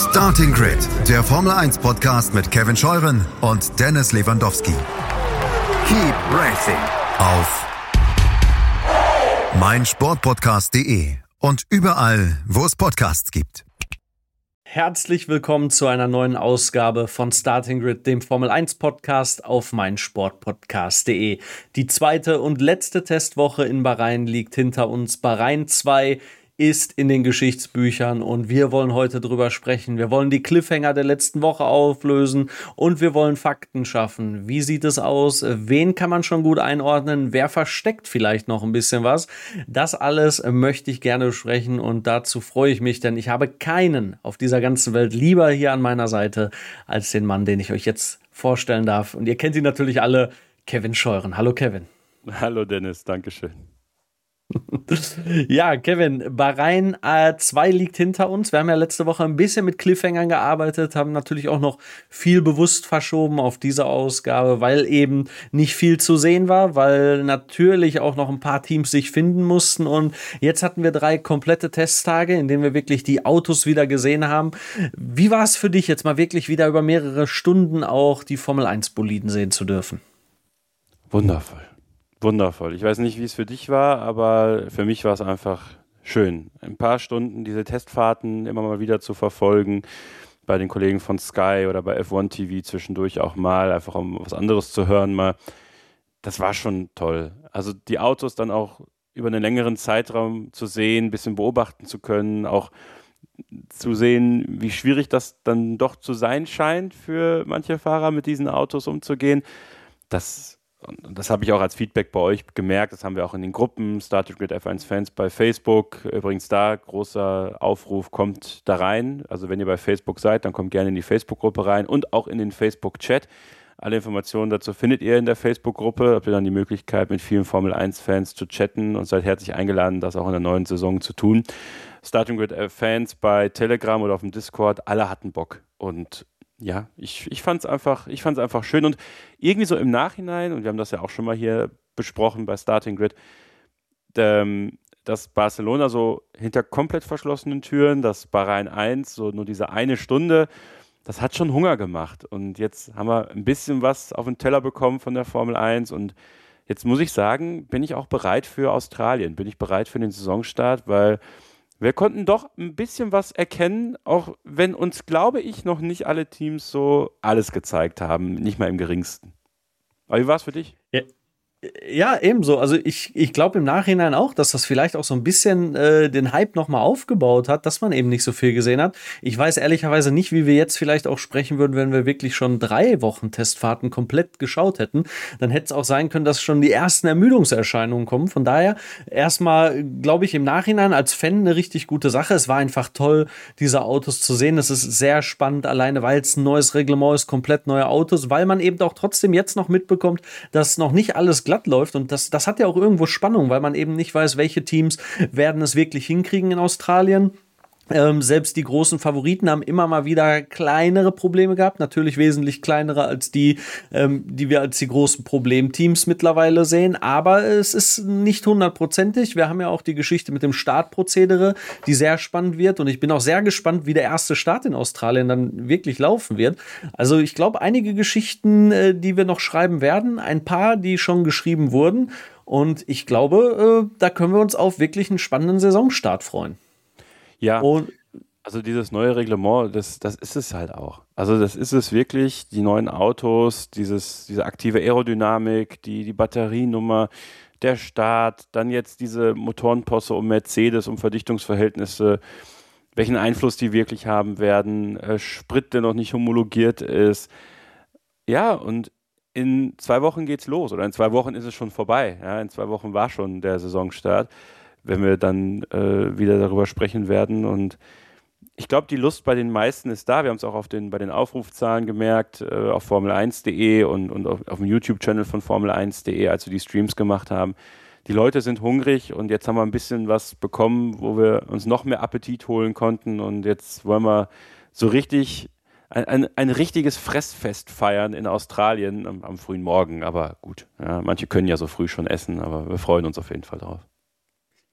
Starting Grid, der Formel 1 Podcast mit Kevin Scheuren und Dennis Lewandowski. Keep racing auf meinsportpodcast.de und überall, wo es Podcasts gibt. Herzlich willkommen zu einer neuen Ausgabe von Starting Grid, dem Formel 1 Podcast auf meinsportpodcast.de. Die zweite und letzte Testwoche in Bahrain liegt hinter uns. Bahrain 2 ist in den Geschichtsbüchern und wir wollen heute drüber sprechen. Wir wollen die Cliffhanger der letzten Woche auflösen und wir wollen Fakten schaffen. Wie sieht es aus? Wen kann man schon gut einordnen? Wer versteckt vielleicht noch ein bisschen was? Das alles möchte ich gerne besprechen und dazu freue ich mich, denn ich habe keinen auf dieser ganzen Welt lieber hier an meiner Seite als den Mann, den ich euch jetzt vorstellen darf. Und ihr kennt ihn natürlich alle, Kevin Scheuren. Hallo Kevin. Hallo Dennis, Dankeschön. Ja, Kevin, Bahrain 2 liegt hinter uns. Wir haben ja letzte Woche ein bisschen mit Cliffhangern gearbeitet, haben natürlich auch noch viel bewusst verschoben auf diese Ausgabe, weil eben nicht viel zu sehen war, weil natürlich auch noch ein paar Teams sich finden mussten. Und jetzt hatten wir 3 komplette Testtage, in denen wir wirklich die Autos wieder gesehen haben. Wie war es für dich, jetzt mal wirklich wieder über mehrere Stunden auch die Formel 1 Boliden sehen zu dürfen? Wundervoll. Wundervoll. Ich weiß nicht, wie es für dich war, aber für mich war es einfach schön. Ein paar Stunden diese Testfahrten immer mal wieder zu verfolgen, bei den Kollegen von Sky oder bei F1 TV zwischendurch auch mal, einfach um was anderes zu hören mal. Das war schon toll. Also die Autos dann auch über einen längeren Zeitraum zu sehen, ein bisschen beobachten zu können, auch zu sehen, wie schwierig das dann doch zu sein scheint für manche Fahrer, mit diesen Autos umzugehen. Das habe ich auch als Feedback bei euch gemerkt, das haben wir auch in den Gruppen, Starting Grid F1 Fans bei Facebook. Übrigens da, großer Aufruf, kommt da rein. Also wenn ihr bei Facebook seid, dann kommt gerne in die Facebook-Gruppe rein und auch in den Facebook-Chat. Alle Informationen dazu findet ihr in der Facebook-Gruppe. Habt ihr dann die Möglichkeit, mit vielen Formel-1-Fans zu chatten und seid herzlich eingeladen, das auch in der neuen Saison zu tun. Starting Grid Fans bei Telegram oder auf dem Discord, alle hatten Bock. Und ja, ich fand's einfach schön und irgendwie so im Nachhinein, und wir haben das ja auch schon mal hier besprochen bei Starting Grid, dass Barcelona so hinter komplett verschlossenen Türen, das Bahrain 1, so nur diese eine Stunde, das hat schon Hunger gemacht. Und jetzt haben wir ein bisschen was auf den Teller bekommen von der Formel 1 und jetzt muss ich sagen, bin ich auch bereit für Australien, bin ich bereit für den Saisonstart, weil wir konnten doch ein bisschen was erkennen, auch wenn uns, glaube ich, noch nicht alle Teams so alles gezeigt haben, nicht mal im geringsten. Aber wie war es für dich? Ja, ebenso. Also ich glaube im Nachhinein auch, dass das vielleicht auch so ein bisschen den Hype nochmal aufgebaut hat, dass man eben nicht so viel gesehen hat. Ich weiß ehrlicherweise nicht, wie wir jetzt vielleicht auch sprechen würden, wenn wir wirklich schon 3 Wochen Testfahrten komplett geschaut hätten. Dann hätte es auch sein können, dass schon die ersten Ermüdungserscheinungen kommen. Von daher erstmal, glaube ich, im Nachhinein als Fan eine richtig gute Sache. Es war einfach toll, diese Autos zu sehen. Es ist sehr spannend, alleine weil es ein neues Reglement ist, komplett neue Autos, weil man eben auch trotzdem jetzt noch mitbekommt, dass noch nicht alles glatt läuft und das hat ja auch irgendwo Spannung, weil man eben nicht weiß, welche Teams werden es wirklich hinkriegen in Australien. Selbst die großen Favoriten haben immer mal wieder kleinere Probleme gehabt, natürlich wesentlich kleinere als die wir als die großen Problemteams mittlerweile sehen, aber es ist nicht 100%. Wir haben ja auch die Geschichte mit dem Startprozedere, die sehr spannend wird und ich bin auch sehr gespannt, wie der erste Start in Australien dann wirklich laufen wird. Also ich glaube, einige Geschichten, die wir noch schreiben werden, ein paar, die schon geschrieben wurden und ich glaube, da können wir uns auf wirklich einen spannenden Saisonstart freuen. Ja, also dieses neue Reglement, das ist es halt auch. Also das ist es wirklich, die neuen Autos, diese aktive Aerodynamik, die Batterienummer, der Start, dann jetzt diese Motorenposse um Mercedes, um Verdichtungsverhältnisse, welchen Einfluss die wirklich haben werden, Sprit, der noch nicht homologiert ist. Ja, und in 2 Wochen geht's los oder in 2 Wochen ist es schon vorbei. Ja, in 2 Wochen war schon der Saisonstart, wenn wir dann wieder darüber sprechen werden. Und ich glaube, die Lust bei den meisten ist da. Wir haben es auch bei den Aufrufzahlen gemerkt, auf Formel1.de und auf dem YouTube-Channel von Formel1.de, als wir die Streams gemacht haben. Die Leute sind hungrig und jetzt haben wir ein bisschen was bekommen, wo wir uns noch mehr Appetit holen konnten. Und jetzt wollen wir so richtig ein richtiges Fressfest feiern in Australien am frühen Morgen. Aber gut, ja, manche können ja so früh schon essen, aber wir freuen uns auf jeden Fall drauf.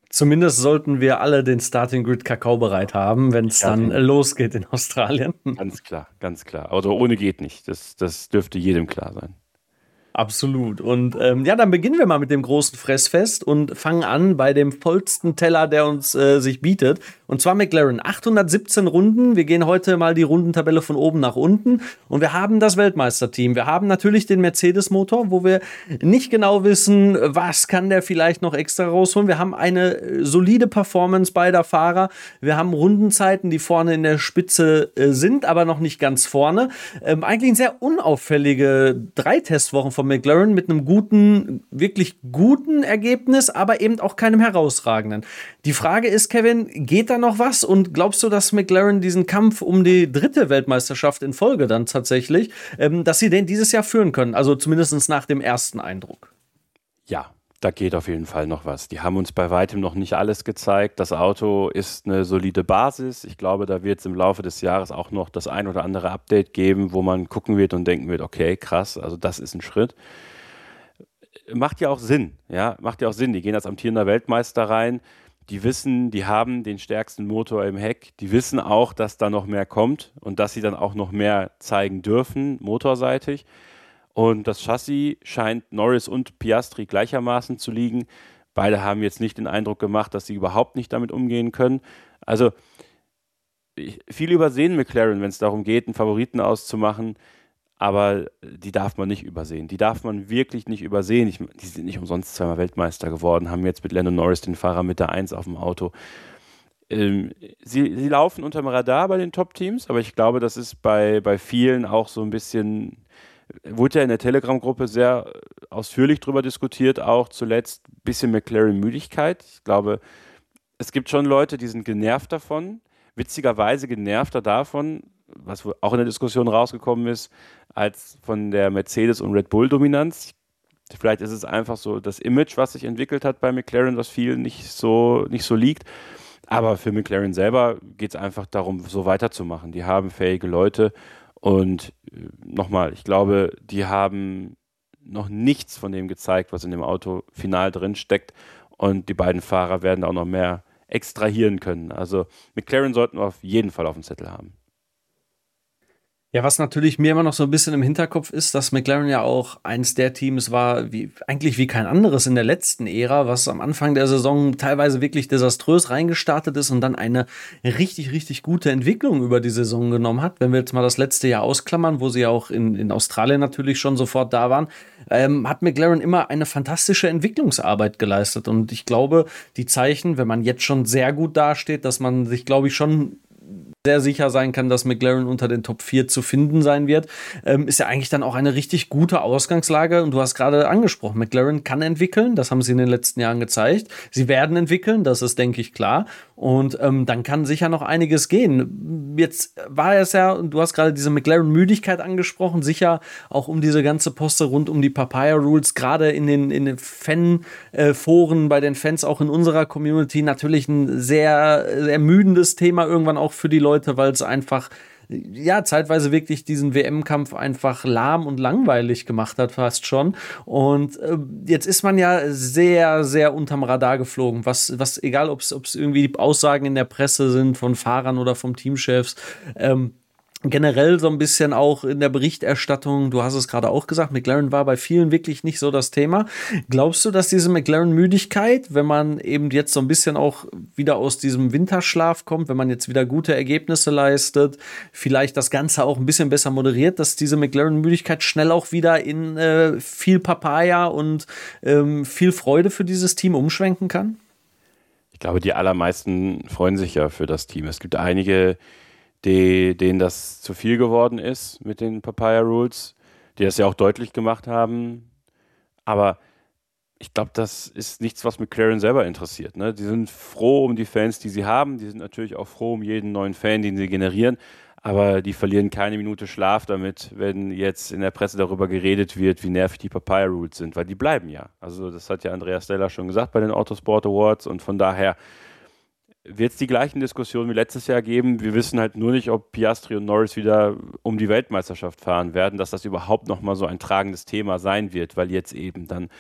Zumindest sollten wir alle den Starting Grid Kakao bereit haben, wenn es dann losgeht in Australien. Ganz klar, ganz klar. Also ohne geht nicht. Das dürfte jedem klar sein. Absolut. Und dann beginnen wir mal mit dem großen Fressfest und fangen an bei dem vollsten Teller, der uns sich bietet. Und zwar McLaren. 817 Runden. Wir gehen heute mal die Rundentabelle von oben nach unten. Und wir haben das Weltmeisterteam. Wir haben natürlich den Mercedes-Motor, wo wir nicht genau wissen, was kann der vielleicht noch extra rausholen. Wir haben eine solide Performance beider Fahrer. Wir haben Rundenzeiten, die vorne in der Spitze sind, aber noch nicht ganz vorne. Eigentlich ein sehr unauffällige 3 Testwochen von McLaren mit einem guten, wirklich guten Ergebnis, aber eben auch keinem herausragenden. Die Frage ist, Kevin, geht da noch was? Und glaubst du, dass McLaren diesen Kampf um die 3. Weltmeisterschaft in Folge dann tatsächlich, dass sie den dieses Jahr führen können? Also zumindest nach dem ersten Eindruck. Ja, da geht auf jeden Fall noch was. Die haben uns bei weitem noch nicht alles gezeigt. Das Auto ist eine solide Basis. Ich glaube, da wird es im Laufe des Jahres auch noch das ein oder andere Update geben, wo man gucken wird und denken wird, okay, krass, also das ist ein Schritt. Macht ja auch Sinn, ja, macht ja auch Sinn. Die gehen als amtierender Weltmeister rein. Die wissen, die haben den stärksten Motor im Heck. Die wissen auch, dass da noch mehr kommt und dass sie dann auch noch mehr zeigen dürfen, motorseitig. Und das Chassis scheint Norris und Piastri gleichermaßen zu liegen. Beide haben jetzt nicht den Eindruck gemacht, dass sie überhaupt nicht damit umgehen können. Also viel übersehen McLaren, wenn es darum geht, einen Favoriten auszumachen. Aber die darf man nicht übersehen. Die darf man wirklich nicht übersehen. Die sind nicht umsonst zweimal Weltmeister geworden, haben jetzt mit Lando Norris den Fahrer mit der 1 auf dem Auto. Sie laufen unterm Radar bei den Top-Teams, aber ich glaube, das ist bei vielen auch so ein bisschen... Wurde ja in der Telegram-Gruppe sehr ausführlich drüber diskutiert, auch zuletzt ein bisschen McLaren-Müdigkeit. Ich glaube, es gibt schon Leute, die sind genervt davon, witzigerweise genervter davon, was auch in der Diskussion rausgekommen ist, als von der Mercedes- und Red Bull-Dominanz. Vielleicht ist es einfach so das Image, was sich entwickelt hat bei McLaren, was vielen nicht so liegt. Aber für McLaren selber geht es einfach darum, so weiterzumachen. Die haben fähige Leute. Und nochmal, ich glaube, die haben noch nichts von dem gezeigt, was in dem Auto final drin steckt. Und die beiden Fahrer werden auch noch mehr extrahieren können. Also McLaren sollten wir auf jeden Fall auf dem Zettel haben. Ja, was natürlich mir immer noch so ein bisschen im Hinterkopf ist, dass McLaren ja auch eins der Teams war, eigentlich wie kein anderes in der letzten Ära, was am Anfang der Saison teilweise wirklich desaströs reingestartet ist und dann eine richtig, richtig gute Entwicklung über die Saison genommen hat. Wenn wir jetzt mal das letzte Jahr ausklammern, wo sie ja auch in Australien natürlich schon sofort da waren, hat McLaren immer eine fantastische Entwicklungsarbeit geleistet. Und ich glaube, die Zeichen, wenn man jetzt schon sehr gut dasteht, dass man sich, glaube ich, schon sehr sicher sein kann, dass McLaren unter den Top 4 zu finden sein wird, ist ja eigentlich dann auch eine richtig gute Ausgangslage. Und du hast gerade angesprochen, McLaren kann entwickeln, das haben sie in den letzten Jahren gezeigt. Sie werden entwickeln, das ist, denke ich, klar. Und dann kann sicher noch einiges gehen. Jetzt war es ja, und du hast gerade diese McLaren-Müdigkeit angesprochen, sicher auch um diese ganze Poste rund um die Papaya-Rules, gerade in den Fan-Foren, bei den Fans, auch in unserer Community, natürlich ein sehr ermüdendes Thema irgendwann auch für die Leute, weil es einfach zeitweise wirklich diesen WM-Kampf einfach lahm und langweilig gemacht hat, fast schon. Und jetzt ist man ja sehr, sehr unterm Radar geflogen, was egal, ob es irgendwie Aussagen in der Presse sind von Fahrern oder vom Teamchefs, generell so ein bisschen auch in der Berichterstattung, du hast es gerade auch gesagt, McLaren war bei vielen wirklich nicht so das Thema. Glaubst du, dass diese McLaren-Müdigkeit, wenn man eben jetzt so ein bisschen auch wieder aus diesem Winterschlaf kommt, wenn man jetzt wieder gute Ergebnisse leistet, vielleicht das Ganze auch ein bisschen besser moderiert, dass diese McLaren-Müdigkeit schnell auch wieder in viel Papaya und viel Freude für dieses Team umschwenken kann? Ich glaube, die allermeisten freuen sich ja für das Team. Es gibt einige, denen das zu viel geworden ist mit den Papaya Rules, die das ja auch deutlich gemacht haben. Aber ich glaube, das ist nichts, was McLaren selber interessiert. Ne? Die sind froh um die Fans, die sie haben. Die sind natürlich auch froh um jeden neuen Fan, den sie generieren. Aber die verlieren keine Minute Schlaf damit, wenn jetzt in der Presse darüber geredet wird, wie nervig die Papaya Rules sind. Weil die bleiben ja. Also das hat ja Andreas Stella schon gesagt bei den Autosport Awards. Und von daher wird es die gleichen Diskussionen wie letztes Jahr geben. Wir wissen halt nur nicht, ob Piastri und Norris wieder um die Weltmeisterschaft fahren werden, dass das überhaupt nochmal so ein tragendes Thema sein wird, weil jetzt eben dann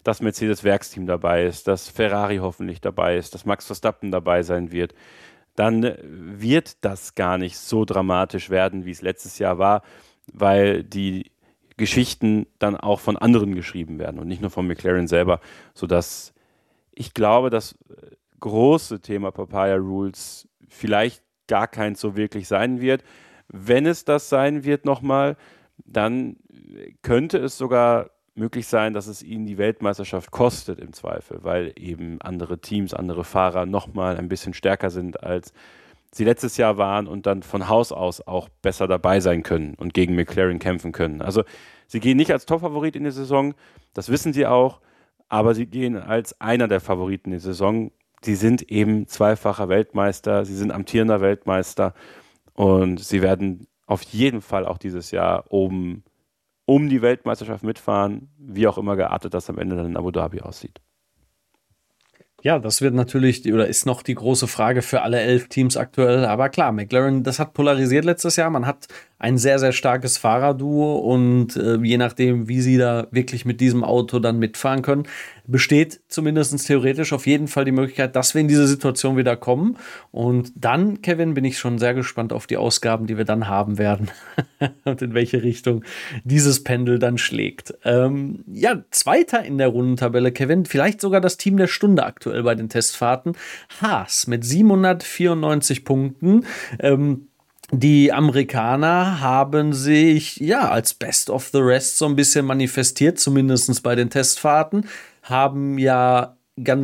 das Mercedes-Werksteam dabei ist, dass Ferrari hoffentlich dabei ist, dass Max Verstappen dabei sein wird, dann wird das gar nicht so dramatisch werden, wie es letztes Jahr war, weil die Geschichten dann auch von anderen geschrieben werden und nicht nur von McLaren selber, sodass ich glaube, das große Thema Papaya Rules vielleicht gar keins so wirklich sein wird. Wenn es das sein wird nochmal, dann könnte es sogar möglich sein, dass es ihnen die Weltmeisterschaft kostet im Zweifel, weil eben andere Teams, andere Fahrer nochmal ein bisschen stärker sind, als sie letztes Jahr waren und dann von Haus aus auch besser dabei sein können und gegen McLaren kämpfen können. Also sie gehen nicht als Top-Favorit in die Saison, das wissen sie auch, aber sie gehen als einer der Favoriten in die Saison. Sie sind eben zweifacher Weltmeister, sie sind amtierender Weltmeister und sie werden auf jeden Fall auch dieses Jahr oben um die Weltmeisterschaft mitfahren, wie auch immer geartet das am Ende dann in Abu Dhabi aussieht. Ja, das wird natürlich oder ist noch die große Frage für alle 11 Teams aktuell. Aber klar, McLaren, das hat polarisiert letztes Jahr. Man hat ein sehr, sehr starkes Fahrerduo und je nachdem, wie sie da wirklich mit diesem Auto dann mitfahren können, besteht zumindest theoretisch auf jeden Fall die Möglichkeit, dass wir in diese Situation wieder kommen. Und dann, Kevin, bin ich schon sehr gespannt auf die Ausgaben, die wir dann haben werden und in welche Richtung dieses Pendel dann schlägt. Ja, Zweiter in der Rundentabelle, Kevin, vielleicht sogar das Team der Stunde aktuell bei den Testfahrten. Haas mit 794 Punkten. Die Amerikaner haben sich ja als Best of the Rest so ein bisschen manifestiert, zumindest bei den Testfahrten, haben ja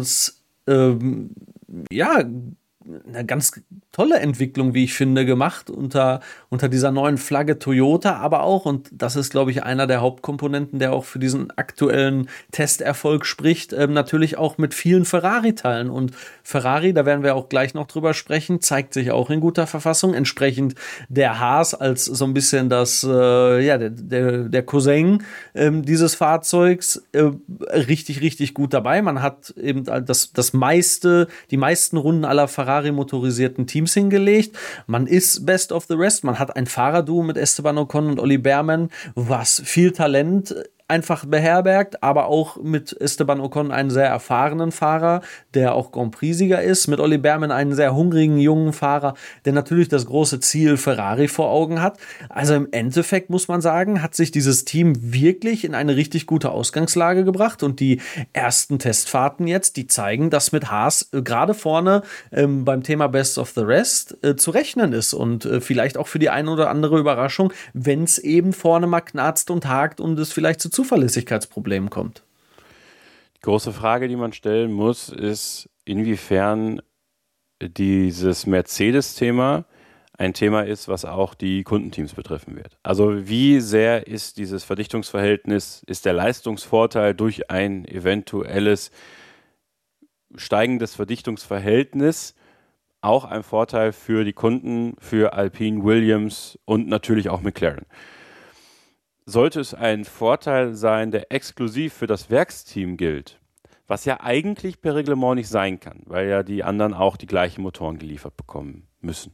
eine ganz tolle Entwicklung, wie ich finde, gemacht unter dieser neuen Flagge Toyota, aber auch, und das ist, glaube ich, einer der Hauptkomponenten, der auch für diesen aktuellen Testerfolg spricht, natürlich auch mit vielen Ferrari-Teilen. Und Ferrari, da werden wir auch gleich noch drüber sprechen, zeigt sich auch in guter Verfassung, entsprechend der Haas als so ein bisschen der Cousin dieses Fahrzeugs richtig, richtig gut dabei. Man hat eben die meisten Runden aller Ferrari-motorisierten Teams hingelegt. Man ist Best of the Rest. Man hat ein Fahrerduo mit Esteban Ocon und Olli Bearman, was viel Talent einfach beherbergt, aber auch mit Esteban Ocon einen sehr erfahrenen Fahrer, der auch Grand Prix-Sieger ist, mit Olli Bearman einen sehr hungrigen, jungen Fahrer, der natürlich das große Ziel Ferrari vor Augen hat. Also im Endeffekt muss man sagen, hat sich dieses Team wirklich in eine richtig gute Ausgangslage gebracht und die ersten Testfahrten jetzt, die zeigen, dass mit Haas gerade vorne beim Thema Best of the Rest zu rechnen ist und vielleicht auch für die eine oder andere Überraschung, wenn es eben vorne mal knarzt und hakt und es vielleicht zu Zuverlässigkeitsproblemen kommt. Die große Frage, die man stellen muss, ist, inwiefern dieses Mercedes-Thema ein Thema ist, was auch die Kundenteams betreffen wird. Also wie sehr ist dieses Verdichtungsverhältnis, ist der Leistungsvorteil durch ein eventuelles steigendes Verdichtungsverhältnis auch ein Vorteil für die Kunden, für Alpine, Williams und natürlich auch McLaren. Sollte es ein Vorteil sein, der exklusiv für das Werksteam gilt, was ja eigentlich per Reglement nicht sein kann, weil ja die anderen auch die gleichen Motoren geliefert bekommen müssen,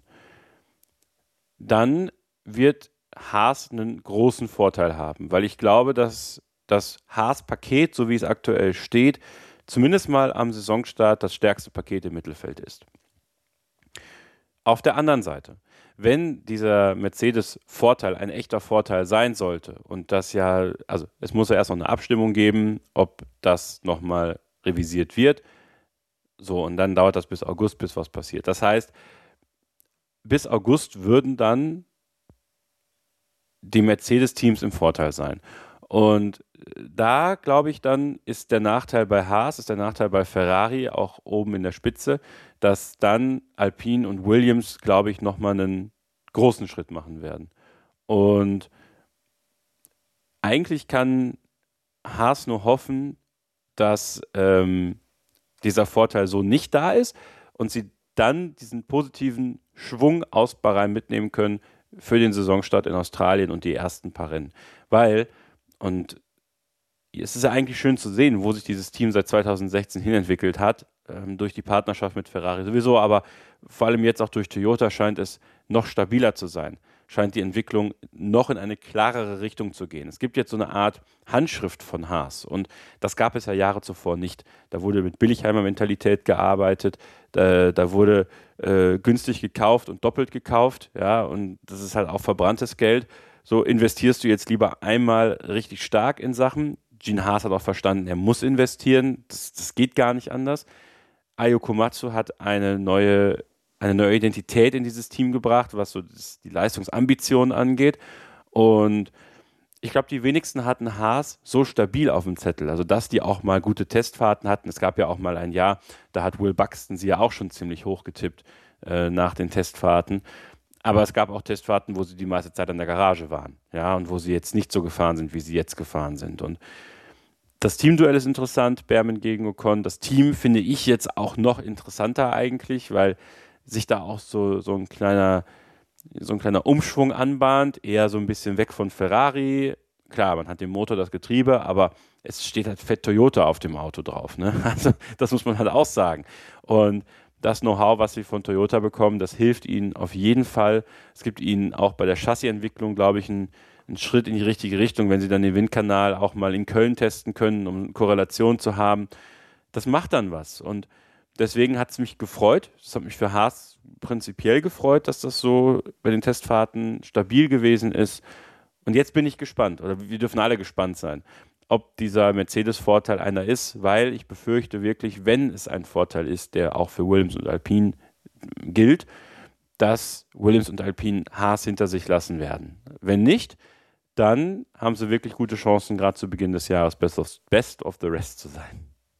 dann wird Haas einen großen Vorteil haben, weil ich glaube, dass das Haas-Paket, so wie es aktuell steht, zumindest mal am Saisonstart das stärkste Paket im Mittelfeld ist. Auf der anderen Seite, wenn dieser Mercedes-Vorteil ein echter Vorteil sein sollte und das ja, also es muss ja erst noch eine Abstimmung geben, ob das nochmal revisiert wird, so und dann dauert das bis August, bis was passiert. Das heißt, bis August würden dann die Mercedes-Teams im Vorteil sein. Und da, glaube ich, dann ist der Nachteil bei Haas, ist der Nachteil bei Ferrari auch oben in der Spitze, dass dann Alpine und Williams, glaube ich, nochmal einen großen Schritt machen werden. Und eigentlich kann Haas nur hoffen, dass dieser Vorteil so nicht da ist und sie dann diesen positiven Schwung aus Bahrain mitnehmen können für den Saisonstart in Australien und die ersten paar Rennen. Weil, und es ist ja eigentlich schön zu sehen, wo sich dieses Team seit 2016 hinentwickelt hat, durch die Partnerschaft mit Ferrari sowieso, aber vor allem jetzt auch durch Toyota scheint es noch stabiler zu sein. scheint die Entwicklung noch in eine klarere Richtung zu gehen. Es gibt jetzt so eine Art Handschrift von Haas und das gab es ja Jahre zuvor nicht. Da wurde mit Billigheimer-Mentalität gearbeitet, da wurde günstig gekauft und doppelt gekauft, ja, und das ist halt auch verbranntes Geld. So investierst du jetzt lieber einmal richtig stark in Sachen. Gene Haas hat auch verstanden, er muss investieren, das geht gar nicht anders. Ayo Komatsu hat eine neue Identität in dieses Team gebracht, was so die Leistungsambitionen angeht. Und ich glaube, die wenigsten hatten Haas so stabil auf dem Zettel. Also, dass die auch mal gute Testfahrten hatten. Es gab ja auch mal ein Jahr, da hat Will Buxton sie ja auch schon ziemlich hoch getippt nach den Testfahrten. Aber es gab auch Testfahrten, wo sie die meiste Zeit in der Garage waren. Ja, und wo sie jetzt nicht so gefahren sind, wie sie jetzt gefahren sind. Und das Teamduell ist interessant, Behrman gegen Ocon. Das Team finde ich jetzt auch noch interessanter eigentlich, weil sich da auch so ein kleiner Umschwung anbahnt, eher so ein bisschen weg von Ferrari. Klar, man hat den Motor, das Getriebe, aber es steht halt fett Toyota auf dem Auto drauf, ne? Also das muss man halt auch sagen. Und das Know-how, was sie von Toyota bekommen, das hilft ihnen auf jeden Fall. Es gibt ihnen auch bei der Chassisentwicklung, glaube ich, einen Schritt in die richtige Richtung, wenn sie dann den Windkanal auch mal in Köln testen können, um Korrelation zu haben. Das macht dann was. Und deswegen hat es mich gefreut. Es hat mich für Haas prinzipiell gefreut, dass das so bei den Testfahrten stabil gewesen ist. Und jetzt bin ich gespannt, oder wir dürfen alle gespannt sein, ob dieser Mercedes-Vorteil einer ist, weil ich befürchte wirklich, wenn es ein Vorteil ist, der auch für Williams und Alpine gilt, dass Williams und Alpine Haas hinter sich lassen werden. Wenn nicht, dann haben sie wirklich gute Chancen, gerade zu Beginn des Jahres best of the rest zu sein.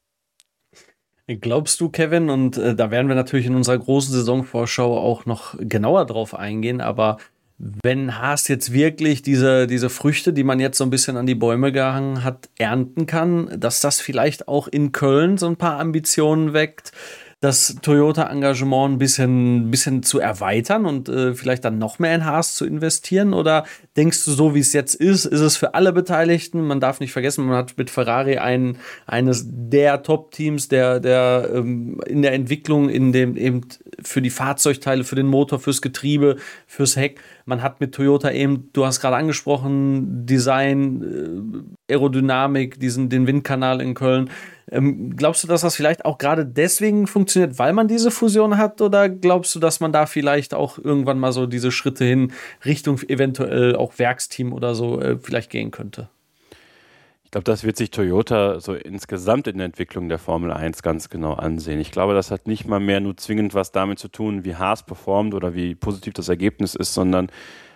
Glaubst du, Kevin, und da werden wir natürlich in unserer großen Saisonvorschau auch noch genauer drauf eingehen, aber wenn Haas jetzt wirklich diese Früchte, die man jetzt so ein bisschen an die Bäume gehangen hat, ernten kann, dass das vielleicht auch in Köln so ein paar Ambitionen weckt, das Toyota-Engagement ein bisschen zu erweitern und vielleicht dann noch mehr in Haas zu investieren? Oder denkst du, so wie es jetzt ist es für alle Beteiligten? Man darf nicht vergessen, man hat mit Ferrari eines der Top-Teams, der in der Entwicklung, in dem eben für die Fahrzeugteile, für den Motor, fürs Getriebe, fürs Heck. Man hat mit Toyota eben, du hast gerade angesprochen, Design, Aerodynamik, den Windkanal in Köln. Glaubst du, dass das vielleicht auch gerade deswegen funktioniert, weil man diese Fusion hat? Oder glaubst du, dass man da vielleicht auch irgendwann mal so diese Schritte hin Richtung eventuell auch Werksteam oder so vielleicht gehen könnte? Ich glaube, das wird sich Toyota so insgesamt in der Entwicklung der Formel 1 ganz genau ansehen. Ich glaube, das hat nicht mal mehr nur zwingend was damit zu tun, wie Haas performt oder wie positiv das Ergebnis ist, sondern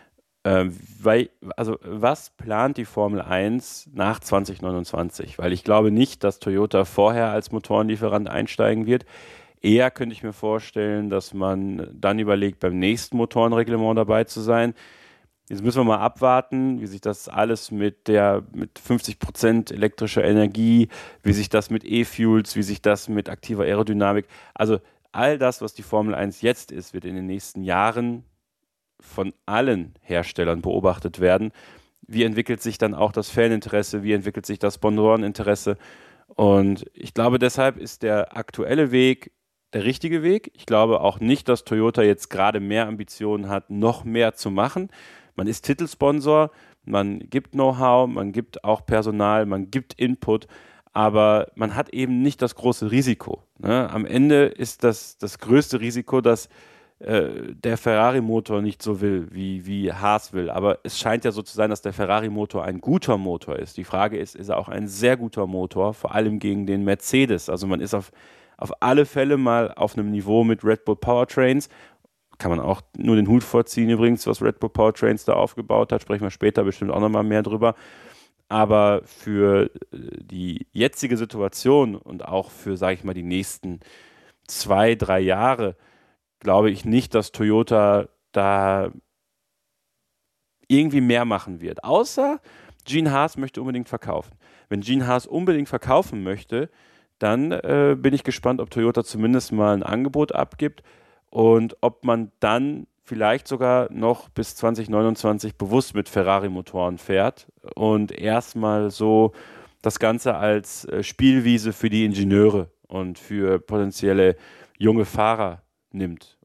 was plant die Formel 1 nach 2029? Weil ich glaube nicht, dass Toyota vorher als Motorenlieferant einsteigen wird. Eher könnte ich mir vorstellen, dass man dann überlegt, beim nächsten Motorenreglement dabei zu sein. Jetzt müssen wir mal abwarten, wie sich das alles mit 50% elektrischer Energie, wie sich das mit E-Fuels, wie sich das mit aktiver Aerodynamik, also all das, was die Formel 1 jetzt ist, wird in den nächsten Jahren von allen Herstellern beobachtet werden. Wie entwickelt sich dann auch das Faninteresse, wie entwickelt sich das Sponsoreninteresse? Und ich glaube, deshalb ist der aktuelle Weg der richtige Weg. Ich glaube auch nicht, dass Toyota jetzt gerade mehr Ambitionen hat, noch mehr zu machen. Man ist Titelsponsor, man gibt Know-how, man gibt auch Personal, man gibt Input, aber man hat eben nicht das große Risiko. Ne? Am Ende ist das größte Risiko, dass der Ferrari-Motor nicht so will, wie Haas will. Aber es scheint ja so zu sein, dass der Ferrari-Motor ein guter Motor ist. Die Frage ist er auch ein sehr guter Motor, vor allem gegen den Mercedes. Also man ist auf alle Fälle mal auf einem Niveau mit Red Bull Powertrains. Kann man auch nur den Hut vorziehen übrigens, was Red Bull Powertrains da aufgebaut hat. Sprechen wir später bestimmt auch nochmal mehr drüber. Aber für die jetzige Situation und auch für, sage ich mal, die nächsten 2-3 Jahre glaube ich nicht, dass Toyota da irgendwie mehr machen wird. Außer Gene Haas möchte unbedingt verkaufen. Wenn Gene Haas unbedingt verkaufen möchte, dann bin ich gespannt, ob Toyota zumindest mal ein Angebot abgibt und ob man dann vielleicht sogar noch bis 2029 bewusst mit Ferrari-Motoren fährt und erstmal so das Ganze als Spielwiese für die Ingenieure und für potenzielle junge Fahrer nimmt.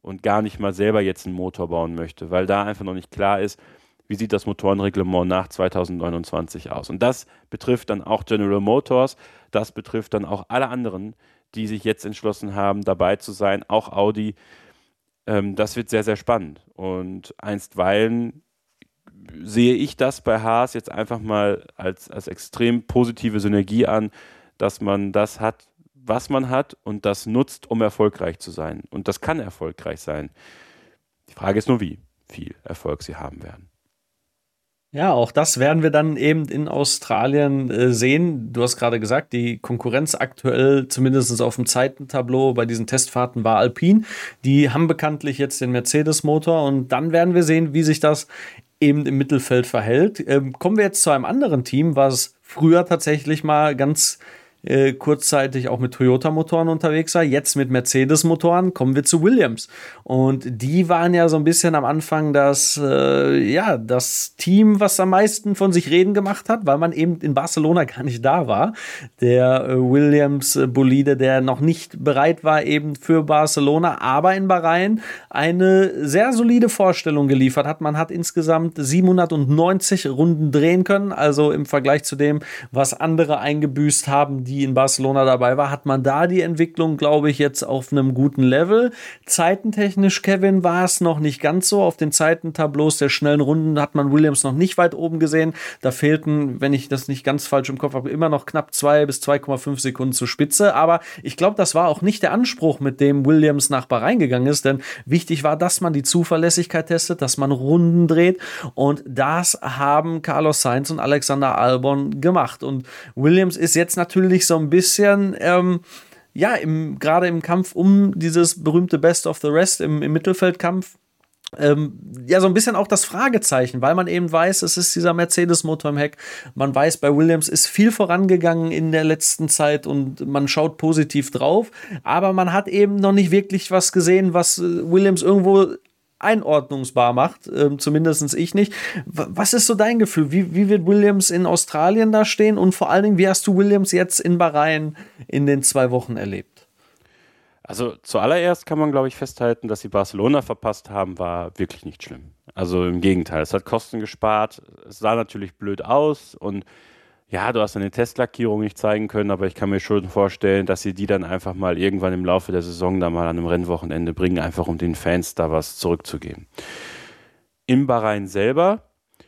und gar nicht mal selber jetzt einen Motor bauen möchte, weil da einfach noch nicht klar ist, wie sieht das Motorenreglement nach 2029 aus. Und das betrifft dann auch General Motors, das betrifft dann auch alle anderen, die sich jetzt entschlossen haben, dabei zu sein, auch Audi. Das wird sehr, sehr spannend. Und einstweilen sehe ich das bei Haas jetzt einfach mal als extrem positive Synergie an, dass man das hat, was man hat und das nutzt, um erfolgreich zu sein. Und das kann erfolgreich sein. Die Frage ist nur, wie viel Erfolg sie haben werden. Ja, auch das werden wir dann eben in Australien sehen. Du hast gerade gesagt, die Konkurrenz aktuell, zumindest auf dem Zeitentableau bei diesen Testfahrten, war Alpine. Die haben bekanntlich jetzt den Mercedes-Motor und dann werden wir sehen, wie sich das eben im Mittelfeld verhält. Kommen wir jetzt zu einem anderen Team, was früher tatsächlich mal ganz kurzzeitig auch mit Toyota-Motoren unterwegs war, jetzt mit Mercedes-Motoren. Kommen wir zu Williams. Und die waren ja so ein bisschen am Anfang das Team, was am meisten von sich reden gemacht hat, weil man eben in Barcelona gar nicht da war. Der Williams-Bolide, der noch nicht bereit war eben für Barcelona, aber in Bahrain eine sehr solide Vorstellung geliefert hat. Man hat insgesamt 790 Runden drehen können, also im Vergleich zu dem, was andere eingebüßt haben, die in Barcelona dabei war, hat man da die Entwicklung, glaube ich, jetzt auf einem guten Level. Zeitentechnisch, Kevin, war es noch nicht ganz so. Auf den Zeitentableaus der schnellen Runden hat man Williams noch nicht weit oben gesehen. Da fehlten, wenn ich das nicht ganz falsch im Kopf habe, immer noch knapp 2 bis 2,5 Sekunden zur Spitze. Aber ich glaube, das war auch nicht der Anspruch, mit dem Williams nach Bahrain gegangen ist, denn wichtig war, dass man die Zuverlässigkeit testet, dass man Runden dreht und das haben Carlos Sainz und Alexander Albon gemacht. Und Williams ist jetzt natürlich so ein bisschen, gerade im Kampf um dieses berühmte Best of the Rest im Mittelfeldkampf, so ein bisschen auch das Fragezeichen, weil man eben weiß, es ist dieser Mercedes-Motor im Heck. Man weiß, bei Williams ist viel vorangegangen in der letzten Zeit und man schaut positiv drauf, aber man hat eben noch nicht wirklich was gesehen, was Williams irgendwo einordnungsbar macht, zumindest ich nicht. Was ist so dein Gefühl? Wie wird Williams in Australien da stehen und vor allen Dingen, wie hast du Williams jetzt in Bahrain in den 2 Wochen erlebt? Also zuallererst kann man, glaube ich, festhalten, dass sie Barcelona verpasst haben, war wirklich nicht schlimm. Also im Gegenteil, es hat Kosten gespart, es sah natürlich blöd aus und ja, du hast eine Testlackierung nicht zeigen können, aber ich kann mir schon vorstellen, dass sie die dann einfach mal irgendwann im Laufe der Saison da mal an einem Rennwochenende bringen, einfach um den Fans da was zurückzugeben. In Bahrain selber,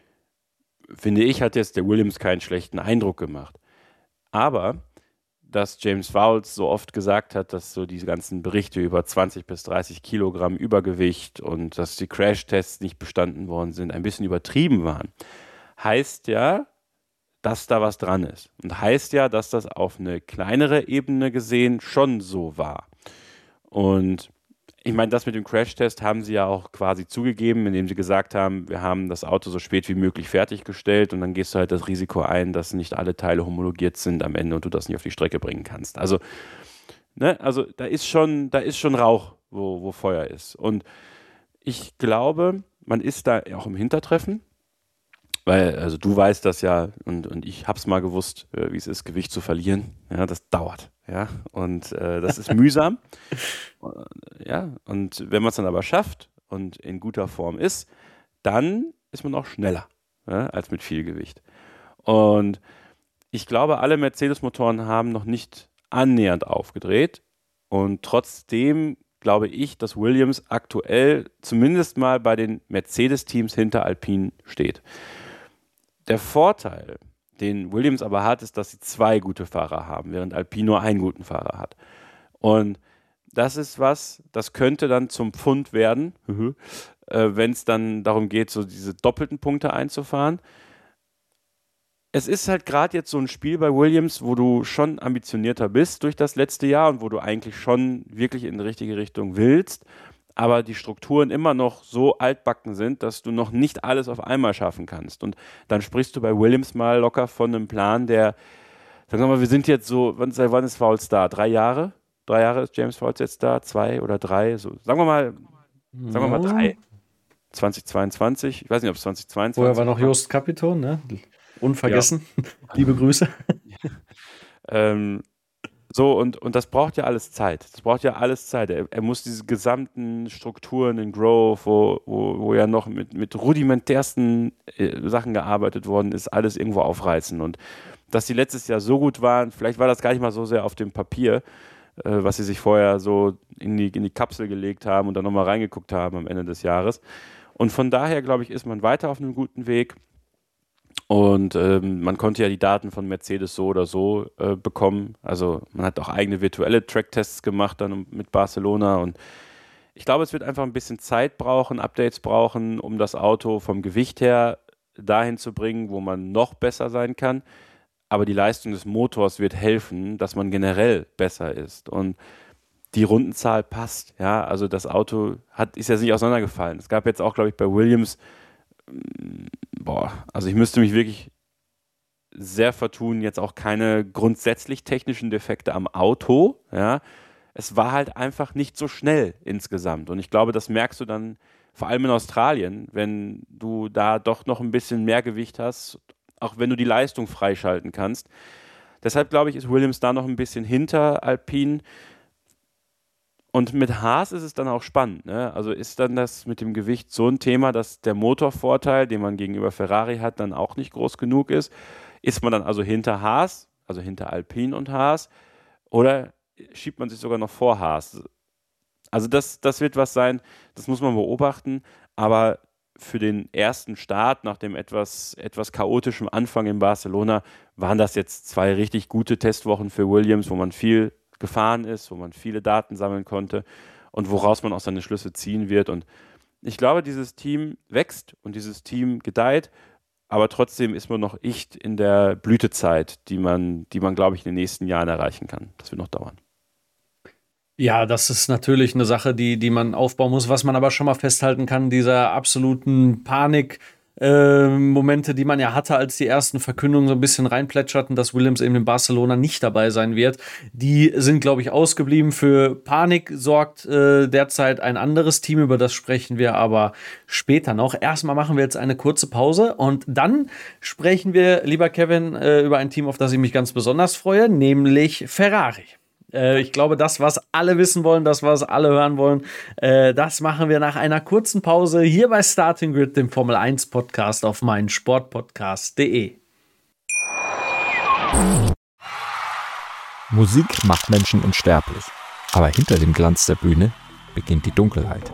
finde ich, hat jetzt der Williams keinen schlechten Eindruck gemacht. Aber, dass James Vowles so oft gesagt hat, dass so diese ganzen Berichte über 20 bis 30 Kilogramm Übergewicht und dass die Crashtests nicht bestanden worden sind, ein bisschen übertrieben waren, heißt ja, dass da was dran ist. Und heißt ja, dass das auf eine kleinere Ebene gesehen schon so war. Und ich meine, das mit dem Crashtest haben sie ja auch quasi zugegeben, indem sie gesagt haben, wir haben das Auto so spät wie möglich fertiggestellt und dann gehst du halt das Risiko ein, dass nicht alle Teile homologiert sind am Ende und du das nicht auf die Strecke bringen kannst. Also, da ist schon Rauch, wo Feuer ist. Und ich glaube, man ist da auch im Hintertreffen. Weil, also du weißt das ja und ich hab's mal gewusst, wie es ist, Gewicht zu verlieren. Ja, das dauert. Ja, und das ist mühsam. Ja, und wenn man es dann aber schafft und in guter Form ist, dann ist man auch schneller, ja, als mit viel Gewicht. Und ich glaube, alle Mercedes-Motoren haben noch nicht annähernd aufgedreht. Und trotzdem glaube ich, dass Williams aktuell zumindest mal bei den Mercedes-Teams hinter Alpine steht. Der Vorteil, den Williams aber hat, ist, dass sie 2 gute Fahrer haben, während Alpine nur einen guten Fahrer hat. Und das ist das könnte dann zum Pfund werden, wenn es dann darum geht, so diese doppelten Punkte einzufahren. Es ist halt gerade jetzt so ein Spiel bei Williams, wo du schon ambitionierter bist durch das letzte Jahr und wo du eigentlich schon wirklich in die richtige Richtung willst, aber die Strukturen immer noch so altbacken sind, dass du noch nicht alles auf einmal schaffen kannst. Und dann sprichst du bei Williams mal locker von einem Plan, der, sagen wir mal, wir sind jetzt so, wann ist Vowles da? 3 Jahre? 3 Jahre ist James Vowles jetzt da? 2 oder 3? So, sagen wir mal 3. 2022. Ich weiß nicht, ob es 2022 Vorher war noch Jost Capito, ne? Unvergessen. Ja. Liebe Grüße. So, und das braucht ja alles Zeit. Das braucht ja alles Zeit. Er muss diese gesamten Strukturen in Grove, wo ja noch mit rudimentärsten Sachen gearbeitet worden ist, alles irgendwo aufreißen. Und dass die letztes Jahr so gut waren, vielleicht war das gar nicht mal so sehr auf dem Papier, was sie sich vorher so in die Kapsel gelegt haben und dann nochmal reingeguckt haben am Ende des Jahres. Und von daher, glaube ich, ist man weiter auf einem guten Weg. Und man konnte ja die Daten von Mercedes so oder so bekommen. Also man hat auch eigene virtuelle Tracktests gemacht dann mit Barcelona. Und ich glaube, es wird einfach ein bisschen Zeit brauchen, Updates brauchen, um das Auto vom Gewicht her dahin zu bringen, wo man noch besser sein kann. Aber die Leistung des Motors wird helfen, dass man generell besser ist. Und die Rundenzahl passt. Ja, also das Auto ist ja nicht auseinandergefallen. Es gab jetzt auch, glaube ich, bei Williams also ich müsste mich wirklich sehr vertun, jetzt auch keine grundsätzlich technischen Defekte am Auto, ja. Es war halt einfach nicht so schnell insgesamt und ich glaube, das merkst du dann vor allem in Australien, wenn du da doch noch ein bisschen mehr Gewicht hast, auch wenn du die Leistung freischalten kannst. Deshalb glaube ich, ist Williams da noch ein bisschen hinter Alpine. Und mit Haas ist es dann auch spannend, ne? Also ist dann das mit dem Gewicht so ein Thema, dass der Motorvorteil, den man gegenüber Ferrari hat, dann auch nicht groß genug ist? Ist man dann also hinter Haas, also hinter Alpine und Haas, oder schiebt man sich sogar noch vor Haas? Also das wird was sein, das muss man beobachten, aber für den ersten Start nach dem etwas chaotischen Anfang in Barcelona waren das jetzt 2 richtig gute Testwochen für Williams, wo man viel gefahren ist, wo man viele Daten sammeln konnte und woraus man auch seine Schlüsse ziehen wird. Und ich glaube, dieses Team wächst und dieses Team gedeiht, aber trotzdem ist man noch nicht in der Blütezeit, die man, glaube ich, in den nächsten Jahren erreichen kann. Das wird noch dauern. Ja, das ist natürlich eine Sache, die man aufbauen muss. Was man aber schon mal festhalten kann, dieser absoluten Panik, Momente, die man ja hatte, als die ersten Verkündungen so ein bisschen reinplätscherten, dass Williams eben in Barcelona nicht dabei sein wird. Die sind, glaube ich, ausgeblieben. Für Panik sorgt derzeit ein anderes Team, über das sprechen wir aber später noch. Erstmal machen wir jetzt eine kurze Pause und dann sprechen wir, lieber Kevin, über ein Team, auf das ich mich ganz besonders freue, nämlich Ferrari. Ich glaube, das, was alle wissen wollen, das, was alle hören wollen, das machen wir nach einer kurzen Pause hier bei Starting Grid, dem Formel 1 Podcast auf meinsportpodcast.de. Musik macht Menschen unsterblich, aber hinter dem Glanz der Bühne beginnt die Dunkelheit.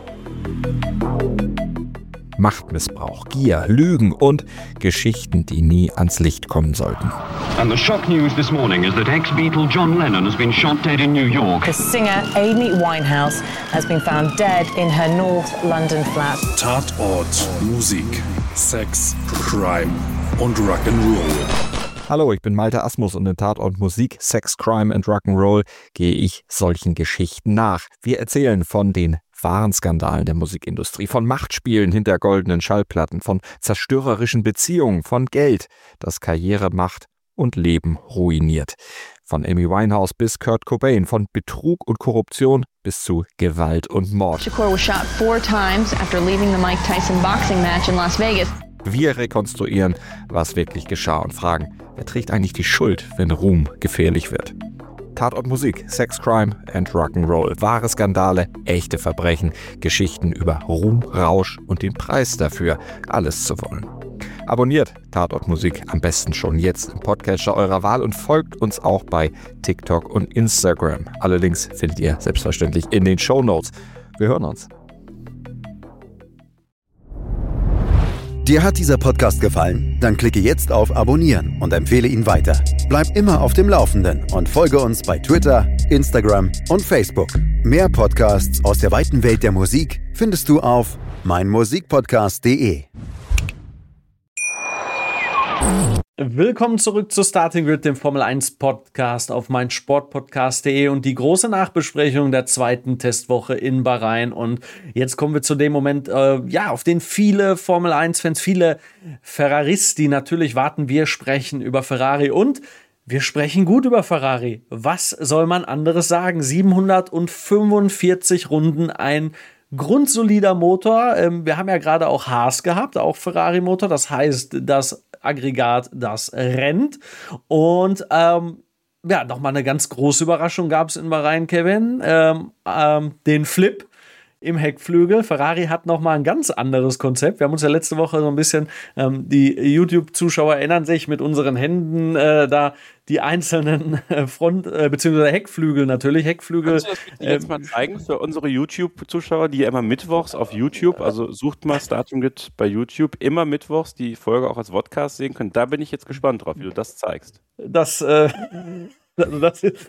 Machtmissbrauch, Gier, Lügen und Geschichten, die nie ans Licht kommen sollten. And the shock news this morning is that ex-Beatle John Lennon has been shot dead in New York. The singer Amy Winehouse has been found dead in her North London flat. Tatort, Musik, Sex, Crime und Rock'n'Roll. Hallo, ich bin Malte Asmus und in Tatort Musik, Sex, Crime and Rock'n'Roll gehe ich solchen Geschichten nach. Wir erzählen von den wahren Skandalen der Musikindustrie, von Machtspielen hinter goldenen Schallplatten, von zerstörerischen Beziehungen, von Geld, das Karriere macht und Leben ruiniert. Von Amy Winehouse bis Kurt Cobain, von Betrug und Korruption bis zu Gewalt und Mord. Shakur was shot 4 times after leaving the Mike Tyson boxing match in Las Vegas. Wir rekonstruieren, was wirklich geschah und fragen, wer trägt eigentlich die Schuld, wenn Ruhm gefährlich wird? Tatort Musik, Sex, Crime and Rock'n'Roll. Wahre Skandale, echte Verbrechen, Geschichten über Ruhm, Rausch und den Preis dafür, alles zu wollen. Abonniert Tatort Musik am besten schon jetzt im Podcatcher eurer Wahl und folgt uns auch bei TikTok und Instagram. Alle Links findet ihr selbstverständlich in den Shownotes. Wir hören uns. Dir hat dieser Podcast gefallen? Dann klicke jetzt auf Abonnieren und empfehle ihn weiter. Bleib immer auf dem Laufenden und folge uns bei Twitter, Instagram und Facebook. Mehr Podcasts aus der weiten Welt der Musik findest du auf meinmusikpodcast.de. Willkommen zurück zu Starting Grid, dem Formel 1 Podcast auf meinsportpodcast.de und die große Nachbesprechung der zweiten Testwoche in Bahrain. Und jetzt kommen wir zu dem Moment, auf den viele Formel 1-Fans, viele Ferraristi natürlich warten. Wir sprechen über Ferrari und wir sprechen gut über Ferrari. Was soll man anderes sagen? 745 Runden, ein grundsolider Motor. Wir haben ja gerade auch Haas gehabt, auch Ferrari-Motor. Das heißt, das Aggregat, das rennt. Und ja, nochmal eine ganz große Überraschung gab es in Bahrain, Kevin. Den Flip im Heckflügel. Ferrari hat nochmal ein ganz anderes Konzept. Wir haben uns ja letzte Woche so ein bisschen, die YouTube-Zuschauer erinnern sich, mit unseren Händen da die einzelnen beziehungsweise Heckflügel natürlich. Heckflügel. Kannst du das bitte jetzt mal zeigen für unsere YouTube-Zuschauer, die immer mittwochs auf YouTube, also sucht mal Starting Grid bei YouTube, immer mittwochs die Folge auch als Podcast sehen können. Da bin ich jetzt gespannt drauf, wie du das zeigst. Das ist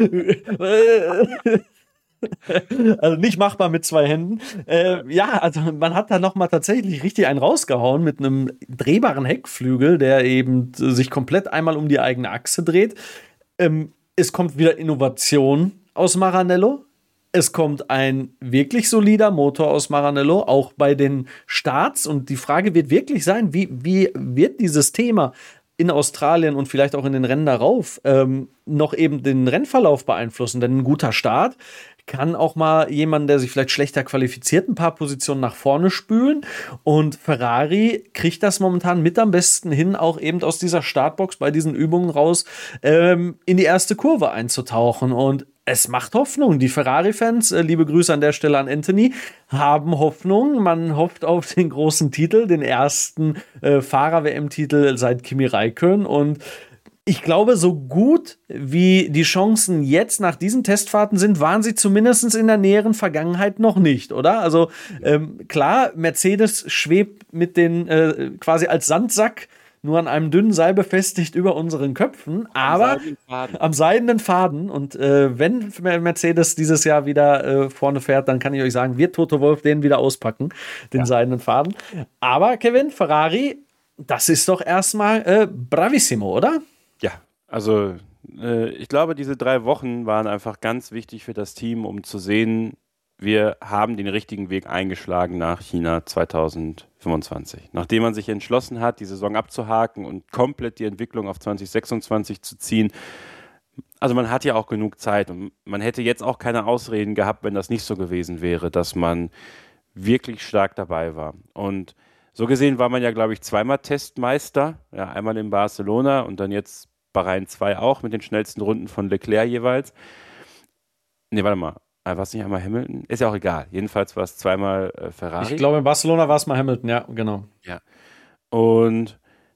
also nicht machbar mit 2 Händen. Ja, also man hat da nochmal tatsächlich richtig einen rausgehauen mit einem drehbaren Heckflügel, der eben sich komplett einmal um die eigene Achse dreht. Es kommt wieder Innovation aus Maranello. Es kommt ein wirklich solider Motor aus Maranello, auch bei den Starts. Und die Frage wird wirklich sein, wie wird dieses Thema in Australien und vielleicht auch in den Rennen darauf noch eben den Rennverlauf beeinflussen? Denn ein guter Start kann auch mal jemanden, der sich vielleicht schlechter qualifiziert, ein paar Positionen nach vorne spülen. Und Ferrari kriegt das momentan mit am besten hin, auch eben aus dieser Startbox bei diesen Übungen raus, in die erste Kurve einzutauchen. Und es macht Hoffnung. Die Ferrari-Fans, liebe Grüße an der Stelle an Anthony, haben Hoffnung. Man hofft auf den großen Titel, den ersten Fahrer-WM-Titel seit Kimi Räikkönen. Und ich glaube, so gut wie die Chancen jetzt nach diesen Testfahrten sind, waren sie zumindest in der näheren Vergangenheit noch nicht, oder? Also klar, Mercedes schwebt mit den quasi als Sandsack nur an einem dünnen Seil befestigt über unseren Köpfen, aber am seidenen Faden. Und wenn Mercedes dieses Jahr wieder vorne fährt, dann kann ich euch sagen, wird Toto Wolff den wieder auspacken, den seidenen Faden. Aber Kevin, Ferrari, das ist doch erstmal bravissimo, oder? Ja, also ich glaube, diese 3 Wochen waren einfach ganz wichtig für das Team, um zu sehen, wir haben den richtigen Weg eingeschlagen nach China 2025. Nachdem man sich entschlossen hat, die Saison abzuhaken und komplett die Entwicklung auf 2026 zu ziehen. Also man hat ja auch genug Zeit und man hätte jetzt auch keine Ausreden gehabt, wenn das nicht so gewesen wäre, dass man wirklich stark dabei war. Und so gesehen war man ja, glaube ich, 2-mal Testmeister. Ja, einmal in Barcelona und dann jetzt Bahrain 2 auch mit den schnellsten Runden von Leclerc jeweils. Nee, warte mal. War es nicht einmal Hamilton? Ist ja auch egal. Jedenfalls war es 2-mal Ferrari. Ich glaube, in Barcelona war es mal Hamilton, ja, genau. Ja. Und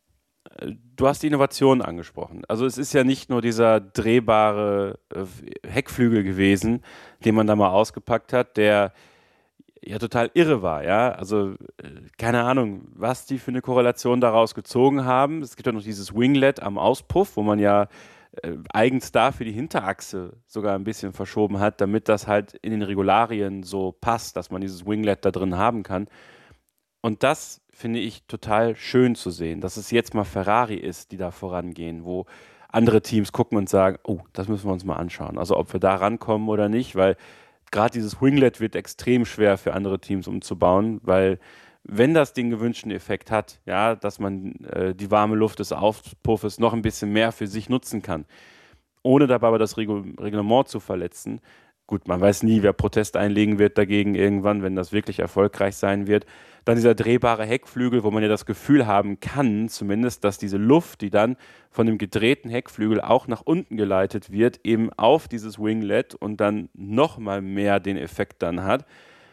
du hast die Innovation angesprochen. Also es ist ja nicht nur dieser drehbare Heckflügel gewesen, den man da mal ausgepackt hat, der ja total irre war, ja. Also keine Ahnung, was die für eine Korrelation daraus gezogen haben. Es gibt ja noch dieses Winglet am Auspuff, wo man ja eigens da für die Hinterachse sogar ein bisschen verschoben hat, damit das halt in den Regularien so passt, dass man dieses Winglet da drin haben kann. Und das finde ich total schön zu sehen, dass es jetzt mal Ferrari ist, die da vorangehen, wo andere Teams gucken und sagen, oh, das müssen wir uns mal anschauen. Also ob wir da rankommen oder nicht, weil gerade dieses Winglet wird extrem schwer für andere Teams umzubauen, weil wenn das den gewünschten Effekt hat, ja, dass man die warme Luft des Auspuffes noch ein bisschen mehr für sich nutzen kann, ohne dabei aber das Reglement zu verletzen. Gut, man weiß nie, wer Protest einlegen wird dagegen irgendwann, wenn das wirklich erfolgreich sein wird. Dann dieser drehbare Heckflügel, wo man ja das Gefühl haben kann, zumindest, dass diese Luft, die dann von dem gedrehten Heckflügel auch nach unten geleitet wird, eben auf dieses Winglet und dann nochmal mehr den Effekt dann hat,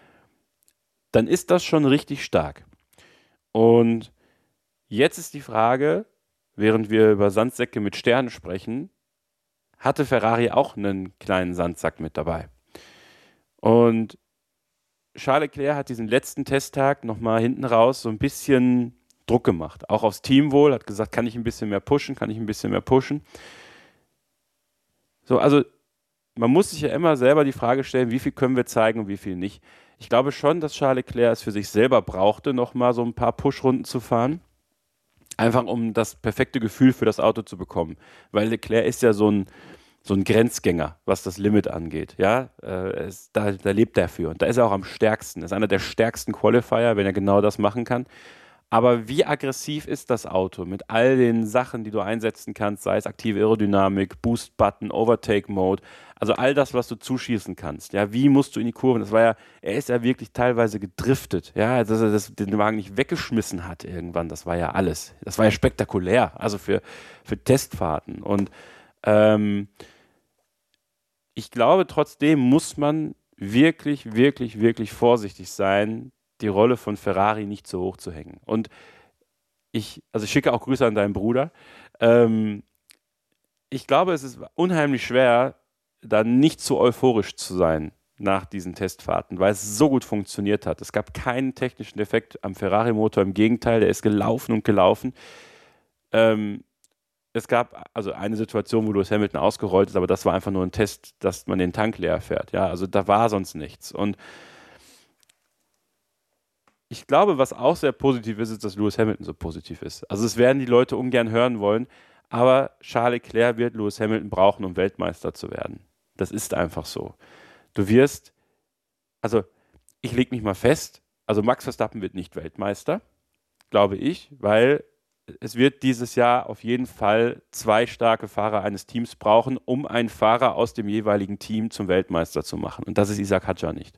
dann ist das schon richtig stark. Und jetzt ist die Frage, während wir über Sandsäcke mit Sternen sprechen, hatte Ferrari auch einen kleinen Sandsack mit dabei. Und Charles Leclerc hat diesen letzten Testtag nochmal hinten raus so ein bisschen Druck gemacht. Auch aufs Teamwohl, hat gesagt, kann ich ein bisschen mehr pushen. So, also man muss sich ja immer selber die Frage stellen, wie viel können wir zeigen und wie viel nicht. Ich glaube schon, dass Charles Leclerc es für sich selber brauchte, nochmal so ein paar Pushrunden zu fahren. Einfach um das perfekte Gefühl für das Auto zu bekommen. Weil Leclerc ist ja so ein Grenzgänger, was das Limit angeht. Ja? Da lebt er für. Und da ist er auch am stärksten. Das ist einer der stärksten Qualifier, wenn er genau das machen kann. Aber wie aggressiv ist das Auto mit all den Sachen, die du einsetzen kannst, sei es aktive Aerodynamik, Boost-Button, Overtake-Mode, also all das, was du zuschießen kannst. Ja, wie musst du in die Kurven? Er ist ja wirklich teilweise gedriftet, ja, dass er den Wagen nicht weggeschmissen hat irgendwann. Das war ja alles. Das war ja spektakulär, also für Testfahrten. Und Ich glaube, trotzdem muss man wirklich, wirklich, wirklich vorsichtig sein, die Rolle von Ferrari nicht so hoch zu hängen. Und ich schicke auch Grüße an deinen Bruder. Ich glaube, es ist unheimlich schwer, da nicht so euphorisch zu sein nach diesen Testfahrten, weil es so gut funktioniert hat. Es gab keinen technischen Defekt am Ferrari-Motor, im Gegenteil, der ist gelaufen und gelaufen. Es gab also eine Situation, wo Lewis Hamilton ausgerollt ist, aber das war einfach nur ein Test, dass man den Tank leer fährt. Ja, also da war sonst nichts. Und ich glaube, was auch sehr positiv ist, ist, dass Lewis Hamilton so positiv ist. Also es werden die Leute ungern hören wollen, aber Charles Leclerc wird Lewis Hamilton brauchen, um Weltmeister zu werden. Das ist einfach so. Du wirst, also ich lege mich mal fest, also Max Verstappen wird nicht Weltmeister, glaube ich, weil es wird dieses Jahr auf jeden Fall 2 starke Fahrer eines Teams brauchen, um einen Fahrer aus dem jeweiligen Team zum Weltmeister zu machen. Und das ist Isaac Hadjar nicht.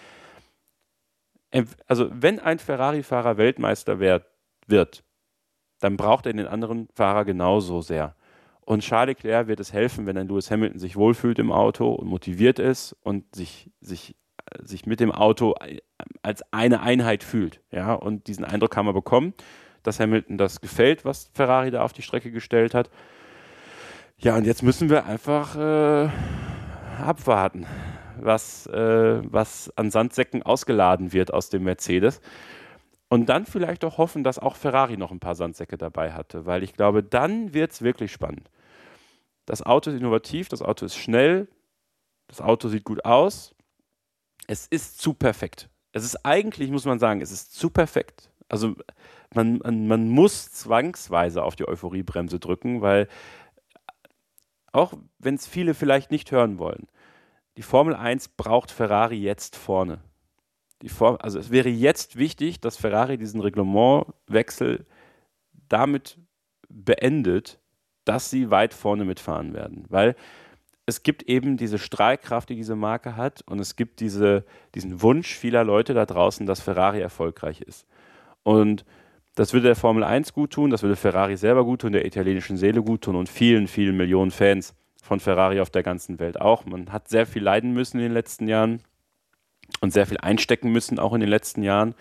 Also wenn ein Ferrari-Fahrer Weltmeister wird, dann braucht er den anderen Fahrer genauso sehr. Und Charles Leclerc wird es helfen, wenn ein Lewis Hamilton sich wohlfühlt im Auto und motiviert ist und sich mit dem Auto als eine Einheit fühlt. Ja? Und diesen Eindruck haben wir bekommen, dass Hamilton das gefällt, was Ferrari da auf die Strecke gestellt hat. Ja, und jetzt müssen wir einfach abwarten, was an Sandsäcken ausgeladen wird aus dem Mercedes. Und dann vielleicht auch hoffen, dass auch Ferrari noch ein paar Sandsäcke dabei hatte, weil ich glaube, dann wird es wirklich spannend. Das Auto ist innovativ, das Auto ist schnell, das Auto sieht gut aus. Es ist zu perfekt. Es ist eigentlich, muss man sagen, es ist zu perfekt. Also man muss zwangsweise auf die Euphoriebremse drücken, weil auch wenn es viele vielleicht nicht hören wollen, die Formel 1 braucht Ferrari jetzt vorne. Also es wäre jetzt wichtig, dass Ferrari diesen Reglementwechsel damit beendet, dass sie weit vorne mitfahren werden. Weil es gibt eben diese Strahlkraft, die diese Marke hat, und es gibt diesen Wunsch vieler Leute da draußen, dass Ferrari erfolgreich ist. Und das würde der Formel 1 gut tun, das würde Ferrari selber gut tun, der italienischen Seele gut tun und vielen, vielen Millionen Fans von Ferrari auf der ganzen Welt auch. Man hat sehr viel leiden müssen in den letzten Jahren und sehr viel einstecken müssen, auch in den letzten Jahren.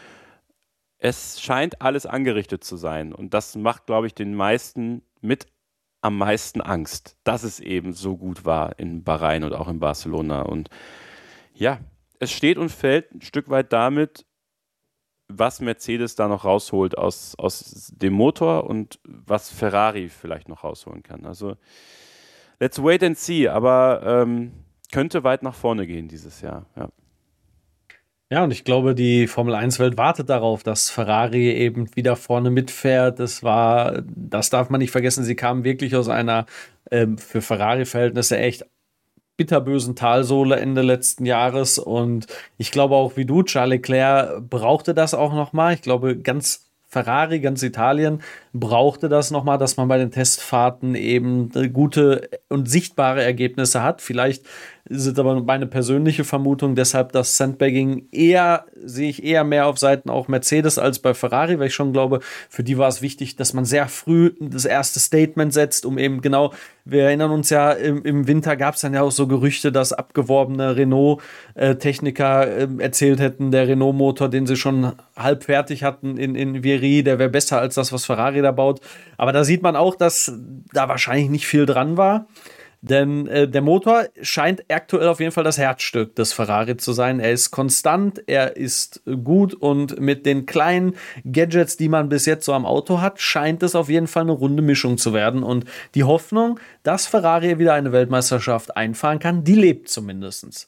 Es scheint alles angerichtet zu sein. Und das macht, glaube ich, den meisten mit am meisten Angst, dass es eben so gut war in Bahrain und auch in Barcelona. Und ja, es steht und fällt ein Stück weit damit, was Mercedes da noch rausholt aus dem Motor und was Ferrari vielleicht noch rausholen kann. Also, let's wait and see. Aber könnte weit nach vorne gehen dieses Jahr, ja. Ja, und ich glaube, die Formel-1-Welt wartet darauf, dass Ferrari eben wieder vorne mitfährt. Das darf man nicht vergessen, sie kamen wirklich aus einer für Ferrari-Verhältnisse echt bitterbösen Talsohle Ende letzten Jahres. Und ich glaube auch, wie du, Charles Leclerc brauchte das auch nochmal. Ich glaube, ganz Ferrari, ganz Italien brauchte das nochmal, dass man bei den Testfahrten eben gute und sichtbare Ergebnisse hat. Vielleicht ist es aber meine persönliche Vermutung, deshalb das Sandbagging sehe ich eher mehr auf Seiten auch Mercedes als bei Ferrari, weil ich schon glaube, für die war es wichtig, dass man sehr früh das erste Statement setzt, um eben genau, wir erinnern uns ja, im Winter gab es dann ja auch so Gerüchte, dass abgeworbene Renault-Techniker erzählt hätten, der Renault-Motor, den sie schon halb fertig hatten in Viry, der wäre besser als das, was Ferrari da baut. Aber da sieht man auch, dass da wahrscheinlich nicht viel dran war. Denn der Motor scheint aktuell auf jeden Fall das Herzstück des Ferrari zu sein. Er ist konstant, er ist gut und mit den kleinen Gadgets, die man bis jetzt so am Auto hat, scheint es auf jeden Fall eine runde Mischung zu werden. Und die Hoffnung, dass Ferrari wieder eine Weltmeisterschaft einfahren kann, die lebt zumindest.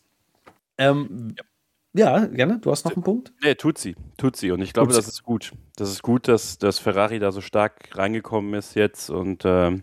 Ja, gerne. Du hast noch einen Punkt? Nee, tut sie. Und ich glaube, das ist gut. Das ist gut, dass Ferrari da so stark reingekommen ist jetzt und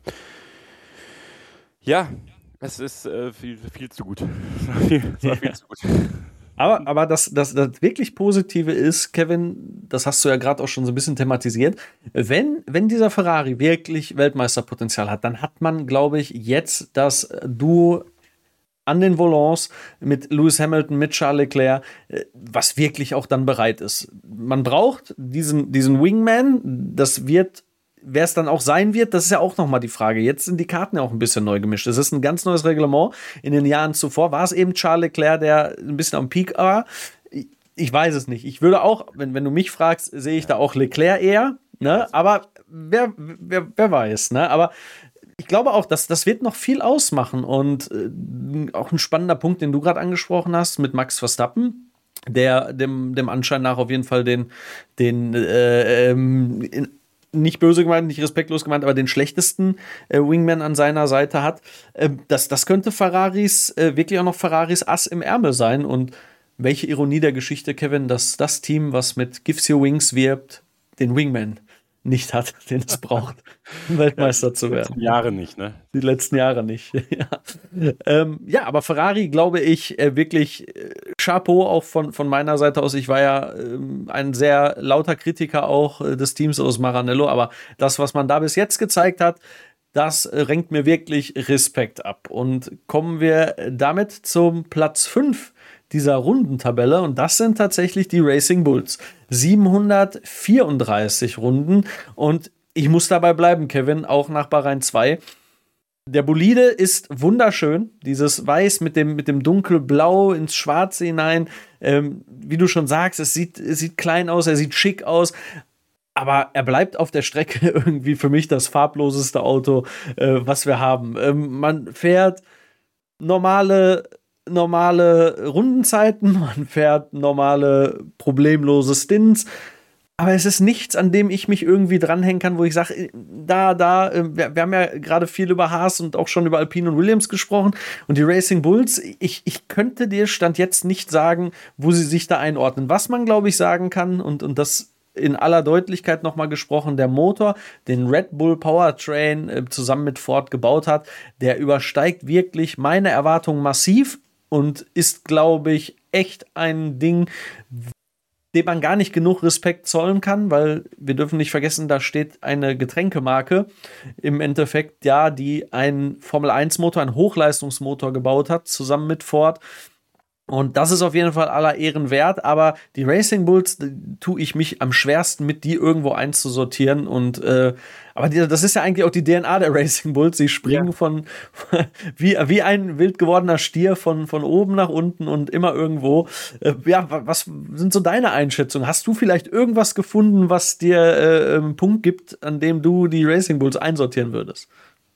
ja, es ist viel zu gut. Es war viel zu gut. Aber das wirklich Positive ist, Kevin, das hast du ja gerade auch schon so ein bisschen thematisiert, wenn dieser Ferrari wirklich Weltmeisterpotenzial hat, dann hat man, glaube ich, jetzt das Duo an den Volants mit Lewis Hamilton, mit Charles Leclerc, was wirklich auch dann bereit ist. Man braucht diesen Wingman, das wird wer es dann auch sein wird, das ist ja auch nochmal die Frage. Jetzt sind die Karten ja auch ein bisschen neu gemischt. Es ist ein ganz neues Reglement. In den Jahren zuvor war es eben Charles Leclerc, der ein bisschen am Peak war. Ich weiß es nicht. Ich würde auch, wenn du mich fragst, sehe ich da auch Leclerc eher. Ne? Aber wer weiß. Ne? Aber ich glaube auch, dass das wird noch viel ausmachen. Und auch ein spannender Punkt, den du gerade angesprochen hast mit Max Verstappen, der dem Anschein nach auf jeden Fall den nicht böse gemeint, nicht respektlos gemeint, aber den schlechtesten Wingman an seiner Seite hat. Das könnte wirklich auch noch Ferraris Ass im Ärmel sein. Und welche Ironie der Geschichte, Kevin, dass das Team, was mit Gives You Wings wirbt, den Wingman nicht hat, den es braucht, um Weltmeister zu werden. Die letzten Jahre nicht, ne? Die letzten Jahre nicht. Ja, aber Ferrari, glaube ich, wirklich Chapeau auch von meiner Seite aus. Ich war ja ein sehr lauter Kritiker auch des Teams aus Maranello, aber das, was man da bis jetzt gezeigt hat, das renkt mir wirklich Respekt ab. Und kommen wir damit zum Platz 5 dieser Rundentabelle, und das sind tatsächlich die Racing Bulls. 734 Runden, und ich muss dabei bleiben, Kevin, auch nach Bahrain 2. Der Bolide ist wunderschön, dieses Weiß mit dem Dunkelblau ins Schwarze hinein. Wie du schon sagst, es sieht klein aus, er sieht schick aus, aber er bleibt auf der Strecke irgendwie für mich das farbloseste Auto, was wir haben. Man fährt normale Rundenzeiten, man fährt normale, problemlose Stints, aber es ist nichts, an dem ich mich irgendwie dranhängen kann, wo ich sage, wir haben ja gerade viel über Haas und auch schon über Alpine und Williams gesprochen, und die Racing Bulls, ich könnte dir Stand jetzt nicht sagen, wo sie sich da einordnen. Was man, glaube ich, sagen kann, und das in aller Deutlichkeit nochmal gesprochen, der Motor, den Red Bull Powertrain zusammen mit Ford gebaut hat, der übersteigt wirklich meine Erwartungen massiv und ist, glaube ich, echt ein Ding, dem man gar nicht genug Respekt zollen kann, weil wir dürfen nicht vergessen, da steht eine Getränkemarke im Endeffekt, ja, die einen Formel-1-Motor, einen Hochleistungsmotor gebaut hat, zusammen mit Ford. Und das ist auf jeden Fall aller Ehren wert, aber die Racing Bulls tue ich mich am schwersten mit, die irgendwo einzusortieren. Und aber das ist ja eigentlich auch die DNA der Racing Bulls. Sie springen von wie ein wild gewordener Stier von oben nach unten und immer irgendwo. Was sind so deine Einschätzungen? Hast du vielleicht irgendwas gefunden, was dir einen Punkt gibt, an dem du die Racing Bulls einsortieren würdest?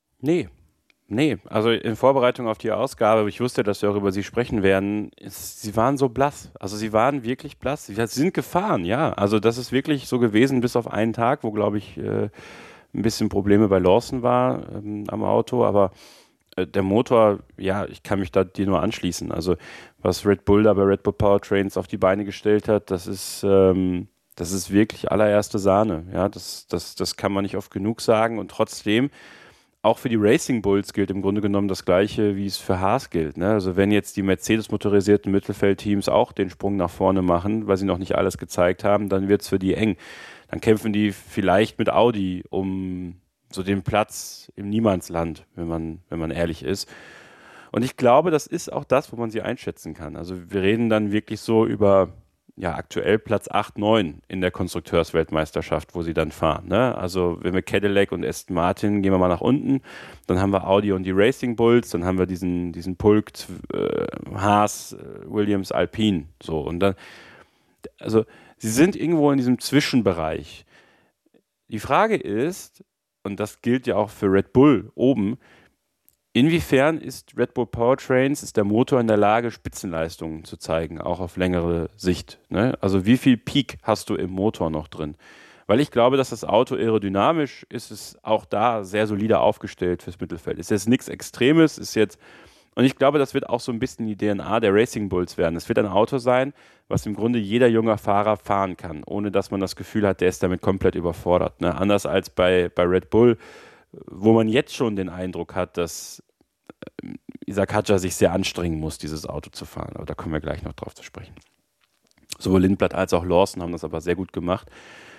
Nee, also in Vorbereitung auf die Ausgabe, ich wusste, dass wir auch über sie sprechen werden, sie waren so blass. Also sie waren wirklich blass. Sie sind gefahren, ja. Also das ist wirklich so gewesen, bis auf einen Tag, wo, glaube ich, ein bisschen Probleme bei Lawson war am Auto. Aber der Motor, ja, ich kann mich da dir nur anschließen. Also was Red Bull da bei Red Bull Powertrains auf die Beine gestellt hat, das ist wirklich allererste Sahne. Ja, das kann man nicht oft genug sagen. Und trotzdem, auch für die Racing Bulls gilt im Grunde genommen das Gleiche, wie es für Haas gilt. Ne? Also wenn jetzt die Mercedes-motorisierten Mittelfeldteams auch den Sprung nach vorne machen, weil sie noch nicht alles gezeigt haben, dann wird es für die eng. Dann kämpfen die vielleicht mit Audi um so den Platz im Niemandsland, wenn man ehrlich ist. Und ich glaube, das ist auch das, wo man sie einschätzen kann. Also wir reden dann wirklich so über aktuell Platz 8, 9 in der Konstrukteursweltmeisterschaft, wo sie dann fahren. Ne? Also wenn wir Cadillac und Aston Martin, gehen wir mal nach unten, dann haben wir Audi und die Racing Bulls, dann haben wir diesen Pulk Haas, Williams, Alpine. So, und dann, also sie sind irgendwo in diesem Zwischenbereich. Die Frage ist, und das gilt ja auch für Red Bull oben, inwiefern ist Red Bull Powertrains, ist der Motor in der Lage, Spitzenleistungen zu zeigen, auch auf längere Sicht? Ne? Also wie viel Peak hast du im Motor noch drin? Weil ich glaube, dass das Auto aerodynamisch ist, es auch da sehr solide aufgestellt fürs Mittelfeld. Ist jetzt nichts Extremes, und ich glaube, das wird auch so ein bisschen die DNA der Racing Bulls werden. Es wird ein Auto sein, was im Grunde jeder junger Fahrer fahren kann, ohne dass man das Gefühl hat, der ist damit komplett überfordert. Ne? Anders als bei Red Bull, wo man jetzt schon den Eindruck hat, dass Isaac Hadjar sich sehr anstrengen muss, dieses Auto zu fahren. Aber da kommen wir gleich noch drauf zu sprechen. Sowohl Lindblad als auch Lawson haben das aber sehr gut gemacht.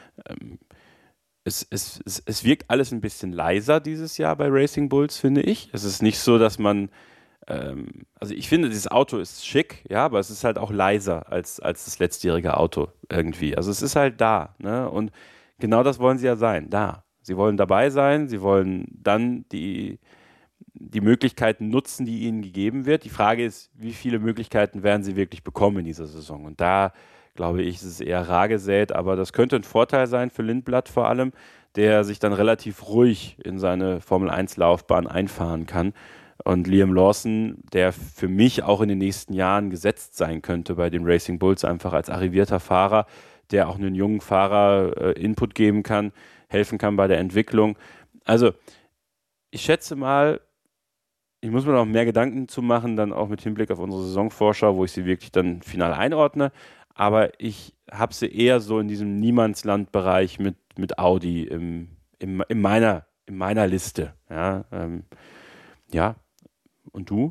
Es wirkt alles ein bisschen leiser dieses Jahr bei Racing Bulls, finde ich. Es ist nicht so, dass man also ich finde, dieses Auto ist schick, ja, aber es ist halt auch leiser als das letztjährige Auto irgendwie. Also es ist halt da, ne? Und genau das wollen sie ja sein, da. Sie wollen dabei sein, sie wollen dann die Möglichkeiten nutzen, die ihnen gegeben wird. Die Frage ist, wie viele Möglichkeiten werden sie wirklich bekommen in dieser Saison? Und da, glaube ich, ist es eher rar gesät, aber das könnte ein Vorteil sein für Lindblad vor allem, der sich dann relativ ruhig in seine Formel-1-Laufbahn einfahren kann. Und Liam Lawson, der für mich auch in den nächsten Jahren gesetzt sein könnte bei den Racing Bulls, einfach als arrivierter Fahrer, der auch einen jungen Fahrer Input geben kann, helfen kann bei der Entwicklung. Also, ich schätze mal, ich muss mir noch mehr Gedanken zu machen, dann auch mit Hinblick auf unsere Saisonvorschau, wo ich sie wirklich dann final einordne. Aber ich habe sie eher so in diesem Niemandslandbereich mit Audi in meiner Liste. Ja, ja. Und du?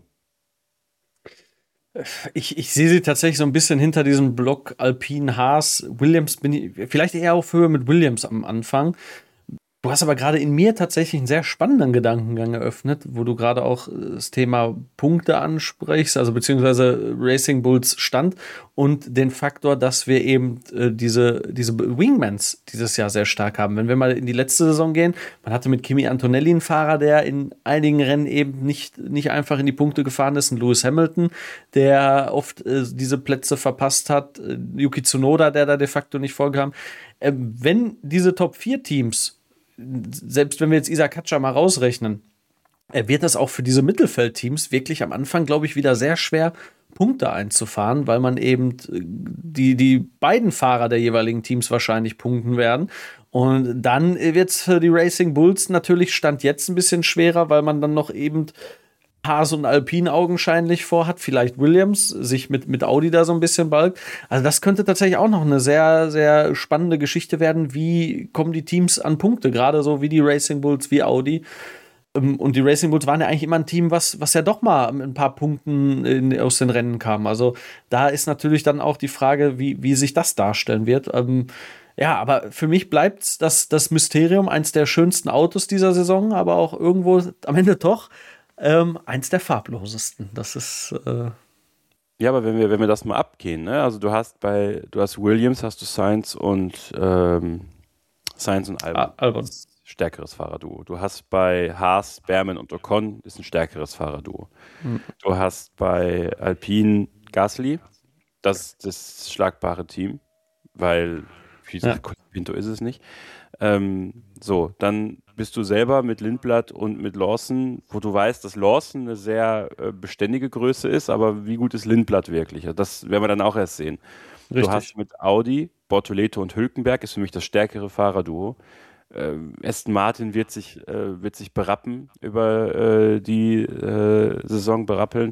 Ich sehe sie tatsächlich so ein bisschen hinter diesem Block Alpine, Haas, Williams, vielleicht eher auf Höhe mit Williams am Anfang. Du hast aber gerade in mir tatsächlich einen sehr spannenden Gedankengang eröffnet, wo du gerade auch das Thema Punkte ansprichst, also beziehungsweise Racing Bulls Stand und den Faktor, dass wir eben diese Wingmans dieses Jahr sehr stark haben. Wenn wir mal in die letzte Saison gehen, man hatte mit Kimi Antonelli einen Fahrer, der in einigen Rennen eben nicht einfach in die Punkte gefahren ist, ein Lewis Hamilton, der oft diese Plätze verpasst hat, Yuki Tsunoda, der da de facto nicht vorkam. Wenn diese Top-4-Teams, selbst wenn wir jetzt Isa Katscha mal rausrechnen, wird das auch für diese Mittelfeldteams wirklich am Anfang, glaube ich, wieder sehr schwer, Punkte einzufahren, weil man eben die beiden Fahrer der jeweiligen Teams wahrscheinlich punkten werden. Und dann wird es für die Racing Bulls natürlich Stand jetzt ein bisschen schwerer, weil man dann noch eben Haas und Alpine augenscheinlich vorhat, vielleicht Williams sich mit Audi da so ein bisschen balgt. Also das könnte tatsächlich auch noch eine sehr, sehr spannende Geschichte werden. Wie kommen die Teams an Punkte? Gerade so wie die Racing Bulls, wie Audi. Und die Racing Bulls waren ja eigentlich immer ein Team, was ja doch mal ein paar Punkten aus den Rennen kam. Also da ist natürlich dann auch die Frage, wie sich das darstellen wird. Ja, aber für mich bleibt das Mysterium, eins der schönsten Autos dieser Saison, aber auch irgendwo am Ende doch eins der farblosesten. Das ist ja, aber wenn wir das mal abgehen, ne? Also du hast Williams, hast du Sainz und Albon. Albon. Stärkeres Fahrerduo. Du hast bei Haas, Behrmann und Ocon ist ein stärkeres Fahrerduo. Du hast bei Alpine Gasly, das ist das schlagbare Team, weil Pinto ist es nicht. So, dann bist du selber mit Lindblad und mit Lawson, wo du weißt, dass Lawson eine sehr beständige Größe ist, aber wie gut ist Lindblad wirklich? Also das werden wir dann auch erst sehen. Richtig. Du hast mit Audi, Bortoleto und Hülkenberg ist für mich das stärkere Fahrerduo. Aston Martin wird sich berappen über die Saison berappeln.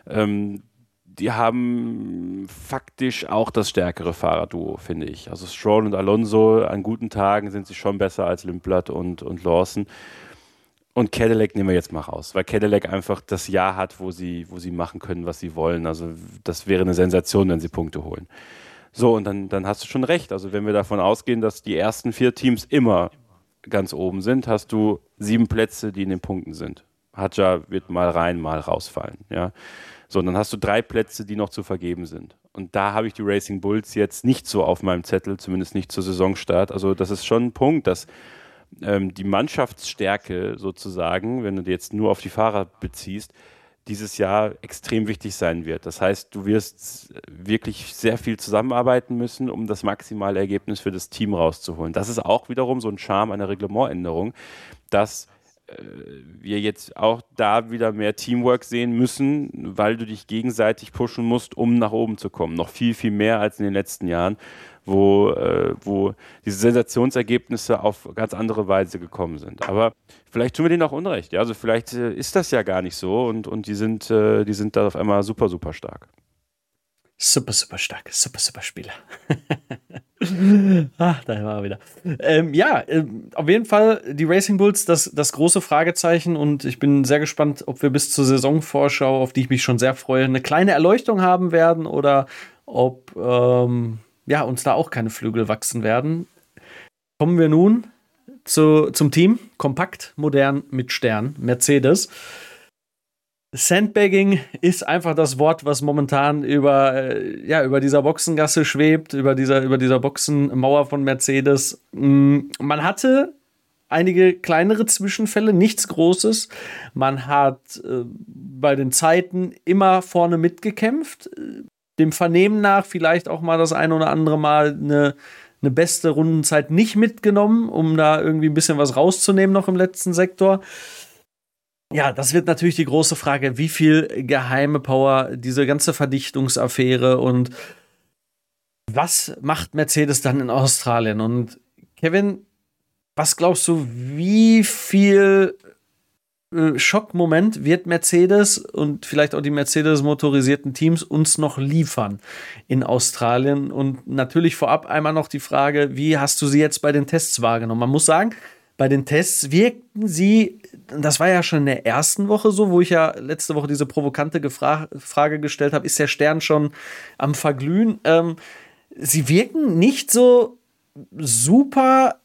Die haben faktisch auch das stärkere Fahrerduo, finde ich. Also Stroll und Alonso, an guten Tagen sind sie schon besser als Lindblad und Lawson. Und Cadillac nehmen wir jetzt mal raus, weil Cadillac einfach das Jahr hat, wo sie machen können, was sie wollen. Also das wäre eine Sensation, wenn sie Punkte holen. So, und dann hast du schon recht. Also wenn wir davon ausgehen, dass die ersten 4 Teams immer ganz oben sind, hast du 7 Plätze, die in den Punkten sind. Hadjar wird mal rein, mal rausfallen. Ja. So, und dann hast du 3 Plätze, die noch zu vergeben sind. Und da habe ich die Racing Bulls jetzt nicht so auf meinem Zettel, zumindest nicht zur Saisonstart. Also das ist schon ein Punkt, dass die Mannschaftsstärke sozusagen, wenn du jetzt nur auf die Fahrer beziehst, dieses Jahr extrem wichtig sein wird. Das heißt, du wirst wirklich sehr viel zusammenarbeiten müssen, um das maximale Ergebnis für das Team rauszuholen. Das ist auch wiederum so ein Charme einer Reglementänderung, dass wir jetzt auch da wieder mehr Teamwork sehen müssen, weil du dich gegenseitig pushen musst, um nach oben zu kommen. Noch viel, viel mehr als in den letzten Jahren, wo diese Sensationsergebnisse auf ganz andere Weise gekommen sind. Aber vielleicht tun wir denen auch Unrecht. Ja? Also vielleicht ist das ja gar nicht so und die sind da auf einmal super, super stark. Super, super stark. Super, super Spieler. Da war er wieder. Auf jeden Fall die Racing Bulls, das große Fragezeichen, und ich bin sehr gespannt, ob wir bis zur Saisonvorschau, auf die ich mich schon sehr freue, eine kleine Erleuchtung haben werden oder ob uns da auch keine Flügel wachsen werden. Kommen wir nun zum Team. Kompakt, modern, mit Stern. Mercedes. Sandbagging ist einfach das Wort, was momentan über dieser Boxengasse schwebt, über dieser Boxenmauer von Mercedes. Man hatte einige kleinere Zwischenfälle, nichts Großes. Man hat bei den Zeiten immer vorne mitgekämpft. Dem Vernehmen nach vielleicht auch mal das eine oder andere Mal eine beste Rundenzeit nicht mitgenommen, um da irgendwie ein bisschen was rauszunehmen noch im letzten Sektor. Ja, das wird natürlich die große Frage, wie viel geheime Power, diese ganze Verdichtungsaffäre und was macht Mercedes dann in Australien? Und Kevin, was glaubst du, wie viel Schockmoment wird Mercedes und vielleicht auch die Mercedes-motorisierten Teams uns noch liefern in Australien? Und natürlich vorab einmal noch die Frage, wie hast du sie jetzt bei den Tests wahrgenommen? Man muss sagen, bei den Tests wirkten sie, das war ja schon in der ersten Woche so, wo ich ja letzte Woche diese provokante Frage gestellt habe, ist der Stern schon am Verglühen? Sie wirken nicht so super,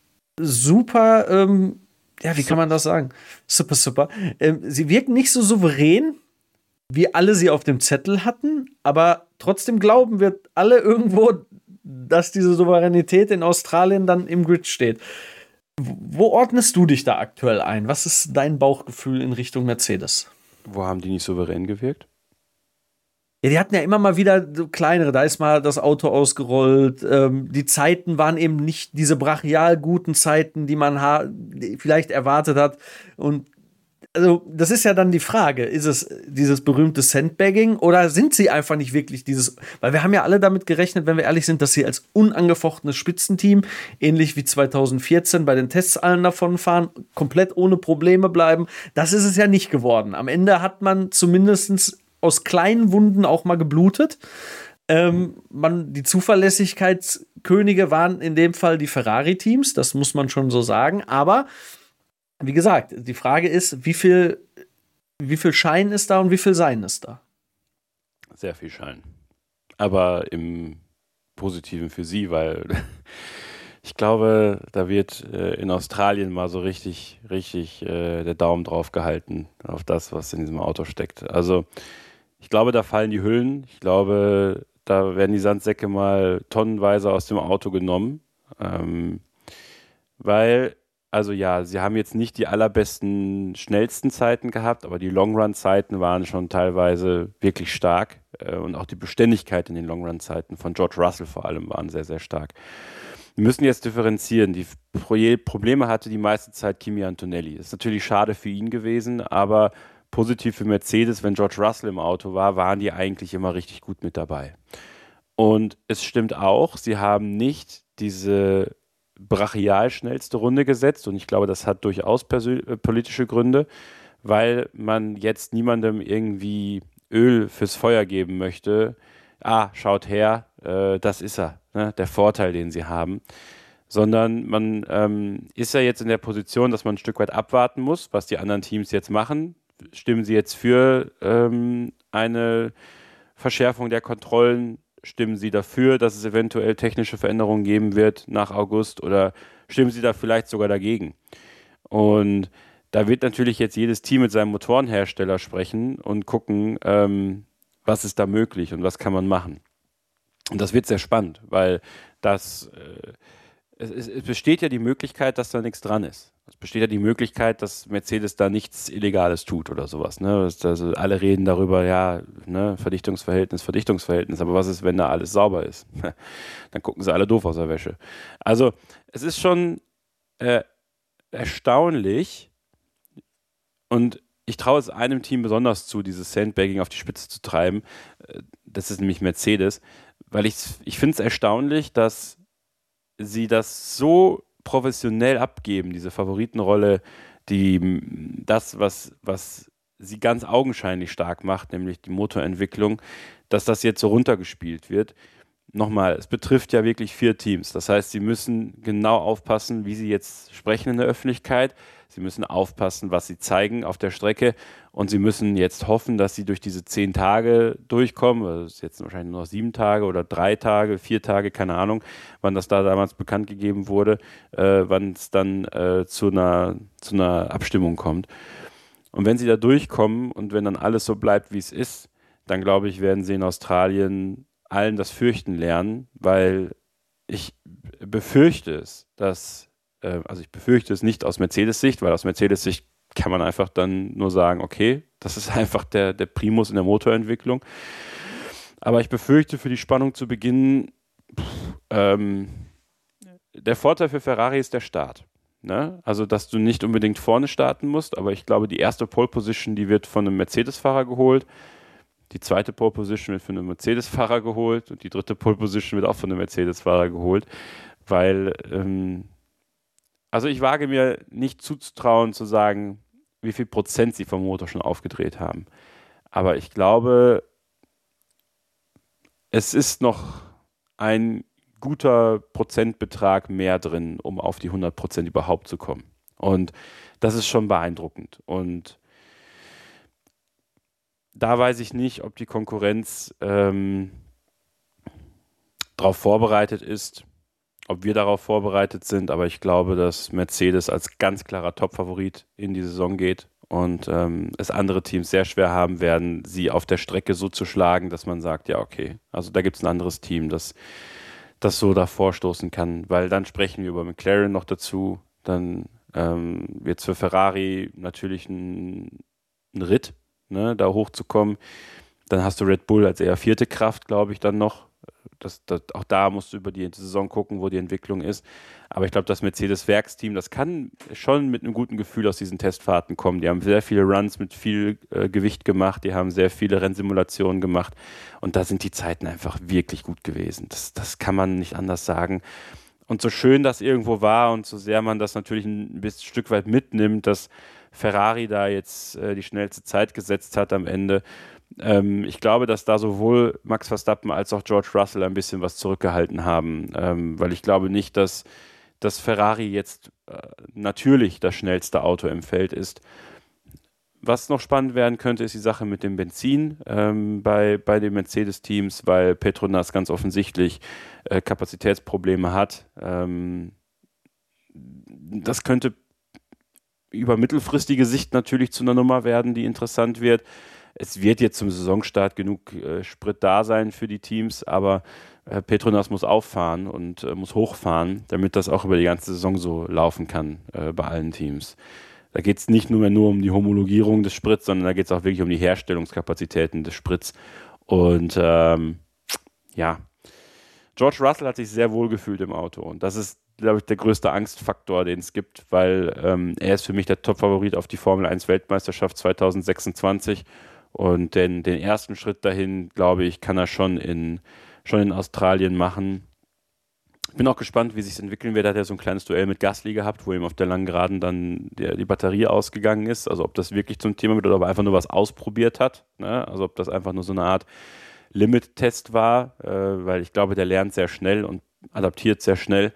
ja, wie kann man das sagen? Super. Sie wirken nicht so souverän, wie alle sie auf dem Zettel hatten, aber trotzdem glauben wir alle irgendwo, dass diese Souveränität in Australien dann im Grid steht. Wo ordnest du dich da aktuell ein? Was ist dein Bauchgefühl in Richtung Mercedes? Wo haben die nicht souverän gewirkt? Ja, die hatten ja immer mal wieder so kleinere, da ist mal das Auto ausgerollt, die Zeiten waren eben nicht diese brachial guten Zeiten, die man vielleicht erwartet hat. Und also das ist ja dann die Frage, ist es dieses berühmte Sandbagging oder sind sie einfach nicht wirklich weil wir haben ja alle damit gerechnet, wenn wir ehrlich sind, dass sie als unangefochtenes Spitzenteam, ähnlich wie 2014 bei den Tests allen davonfahren, komplett ohne Probleme bleiben. Das ist es ja nicht geworden. Am Ende hat man zumindest aus kleinen Wunden auch mal geblutet. Die Zuverlässigkeitskönige waren in dem Fall die Ferrari-Teams, das muss man schon so sagen. Aber wie gesagt, die Frage ist, wie viel Schein ist da und wie viel Sein ist da? Sehr viel Schein. Aber im Positiven für sie, weil ich glaube, da wird in Australien mal so richtig der Daumen drauf gehalten auf das, was in diesem Auto steckt. Also ich glaube, da fallen die Hüllen. Ich glaube, da werden die Sandsäcke mal tonnenweise aus dem Auto genommen. Weil, also ja, sie haben jetzt nicht die allerbesten, schnellsten Zeiten gehabt, aber die Long-Run-Zeiten waren schon teilweise wirklich stark. Und auch die Beständigkeit in den Long-Run-Zeiten von George Russell vor allem waren sehr, sehr stark. Wir müssen jetzt differenzieren. Die Probleme hatte die meiste Zeit Kimi Antonelli. Das ist natürlich schade für ihn gewesen, aber positiv für Mercedes, wenn George Russell im Auto war, waren die eigentlich immer richtig gut mit dabei. Und es stimmt auch, sie haben nicht diese brachial schnellste Runde gesetzt und ich glaube, das hat durchaus politische Gründe, weil man jetzt niemandem irgendwie Öl fürs Feuer geben möchte. Schaut her, das ist er, ne? Der Vorteil, den sie haben. Sondern man ist ja jetzt in der Position, dass man ein Stück weit abwarten muss, was die anderen Teams jetzt machen. Stimmen sie jetzt für eine Verschärfung der Kontrollen? Stimmen sie dafür, dass es eventuell technische Veränderungen geben wird nach August? Oder stimmen sie da vielleicht sogar dagegen? Und da wird natürlich jetzt jedes Team mit seinem Motorenhersteller sprechen und gucken, was ist da möglich und was kann man machen. Und das wird sehr spannend, weil es besteht ja die Möglichkeit, dass da nichts dran ist. Es besteht ja die Möglichkeit, dass Mercedes da nichts Illegales tut oder sowas. Ne? Also alle reden darüber, ja, ne, Verdichtungsverhältnis, aber was ist, wenn da alles sauber ist? Dann gucken sie alle doof aus der Wäsche. Also es ist schon erstaunlich und ich traue es einem Team besonders zu, dieses Sandbagging auf die Spitze zu treiben. Das ist nämlich Mercedes, weil ich finde es erstaunlich, dass sie das so professionell abgeben, diese Favoritenrolle, was sie ganz augenscheinlich stark macht, nämlich die Motorentwicklung, dass das jetzt so runtergespielt wird. Nochmal, es betrifft ja wirklich 4 Teams. Das heißt, sie müssen genau aufpassen, wie sie jetzt sprechen in der Öffentlichkeit. Sie müssen aufpassen, was sie zeigen auf der Strecke. Und sie müssen jetzt hoffen, dass sie durch diese 10 Tage durchkommen. Also das ist jetzt wahrscheinlich nur noch 7 Tage oder 3 Tage, 4 Tage, keine Ahnung, wann das da damals bekannt gegeben wurde, wann es dann zu einer Abstimmung kommt. Und wenn sie da durchkommen und wenn dann alles so bleibt, wie es ist, dann glaube ich, werden sie in Australien allen das Fürchten lernen, weil ich befürchte es, dass also ich befürchte es nicht aus Mercedes-Sicht, weil aus Mercedes-Sicht kann man einfach dann nur sagen, okay, das ist einfach der Primus in der Motorentwicklung. Aber ich befürchte für die Spannung zu Beginn, der Vorteil für Ferrari ist der Start. Ne? Also, dass du nicht unbedingt vorne starten musst, aber ich glaube, die erste Pole Position, die wird von einem Mercedes-Fahrer geholt. Die zweite Pole Position wird von einem Mercedes-Fahrer geholt und die dritte Pole Position wird auch von einem Mercedes-Fahrer geholt, weil, also ich wage mir nicht zuzutrauen zu sagen, wie viel Prozent sie vom Motor schon aufgedreht haben. Aber ich glaube, es ist noch ein guter Prozentbetrag mehr drin, um auf die 100% überhaupt zu kommen. Und das ist schon beeindruckend. Und da weiß ich nicht, ob die Konkurrenz darauf vorbereitet ist, ob wir darauf vorbereitet sind, aber ich glaube, dass Mercedes als ganz klarer Top-Favorit in die Saison geht und es andere Teams sehr schwer haben werden, sie auf der Strecke so zu schlagen, dass man sagt, ja okay, also da gibt es ein anderes Team, das so davor stoßen kann, weil dann sprechen wir über McLaren noch dazu, dann wird es für Ferrari natürlich ein Ritt, ne, da hochzukommen. Dann hast du Red Bull als eher vierte Kraft, glaube ich, dann noch. Auch da musst du über die Saison gucken, wo die Entwicklung ist. Aber ich glaube, das Mercedes-Werksteam, das kann schon mit einem guten Gefühl aus diesen Testfahrten kommen. Die haben sehr viele Runs mit viel Gewicht gemacht, die haben sehr viele Rennsimulationen gemacht und da sind die Zeiten einfach wirklich gut gewesen. Das kann man nicht anders sagen. Und so schön das irgendwo war und so sehr man das natürlich ein bisschen Stück weit mitnimmt, dass Ferrari da jetzt die schnellste Zeit gesetzt hat am Ende. Ich glaube, dass da sowohl Max Verstappen als auch George Russell ein bisschen was zurückgehalten haben, weil ich glaube nicht, dass Ferrari jetzt natürlich das schnellste Auto im Feld ist. Was noch spannend werden könnte, ist die Sache mit dem Benzin bei den Mercedes-Teams, weil Petronas ganz offensichtlich Kapazitätsprobleme hat. Das könnte über mittelfristige Sicht natürlich zu einer Nummer werden, die interessant wird. Es wird jetzt zum Saisonstart genug Sprit da sein für die Teams, aber Petronas muss auffahren und muss hochfahren, damit das auch über die ganze Saison so laufen kann bei allen Teams. Da geht es nicht nur um die Homologierung des Sprits, sondern da geht es auch wirklich um die Herstellungskapazitäten des Sprits. Und ja, George Russell hat sich sehr wohl gefühlt im Auto und das ist, glaube ich, der größte Angstfaktor, den es gibt, weil er ist für mich der Top-Favorit auf die Formel 1 Weltmeisterschaft 2026 und den ersten Schritt dahin, glaube ich, kann er schon in Australien machen. Ich bin auch gespannt, wie sich es entwickeln wird. Er hat ja so ein kleines Duell mit Gasly gehabt, wo ihm auf der langen Geraden dann die Batterie ausgegangen ist. Also ob das wirklich zum Thema wird oder ob er einfach nur was ausprobiert hat. Ne? Also ob das einfach nur so eine Art Limit-Test war, weil ich glaube, der lernt sehr schnell und adaptiert sehr schnell.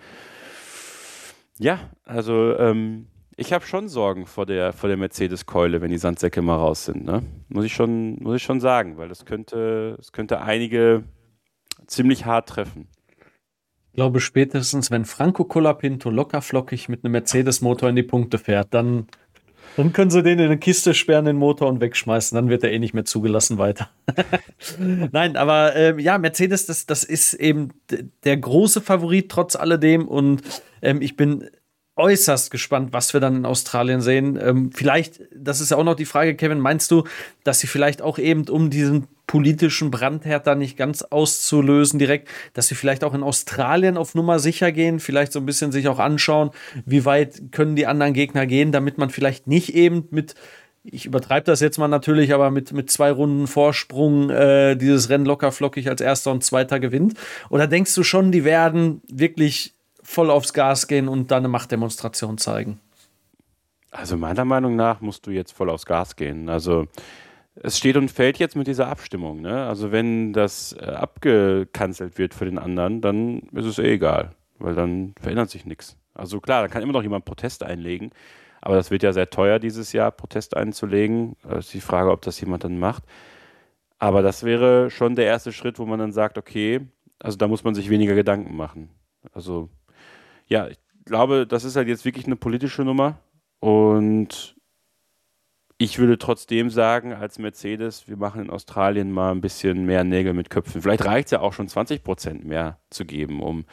Ja, also ich habe schon Sorgen vor der Mercedes-Keule, wenn die Sandsäcke mal raus sind. Ne? Muss ich schon sagen, weil das könnte einige ziemlich hart treffen. Ich glaube, spätestens, wenn Franco Colapinto lockerflockig mit einem Mercedes-Motor in die Punkte fährt, dann können sie den in eine Kiste sperren, den Motor, und wegschmeißen. Dann wird er eh nicht mehr zugelassen weiter. Nein, aber ja, Mercedes, das ist eben der große Favorit trotz alledem. Und ich bin äußerst gespannt, was wir dann in Australien sehen. Vielleicht, das ist ja auch noch die Frage, Kevin, meinst du, dass sie vielleicht auch eben, um diesen politischen Brandherd da nicht ganz auszulösen direkt, dass sie vielleicht auch in Australien auf Nummer sicher gehen, vielleicht so ein bisschen sich auch anschauen, wie weit können die anderen Gegner gehen, damit man vielleicht nicht eben mit, ich übertreibe das jetzt mal natürlich, aber mit 2 Runden Vorsprung dieses Rennen locker flockig als Erster und Zweiter gewinnt? Oder denkst du schon, die werden wirklich voll aufs Gas gehen und da eine Machtdemonstration zeigen? Also meiner Meinung nach musst du jetzt voll aufs Gas gehen. Also es steht und fällt jetzt mit dieser Abstimmung. Ne? Also wenn das abgekanzelt wird für den anderen, dann ist es egal, weil dann verändert sich nichts. Also klar, da kann immer noch jemand Protest einlegen, aber das wird ja sehr teuer dieses Jahr, Protest einzulegen. Das ist die Frage, ob das jemand dann macht. Aber das wäre schon der erste Schritt, wo man dann sagt, okay, also da muss man sich weniger Gedanken machen. Also ja, ich glaube, das ist halt jetzt wirklich eine politische Nummer und ich würde trotzdem sagen, als Mercedes, wir machen in Australien mal ein bisschen mehr Nägel mit Köpfen. Vielleicht reicht es ja auch schon 20% mehr zu geben, um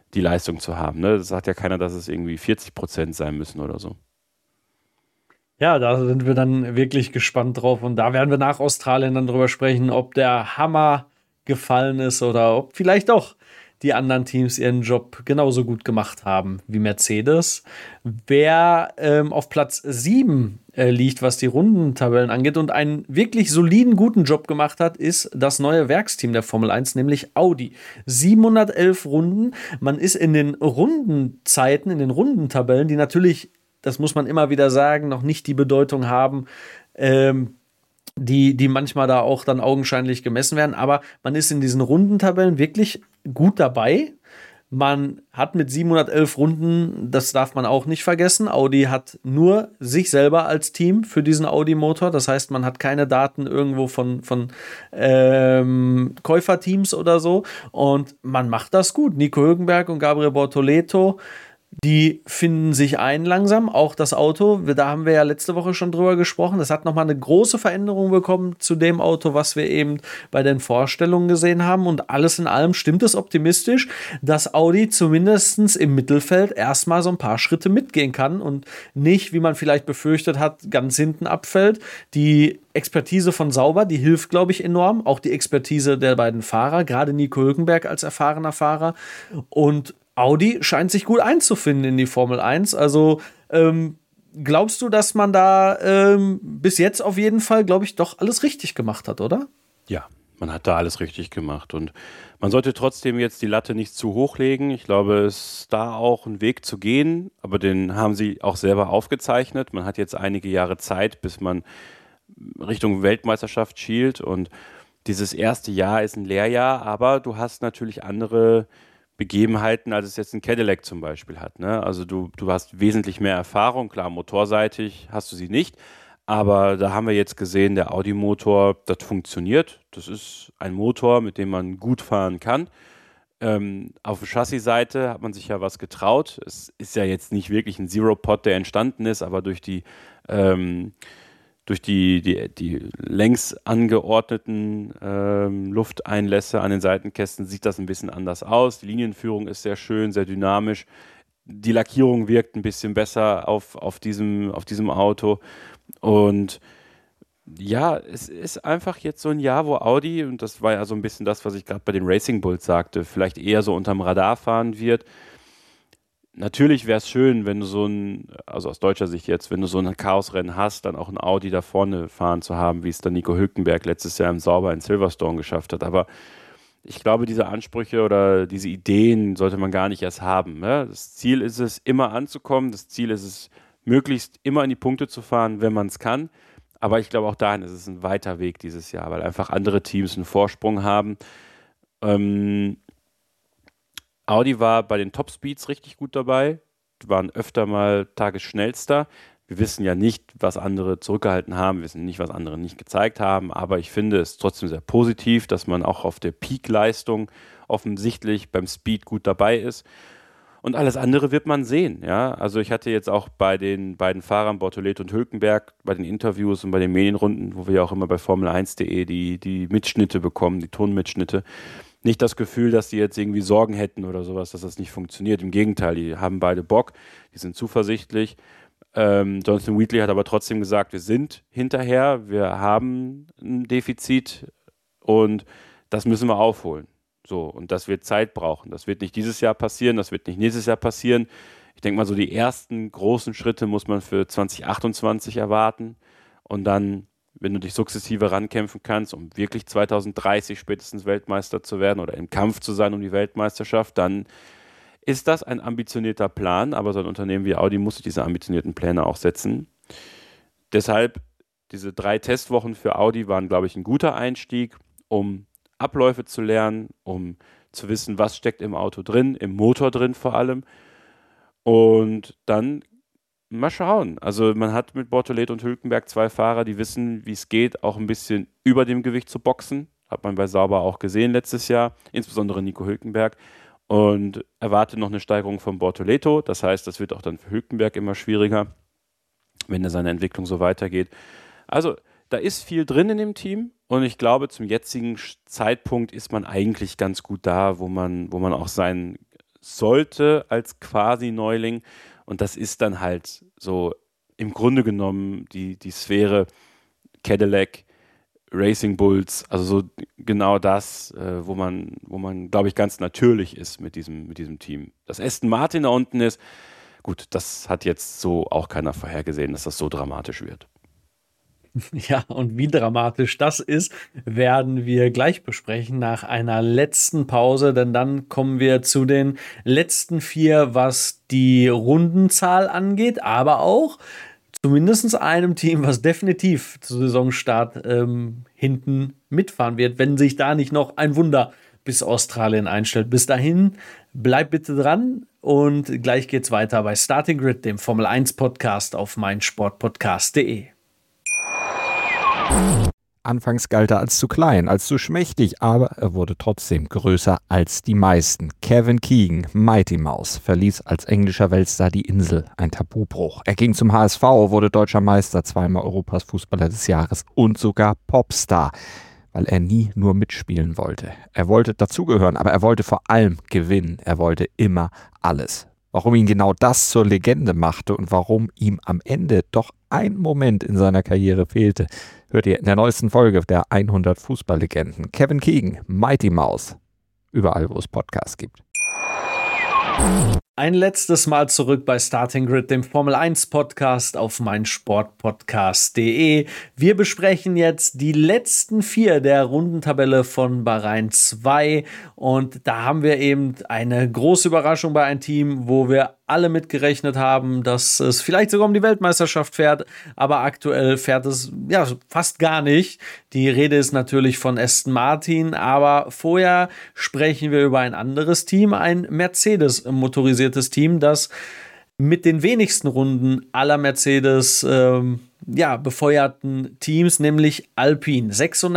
die Leistung zu haben. Ne? Das sagt ja keiner, dass es irgendwie 40% sein müssen oder so. Ja, da sind wir dann wirklich gespannt drauf. Und da werden wir nach Australien dann drüber sprechen, ob der Hammer gefallen ist oder ob vielleicht doch die anderen Teams ihren Job genauso gut gemacht haben wie Mercedes. Wer auf Platz 7 liegt, was die Rundentabellen angeht und einen wirklich soliden, guten Job gemacht hat, ist das neue Werksteam der Formel 1, nämlich Audi. 711 Runden. Man ist in den Rundenzeiten, in den Rundentabellen, die natürlich, das muss man immer wieder sagen, noch nicht die Bedeutung haben, die manchmal da auch dann augenscheinlich gemessen werden. Aber man ist in diesen Rundentabellen wirklich gut dabei. Man hat mit 711 Runden, das darf man auch nicht vergessen, Audi hat nur sich selber als Team für diesen Audi-Motor. Das heißt, man hat keine Daten irgendwo von Käuferteams oder so. Und man macht das gut. Nico Hülkenberg und Gabriel Bortoleto, die finden sich ein langsam, auch das Auto, da haben wir ja letzte Woche schon drüber gesprochen, das hat nochmal eine große Veränderung bekommen zu dem Auto, was wir eben bei den Vorstellungen gesehen haben, und alles in allem stimmt es optimistisch, dass Audi zumindest im Mittelfeld erstmal so ein paar Schritte mitgehen kann und nicht, wie man vielleicht befürchtet hat, ganz hinten abfällt. Die Expertise von Sauber, die hilft, glaube ich, enorm, auch die Expertise der beiden Fahrer, gerade Nico Hülkenberg als erfahrener Fahrer, und Audi scheint sich gut einzufinden in die Formel 1. Also glaubst du, dass man da bis jetzt auf jeden Fall, glaube ich, doch alles richtig gemacht hat, oder? Ja, man hat da alles richtig gemacht. Und man sollte trotzdem jetzt die Latte nicht zu hoch legen. Ich glaube, es ist da auch ein Weg zu gehen. Aber den haben sie auch selber aufgezeichnet. Man hat jetzt einige Jahre Zeit, bis man Richtung Weltmeisterschaft schielt. Und dieses erste Jahr ist ein Lehrjahr. Aber du hast natürlich andere Begebenheiten, als es jetzt ein Cadillac zum Beispiel hat. Ne? Also du hast wesentlich mehr Erfahrung, klar, motorseitig hast du sie nicht, aber da haben wir jetzt gesehen, der Audi-Motor, das funktioniert. Das ist ein Motor, mit dem man gut fahren kann. Auf der Chassis-Seite hat man sich ja was getraut. Es ist ja jetzt nicht wirklich ein Zero-Pod, der entstanden ist, aber durch die längs angeordneten Lufteinlässe an den Seitenkästen sieht das ein bisschen anders aus. Die Linienführung ist sehr schön, sehr dynamisch. Die Lackierung wirkt ein bisschen besser auf diesem Auto. Und ja, es ist einfach jetzt so ein Jahr, wo Audi, und das war ja so ein bisschen das, was ich gerade bei den Racing Bulls sagte, vielleicht eher so unterm Radar fahren wird. Natürlich wäre es schön, wenn du also aus deutscher Sicht jetzt, wenn du so ein Chaosrennen hast, dann auch ein Audi da vorne fahren zu haben, wie es dann Nico Hülkenberg letztes Jahr im Sauber in Silverstone geschafft hat. Aber ich glaube, diese Ansprüche oder diese Ideen sollte man gar nicht erst haben. Ne? Das Ziel ist es, immer anzukommen. Das Ziel ist es, möglichst immer in die Punkte zu fahren, wenn man es kann. Aber ich glaube, auch dahin ist es ein weiter Weg dieses Jahr, weil einfach andere Teams einen Vorsprung haben. Audi war bei den Topspeeds richtig gut dabei, die waren öfter mal Tagesschnellster. Wir wissen ja nicht, was andere zurückgehalten haben, wir wissen nicht, was andere nicht gezeigt haben, aber ich finde es trotzdem sehr positiv, dass man auch auf der Peak-Leistung offensichtlich beim Speed gut dabei ist. Und alles andere wird man sehen. Ja? Also ich hatte jetzt auch bei den beiden Fahrern, Bortoleto und Hülkenberg, bei den Interviews und bei den Medienrunden, wo wir ja auch immer bei Formel1.de die Mitschnitte bekommen, die Tonmitschnitte, nicht das Gefühl, dass die jetzt irgendwie Sorgen hätten oder sowas, dass das nicht funktioniert. Im Gegenteil, die haben beide Bock, die sind zuversichtlich. Jonathan Wheatley hat aber trotzdem gesagt, wir sind hinterher, wir haben ein Defizit und das müssen wir aufholen. So, und das wird Zeit brauchen. Das wird nicht dieses Jahr passieren, das wird nicht nächstes Jahr passieren. Ich denke mal, so die ersten großen Schritte muss man für 2028 erwarten und dann, wenn du dich sukzessive rankämpfen kannst, um wirklich 2030 spätestens Weltmeister zu werden oder im Kampf zu sein um die Weltmeisterschaft, dann ist das ein ambitionierter Plan, aber so ein Unternehmen wie Audi muss sich diese ambitionierten Pläne auch setzen. Deshalb, diese 3 Testwochen für Audi waren, glaube ich, ein guter Einstieg, um Abläufe zu lernen, um zu wissen, was steckt im Auto drin, im Motor drin vor allem. Und dann mal schauen. Also man hat mit Bortoleto und Hülkenberg 2 Fahrer, die wissen, wie es geht, auch ein bisschen über dem Gewicht zu boxen. Hat man bei Sauber auch gesehen letztes Jahr, insbesondere Nico Hülkenberg. Und erwartet noch eine Steigerung von Bortoleto. Das heißt, das wird auch dann für Hülkenberg immer schwieriger, wenn er seine Entwicklung so weitergeht. Also da ist viel drin in dem Team und ich glaube, zum jetzigen Zeitpunkt ist man eigentlich ganz gut da, wo man auch sein sollte als quasi Neuling. Und das ist dann halt so im Grunde genommen die Sphäre Cadillac, Racing Bulls, also so genau das, wo man, glaube ich, ganz natürlich ist mit diesem Team. Dass Aston Martin da unten ist, gut, das hat jetzt so auch keiner vorhergesehen, dass das so dramatisch wird. Ja, und wie dramatisch das ist, werden wir gleich besprechen nach einer letzten Pause, denn dann kommen wir zu den letzten 4, was die Rundenzahl angeht, aber auch zumindest einem Team, was definitiv zu Saisonstart hinten mitfahren wird, wenn sich da nicht noch ein Wunder bis Australien einstellt. Bis dahin, bleibt bitte dran und gleich geht's weiter bei Starting Grid, dem Formel 1 Podcast auf meinsportpodcast.de. Anfangs galt er als zu klein, als zu schmächtig, aber er wurde trotzdem größer als die meisten. Kevin Keegan, Mighty Mouse, verließ als englischer Weltstar die Insel, ein Tabubruch. Er ging zum HSV, wurde deutscher Meister, 2-mal Europas Fußballer des Jahres und sogar Popstar, weil er nie nur mitspielen wollte. Er wollte dazugehören, aber er wollte vor allem gewinnen. Er wollte immer alles. Warum ihn genau das zur Legende machte und warum ihm am Ende doch ein Moment in seiner Karriere fehlte, hört ihr in der neuesten Folge der 100 Fußballlegenden. Kevin Keegan, Mighty Mouse, überall wo es Podcasts gibt. Ein letztes Mal zurück bei Starting Grid, dem Formel 1 Podcast auf meinsportpodcast.de. Wir besprechen jetzt die letzten 4 der Rundentabelle von Bahrain 2 und da haben wir eben eine große Überraschung bei einem Team, wo wir alle mitgerechnet haben, dass es vielleicht sogar um die Weltmeisterschaft fährt, aber aktuell fährt es ja fast gar nicht. Die Rede ist natürlich von Aston Martin, aber vorher sprechen wir über ein anderes Team, ein Mercedes-motorisiertes Team, das mit den wenigsten Runden aller Mercedes befeuerten Teams, nämlich Alpine.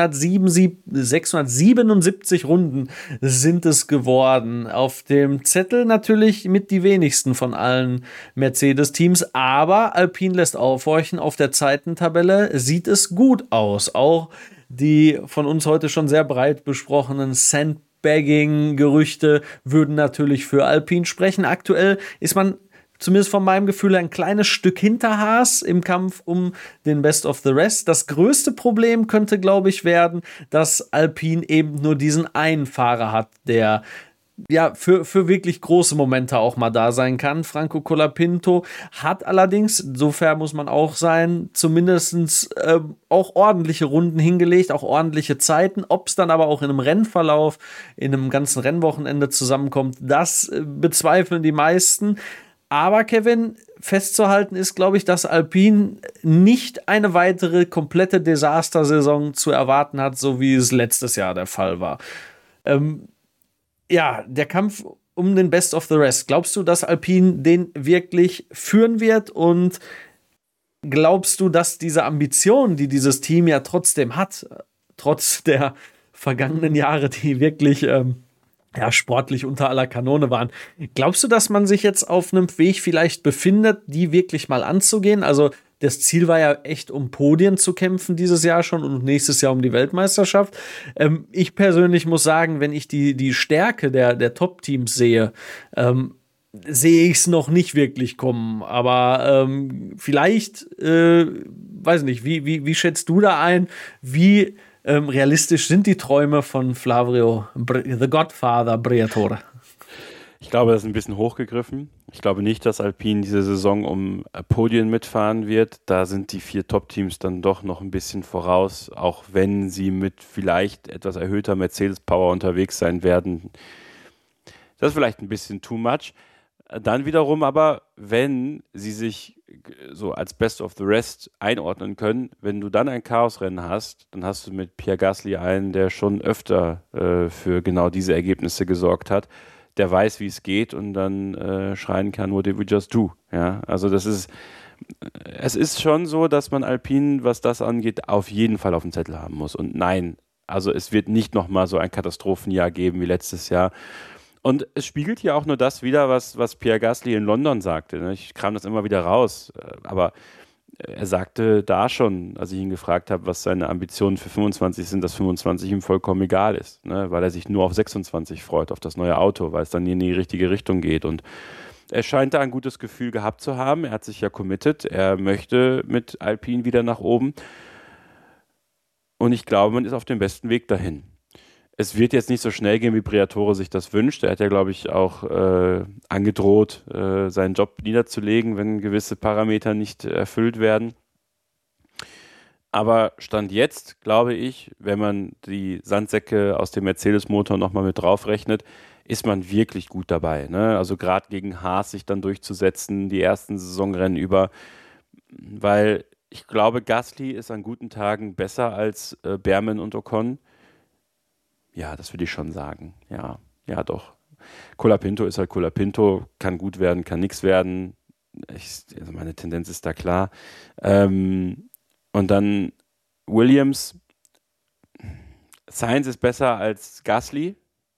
677 Runden sind es geworden. Auf dem Zettel natürlich mit die wenigsten von allen Mercedes-Teams, aber Alpine lässt aufhorchen. Auf der Zeitentabelle sieht es gut aus. Auch die von uns heute schon sehr breit besprochenen Sandbagging-Gerüchte würden natürlich für Alpine sprechen. Aktuell ist man zumindest von meinem Gefühl ein kleines Stück hinter Haas im Kampf um den Best of the Rest. Das größte Problem könnte, glaube ich, werden, dass Alpine eben nur diesen einen Fahrer hat, der ja für wirklich große Momente auch mal da sein kann. Franco Colapinto hat allerdings, so fair muss man auch sein, zumindest auch ordentliche Runden hingelegt, auch ordentliche Zeiten. Ob es dann aber auch in einem Rennverlauf, in einem ganzen Rennwochenende zusammenkommt, das bezweifeln die meisten. Aber Kevin, festzuhalten ist, glaube ich, dass Alpine nicht eine weitere komplette Desastersaison zu erwarten hat, so wie es letztes Jahr der Fall war. Der Kampf um den Best of the Rest. Glaubst du, dass Alpine den wirklich führen wird? Und glaubst du, dass diese Ambition, die dieses Team ja trotzdem hat, trotz der vergangenen Jahre, die wirklich sportlich unter aller Kanone waren. Glaubst du, dass man sich jetzt auf einem Weg vielleicht befindet, die wirklich mal anzugehen? Also das Ziel war ja echt, um Podien zu kämpfen dieses Jahr schon und nächstes Jahr um die Weltmeisterschaft. Ich persönlich muss sagen, wenn ich die Stärke der Top-Teams sehe, sehe ich es noch nicht wirklich kommen. Aber vielleicht, weiß nicht, wie schätzt du da ein? Wie realistisch sind die Träume von Flavio, The Godfather Briatore? Ich glaube, das ist ein bisschen hochgegriffen. Ich glaube nicht, dass Alpine diese Saison um Podien mitfahren wird. Da sind die 4 Top-Teams dann doch noch ein bisschen voraus, auch wenn sie mit vielleicht etwas erhöhter Mercedes-Power unterwegs sein werden. Das ist vielleicht ein bisschen too much. Dann wiederum aber, wenn sie sich so als Best of the Rest einordnen können, wenn du dann ein Chaosrennen hast, dann hast du mit Pierre Gasly einen, der schon öfter für genau diese Ergebnisse gesorgt hat, der weiß, wie es geht und dann schreien kann, what did we just do? Ja, also es ist schon so, dass man Alpine, was das angeht, auf jeden Fall auf dem Zettel haben muss. Und nein, also es wird nicht nochmal so ein Katastrophenjahr geben wie letztes Jahr. Und es spiegelt ja auch nur das wider, was Pierre Gasly in London sagte. Ich kram das immer wieder raus. Aber er sagte da schon, als ich ihn gefragt habe, was seine Ambitionen für 25 sind, dass 25 ihm vollkommen egal ist, ne? Weil er sich nur auf 26 freut, auf das neue Auto, weil es dann in die richtige Richtung geht. Und er scheint da ein gutes Gefühl gehabt zu haben. Er hat sich ja committed. Er möchte mit Alpine wieder nach oben. Und ich glaube, man ist auf dem besten Weg dahin. Es wird jetzt nicht so schnell gehen, wie Briatore sich das wünscht. Er hat ja, glaube ich, auch angedroht, seinen Job niederzulegen, wenn gewisse Parameter nicht erfüllt werden. Aber Stand jetzt, glaube ich, wenn man die Sandsäcke aus dem Mercedes-Motor nochmal mit draufrechnet, ist man wirklich gut dabei, ne? Also gerade gegen Haas sich dann durchzusetzen, die ersten Saisonrennen über, weil ich glaube, Gasly ist an guten Tagen besser als Behrman und Ocon. Ja, das würde ich schon sagen. Ja, doch. Colapinto ist halt Colapinto, kann gut werden, kann nichts werden. Also meine Tendenz ist da klar. Und dann Williams. Sainz ist besser als Gasly,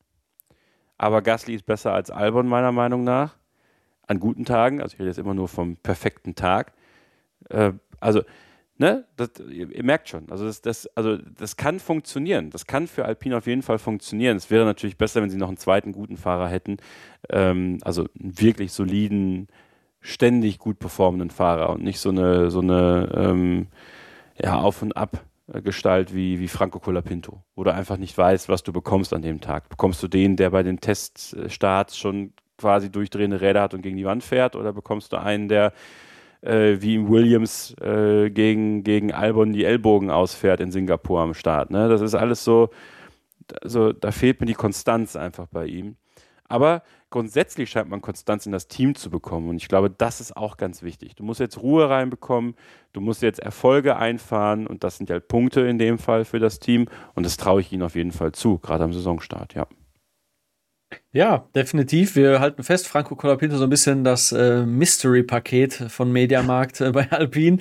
aber Gasly ist besser als Albon meiner Meinung nach. An guten Tagen, also ich rede jetzt immer nur vom perfekten Tag. Also, ne, ihr merkt schon, also das kann funktionieren. Das kann für Alpine auf jeden Fall funktionieren. Es wäre natürlich besser, wenn sie noch einen zweiten guten Fahrer hätten. Also einen wirklich soliden, ständig gut performenden Fahrer und nicht so eine Auf- und Ab-Gestalt wie Franco Colapinto, wo du einfach nicht weißt, was du bekommst an dem Tag. Bekommst du den, der bei den Teststarts schon quasi durchdrehende Räder hat und gegen die Wand fährt, oder bekommst du einen, der wie im Williams gegen Albon die Ellbogen ausfährt in Singapur am Start. Ne? Das ist alles so, also da fehlt mir die Konstanz einfach bei ihm. Aber grundsätzlich scheint man Konstanz in das Team zu bekommen. Und ich glaube, das ist auch ganz wichtig. Du musst jetzt Ruhe reinbekommen, du musst jetzt Erfolge einfahren, und das sind halt Punkte in dem Fall für das Team. Und das traue ich ihnen auf jeden Fall zu, gerade am Saisonstart, ja. Ja, definitiv. Wir halten fest, Franco Colapinto so ein bisschen das Mystery-Paket von Mediamarkt bei Alpine.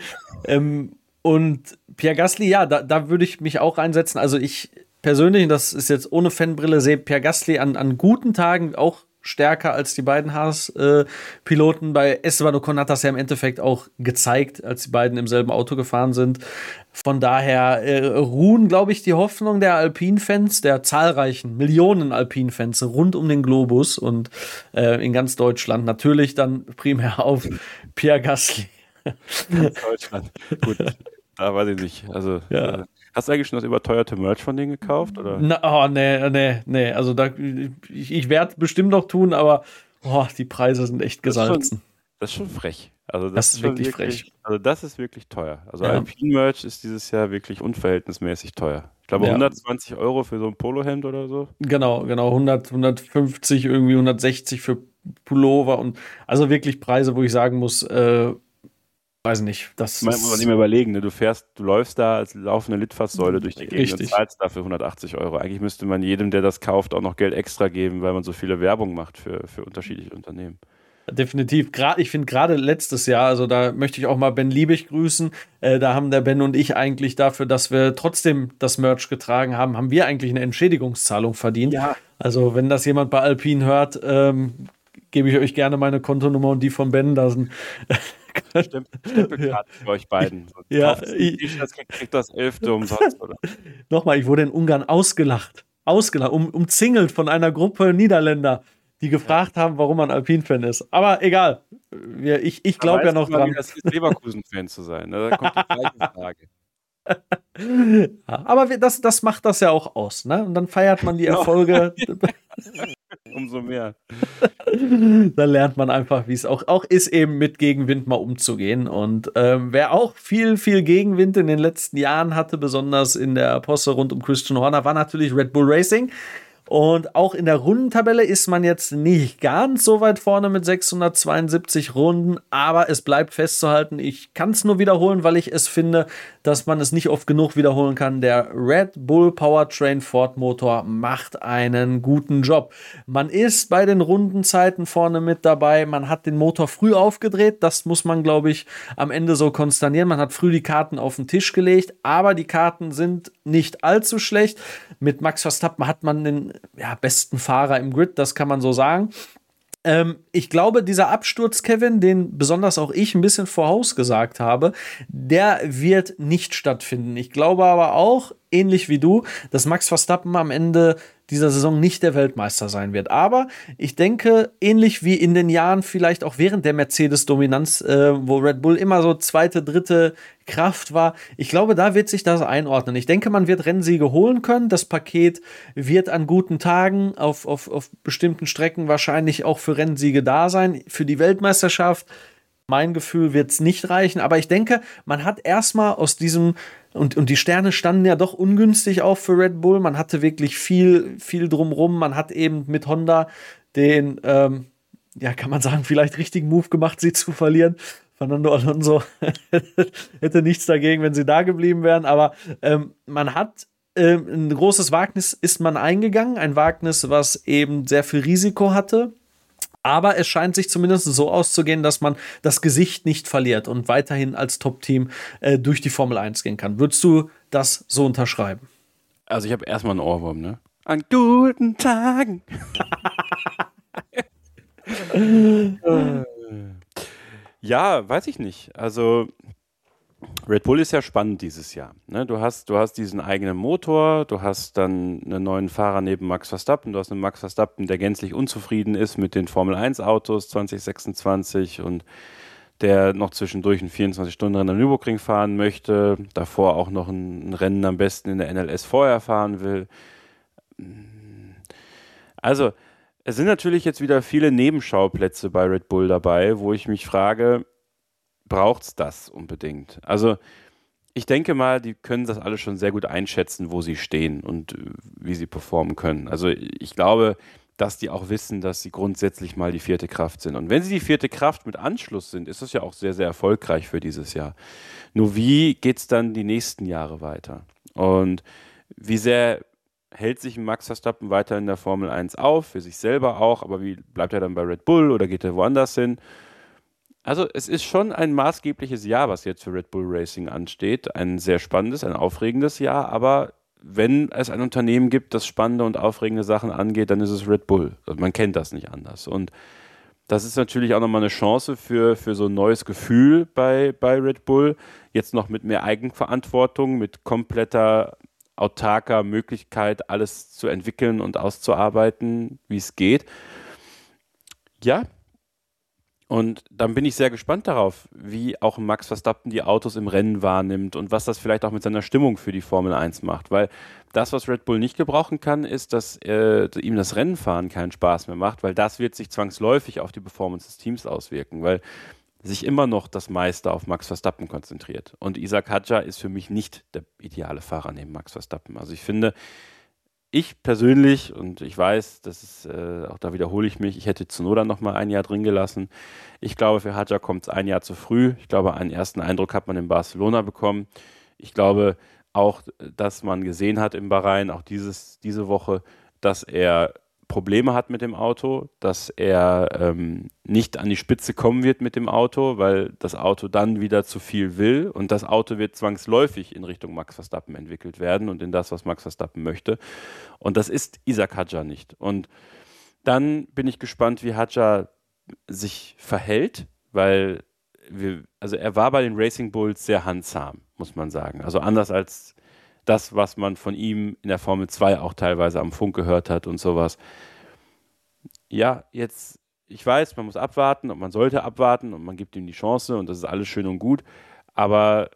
Und Pierre Gasly, ja, da würde ich mich auch einsetzen. Also ich persönlich, das ist jetzt ohne Fanbrille, sehe Pierre Gasly an guten Tagen auch stärker als die beiden Haas-Piloten. Bei Esteban Ocon hat das ja im Endeffekt auch gezeigt, als die beiden im selben Auto gefahren sind. Von daher ruhen, glaube ich, die Hoffnung der Alpine-Fans, der zahlreichen Millionen Alpine-Fans rund um den Globus und in ganz Deutschland natürlich dann primär auf Pierre Gasly. Deutschland, gut, da weiß ich nicht. Also, ja. Hast du eigentlich schon das überteuerte Merch von denen gekauft? Oder? Nee. Also ich werde bestimmt noch tun, aber die Preise sind echt gesalzen. Das ist schon frech. Also das ist wirklich frech. Also das ist wirklich teuer. Also Alpine-Merch ist dieses Jahr wirklich unverhältnismäßig teuer. Ich glaube 120 € für so ein Polohemd oder so. Genau. 150, irgendwie 160 für Pullover. Und also wirklich Preise, wo ich sagen muss, weiß nicht. Das muss man nicht mehr überlegen. Ne? Du läufst da als laufende Litfaßsäule durch die Gegend und zahlst dafür 180 €. Eigentlich müsste man jedem, der das kauft, auch noch Geld extra geben, weil man so viele Werbung macht für unterschiedliche Unternehmen. Definitiv. Ich finde gerade letztes Jahr, also da möchte ich auch mal Ben Liebig grüßen, da haben der Ben und ich eigentlich dafür, dass wir trotzdem das Merch getragen haben, haben wir eigentlich eine Entschädigungszahlung verdient. Ja. Also wenn das jemand bei Alpine hört, gebe ich euch gerne meine Kontonummer und die von Ben. Da sind Stempelkarte für euch beiden. Ja, kriegt das 11. umsonst, oder? Nochmal, ich wurde in Ungarn ausgelacht, umzingelt von einer Gruppe Niederländer, die gefragt haben, warum man Alpine-Fan ist. Aber egal, ich glaube ja noch dran. Das ist Leverkusen-Fan zu sein. Ne? Da kommt die gleiche Frage. Ja, aber das macht das ja auch aus, ne? Und dann feiert man die Erfolge. Umso mehr. Da lernt man einfach, wie es auch ist, eben mit Gegenwind mal umzugehen. Und wer auch viel, viel Gegenwind in den letzten Jahren hatte, besonders in der Posse rund um Christian Horner, war natürlich Red Bull Racing. Und auch in der Rundentabelle ist man jetzt nicht ganz so weit vorne mit 672 Runden, aber es bleibt festzuhalten, ich kann es nur wiederholen, weil ich es finde, dass man es nicht oft genug wiederholen kann. Der Red Bull Powertrain Ford Motor macht einen guten Job. Man ist bei den Rundenzeiten vorne mit dabei, man hat den Motor früh aufgedreht, das muss man, glaube ich, am Ende so konstatieren. Man hat früh die Karten auf den Tisch gelegt, aber die Karten sind nicht allzu schlecht. Mit Max Verstappen hat man den besten Fahrer im Grid, das kann man so sagen. Ich glaube, dieser Absturz, Kevin, den besonders auch ich ein bisschen vorausgesagt habe, der wird nicht stattfinden. Ich glaube aber auch, ähnlich wie du, dass Max Verstappen am Ende dieser Saison nicht der Weltmeister sein wird. Aber ich denke, ähnlich wie in den Jahren vielleicht auch während der Mercedes-Dominanz, wo Red Bull immer so zweite, dritte Kraft war, ich glaube, da wird sich das einordnen. Ich denke, man wird Rennsiege holen können. Das Paket wird an guten Tagen auf bestimmten Strecken wahrscheinlich auch für Rennsiege da sein. Für die Weltmeisterschaft, mein Gefühl, wird es nicht reichen. Aber ich denke, man hat erstmal aus diesem und die Sterne standen ja doch ungünstig auch für Red Bull. Man hatte wirklich viel drumrum. Man hat eben mit Honda den, kann man sagen, vielleicht richtigen Move gemacht, sie zu verlieren. Fernando Alonso hätte nichts dagegen, wenn sie da geblieben wären. Aber man hat ein großes Wagnis ist man eingegangen. Ein Wagnis, was eben sehr viel Risiko hatte. Aber es scheint sich zumindest so auszugehen, dass man das Gesicht nicht verliert und weiterhin als Top-Team durch die Formel 1 gehen kann. Würdest du das so unterschreiben? Also ich habe erstmal einen Ohrwurm, ne? An guten Tagen. Ja, weiß ich nicht. Also Red Bull ist ja spannend dieses Jahr. Ne? Du hast diesen eigenen Motor, du hast dann einen neuen Fahrer neben Max Verstappen, du hast einen Max Verstappen, der gänzlich unzufrieden ist mit den Formel-1-Autos 2026 und der noch zwischendurch ein 24-Stunden-Rennen am Nürburgring fahren möchte, davor auch noch ein Rennen am besten in der NLS vorher fahren will. Also, es sind natürlich jetzt wieder viele Nebenschauplätze bei Red Bull dabei, wo ich mich frage, braucht es das unbedingt? Also ich denke mal, die können das alle schon sehr gut einschätzen, wo sie stehen und wie sie performen können. Also ich glaube, dass die auch wissen, dass sie grundsätzlich mal die vierte Kraft sind. Und wenn sie die vierte Kraft mit Anschluss sind, ist das ja auch sehr, sehr erfolgreich für dieses Jahr. Nur wie geht es dann die nächsten Jahre weiter? Und wie sehr hält sich Max Verstappen weiter in der Formel 1 auf, für sich selber auch, aber wie bleibt er dann bei Red Bull oder geht er woanders hin? Also es ist schon ein maßgebliches Jahr, was jetzt für Red Bull Racing ansteht. Ein sehr spannendes, ein aufregendes Jahr, aber wenn es ein Unternehmen gibt, das spannende und aufregende Sachen angeht, dann ist es Red Bull. Also man kennt das nicht anders. Und das ist natürlich auch nochmal eine Chance für so ein neues Gefühl bei Red Bull. Jetzt noch mit mehr Eigenverantwortung, mit kompletter autarker Möglichkeit, alles zu entwickeln und auszuarbeiten, wie es geht. Ja, und dann bin ich sehr gespannt darauf, wie auch Max Verstappen die Autos im Rennen wahrnimmt und was das vielleicht auch mit seiner Stimmung für die Formel 1 macht. Weil das, was Red Bull nicht gebrauchen kann, ist, dass ihm das Rennenfahren keinen Spaß mehr macht, weil das wird sich zwangsläufig auf die Performance des Teams auswirken, weil sich immer noch das meiste auf Max Verstappen konzentriert. Und Isaac Hadjar ist für mich nicht der ideale Fahrer neben Max Verstappen. Also ich finde, ich persönlich, und ich weiß, das ist, auch da wiederhole ich mich, ich hätte Tsunoda noch mal ein Jahr drin gelassen. Ich glaube, für Hadjar kommt es ein Jahr zu früh. Ich glaube, einen ersten Eindruck hat man in Barcelona bekommen. Ich glaube auch, dass man gesehen hat in Bahrain, auch diese Woche, dass er Probleme hat mit dem Auto, dass er nicht an die Spitze kommen wird mit dem Auto, weil das Auto dann wieder zu viel will und das Auto wird zwangsläufig in Richtung Max Verstappen entwickelt werden und in das, was Max Verstappen möchte. Und das ist Isaac Hadjar nicht. Und dann bin ich gespannt, wie Hadjar sich verhält, weil er war bei den Racing Bulls sehr handsam, muss man sagen. Also anders als das, was man von ihm in der Formel 2 auch teilweise am Funk gehört hat und sowas. Ja, jetzt, ich weiß, man muss abwarten und man sollte abwarten und man gibt ihm die Chance und das ist alles schön und gut, aber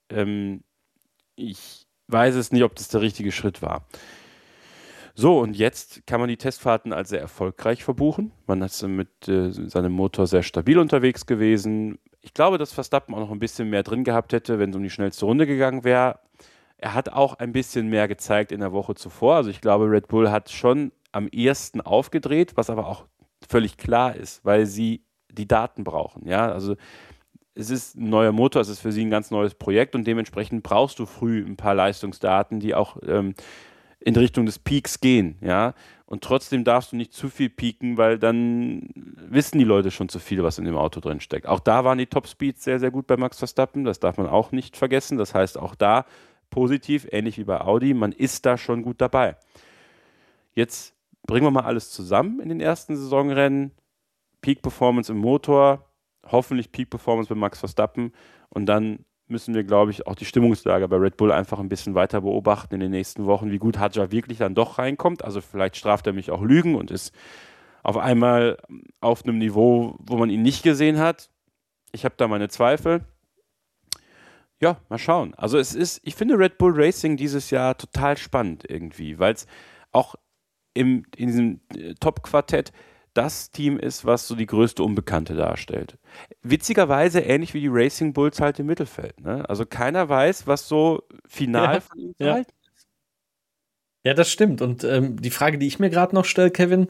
ich weiß es nicht, ob das der richtige Schritt war. So, und jetzt kann man die Testfahrten als sehr erfolgreich verbuchen. Man ist mit seinem Motor sehr stabil unterwegs gewesen. Ich glaube, dass Verstappen auch noch ein bisschen mehr drin gehabt hätte, wenn es um die schnellste Runde gegangen wäre. Er hat auch ein bisschen mehr gezeigt in der Woche zuvor. Also ich glaube, Red Bull hat schon am ehesten aufgedreht, was aber auch völlig klar ist, weil sie die Daten brauchen. Ja, also es ist ein neuer Motor, es ist für sie ein ganz neues Projekt und dementsprechend brauchst du früh ein paar Leistungsdaten, die auch in Richtung des Peaks gehen. Ja, und trotzdem darfst du nicht zu viel peaken, weil dann wissen die Leute schon zu viel, was in dem Auto drin steckt. Auch da waren die Topspeeds sehr, sehr gut bei Max Verstappen. Das darf man auch nicht vergessen. Das heißt, auch da positiv, ähnlich wie bei Audi, man ist da schon gut dabei. Jetzt bringen wir mal alles zusammen in den ersten Saisonrennen. Peak Performance im Motor, hoffentlich Peak Performance bei Max Verstappen und dann müssen wir, glaube ich, auch die Stimmungslage bei Red Bull einfach ein bisschen weiter beobachten in den nächsten Wochen, wie gut Hadjar wirklich dann doch reinkommt. Also vielleicht straft er mich auch Lügen und ist auf einmal auf einem Niveau, wo man ihn nicht gesehen hat. Ich habe da meine Zweifel. Ja, mal schauen. Also ich finde Red Bull Racing dieses Jahr total spannend irgendwie, weil es auch in diesem Top-Quartett das Team ist, was so die größte Unbekannte darstellt. Witzigerweise ähnlich wie die Racing Bulls halt im Mittelfeld. Ne? Also keiner weiß, was so final von ihm zu halten ist. Ja, das stimmt. Und die Frage, die ich mir gerade noch stelle, Kevin,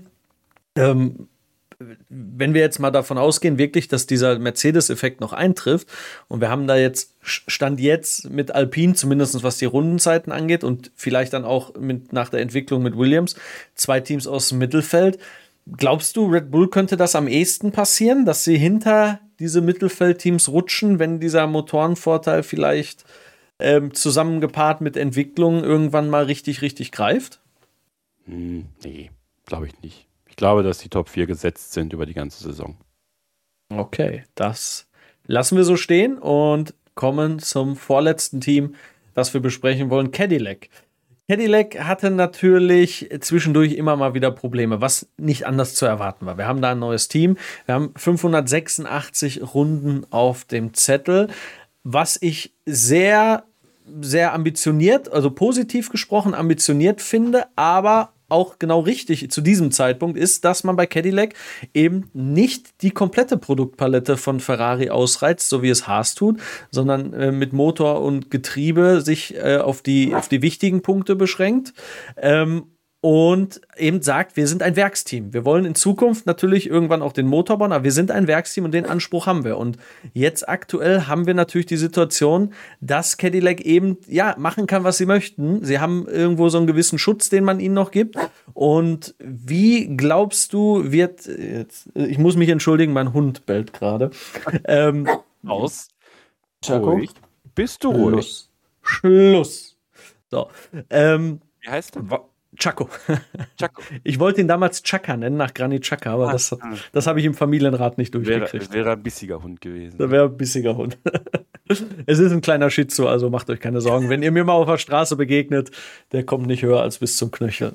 wenn wir jetzt mal davon ausgehen, wirklich, dass dieser Mercedes-Effekt noch eintrifft und wir haben da jetzt, Stand jetzt mit Alpine, zumindest was die Rundenzeiten angeht und vielleicht dann auch nach der Entwicklung mit Williams, 2 Teams aus dem Mittelfeld. Glaubst du, Red Bull könnte das am ehesten passieren, dass sie hinter diese Mittelfeldteams rutschen, wenn dieser Motorenvorteil vielleicht zusammengepaart mit Entwicklung irgendwann mal richtig, richtig greift? Nee, glaube ich nicht. Ich glaube, dass die Top 4 gesetzt sind über die ganze Saison. Okay, das lassen wir so stehen und kommen zum vorletzten Team, das wir besprechen wollen, Cadillac. Cadillac hatte natürlich zwischendurch immer mal wieder Probleme, was nicht anders zu erwarten war. Wir haben da ein neues Team. Wir haben 586 Runden auf dem Zettel, was ich sehr, sehr ambitioniert, also positiv gesprochen ambitioniert finde, aber auch genau richtig zu diesem Zeitpunkt ist, dass man bei Cadillac eben nicht die komplette Produktpalette von Ferrari ausreizt, so wie es Haas tut, sondern mit Motor und Getriebe sich auf die wichtigen Punkte beschränkt. Und eben sagt, wir sind ein Werksteam. Wir wollen in Zukunft natürlich irgendwann auch den Motor bauen, aber wir sind ein Werksteam und den Anspruch haben wir. Und jetzt aktuell haben wir natürlich die Situation, dass Cadillac eben, machen kann, was sie möchten. Sie haben irgendwo so einen gewissen Schutz, den man ihnen noch gibt. Und wie glaubst du, ich muss mich entschuldigen, mein Hund bellt gerade. Aus. Chaco? Ruhig. Bist du ruhig? Schluss. So. Wie heißt der? Chaco. Ich wollte ihn damals Chaka nennen, nach Granit Xhaka, aber das habe ich im Familienrat nicht durchgekriegt. Wäre ein bissiger Hund gewesen. Das wäre ein bissiger Hund. Es ist ein kleiner Shih Tzu, also macht euch keine Sorgen. Wenn ihr mir mal auf der Straße begegnet, der kommt nicht höher als bis zum Knöchel.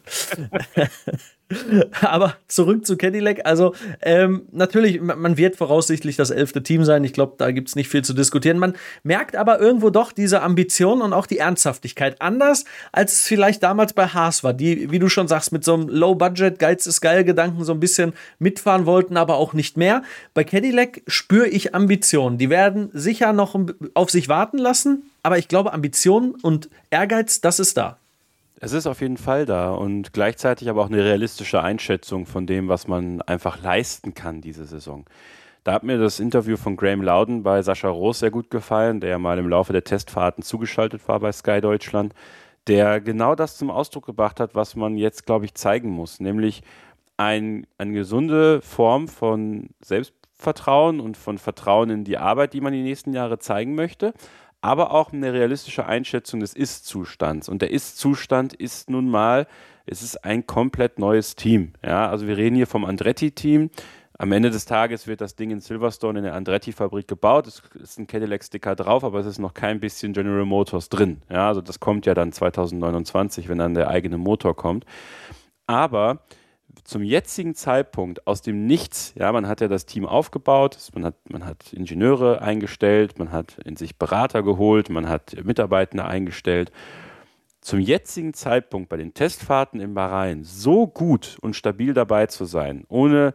Aber zurück zu Cadillac. Also natürlich, man wird voraussichtlich das 11. Team sein. Ich glaube, da gibt es nicht viel zu diskutieren. Man merkt aber irgendwo doch diese Ambition und auch die Ernsthaftigkeit. Anders, als es vielleicht damals bei Haas war, die, wie du schon sagst, mit so einem Low-Budget, Geiz ist geil Gedanken so ein bisschen mitfahren wollten, aber auch nicht mehr. Bei Cadillac spüre ich Ambitionen. Die werden sicher noch auf sich warten lassen, aber ich glaube, Ambition und Ehrgeiz, das ist da. Es ist auf jeden Fall da und gleichzeitig aber auch eine realistische Einschätzung von dem, was man einfach leisten kann diese Saison. Da hat mir das Interview von Graham Loudon bei Sascha Roos sehr gut gefallen, der ja mal im Laufe der Testfahrten zugeschaltet war bei Sky Deutschland, der genau das zum Ausdruck gebracht hat, was man jetzt, glaube ich, zeigen muss, nämlich eine gesunde Form von Selbstvertrauen und von Vertrauen in die Arbeit, die man die nächsten Jahre zeigen möchte, aber auch eine realistische Einschätzung des Ist-Zustands. Und der Ist-Zustand ist nun mal, es ist ein komplett neues Team. Ja, also wir reden hier vom Andretti-Team. Am Ende des Tages wird das Ding in Silverstone in der Andretti-Fabrik gebaut. Es ist ein Cadillac-Sticker drauf, aber es ist noch kein bisschen General Motors drin. Ja, also das kommt ja dann 2029, wenn dann der eigene Motor kommt. Aber zum jetzigen Zeitpunkt aus dem Nichts, ja, man hat ja das Team aufgebaut, man hat Ingenieure eingestellt, man hat in sich Berater geholt, man hat Mitarbeitende eingestellt. Zum jetzigen Zeitpunkt bei den Testfahrten in Bahrain so gut und stabil dabei zu sein, ohne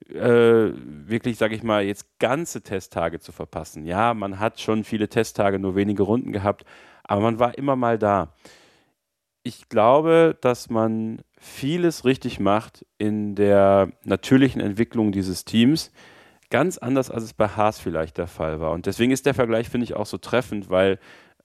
wirklich, sage ich mal, jetzt ganze Testtage zu verpassen. Ja, man hat schon viele Testtage, nur wenige Runden gehabt, aber man war immer mal da. Ich glaube, dass man vieles richtig macht in der natürlichen Entwicklung dieses Teams, ganz anders als es bei Haas vielleicht der Fall war. Und deswegen ist der Vergleich, finde ich, auch so treffend, weil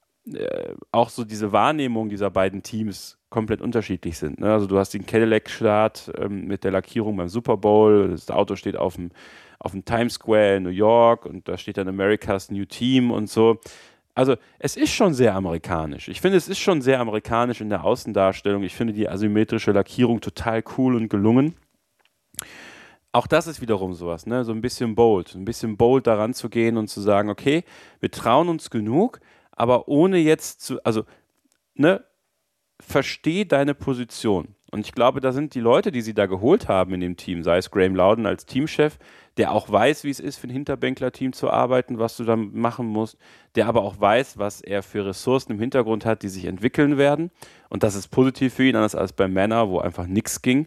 auch so diese Wahrnehmung dieser beiden Teams komplett unterschiedlich sind. Ne? Also du hast den Cadillac-Start mit der Lackierung beim Super Bowl, das Auto steht auf dem Times Square in New York und da steht dann America's New Team und so. Also es ist schon sehr amerikanisch. Ich finde, es ist schon sehr amerikanisch in der Außendarstellung. Ich finde die asymmetrische Lackierung total cool und gelungen. auch das ist wiederum sowas, ne? So ein bisschen bold daran zu gehen und zu sagen, okay, wir trauen uns genug, aber ohne jetzt versteh deine Position. Und ich glaube, da sind die Leute, die sie da geholt haben in dem Team, sei es Graham Loudon als Teamchef, der auch weiß, wie es ist, für ein Hinterbänkler-Team zu arbeiten, was du da machen musst, der aber auch weiß, was er für Ressourcen im Hintergrund hat, die sich entwickeln werden. Und das ist positiv für ihn, anders als bei Männer, wo einfach nichts ging.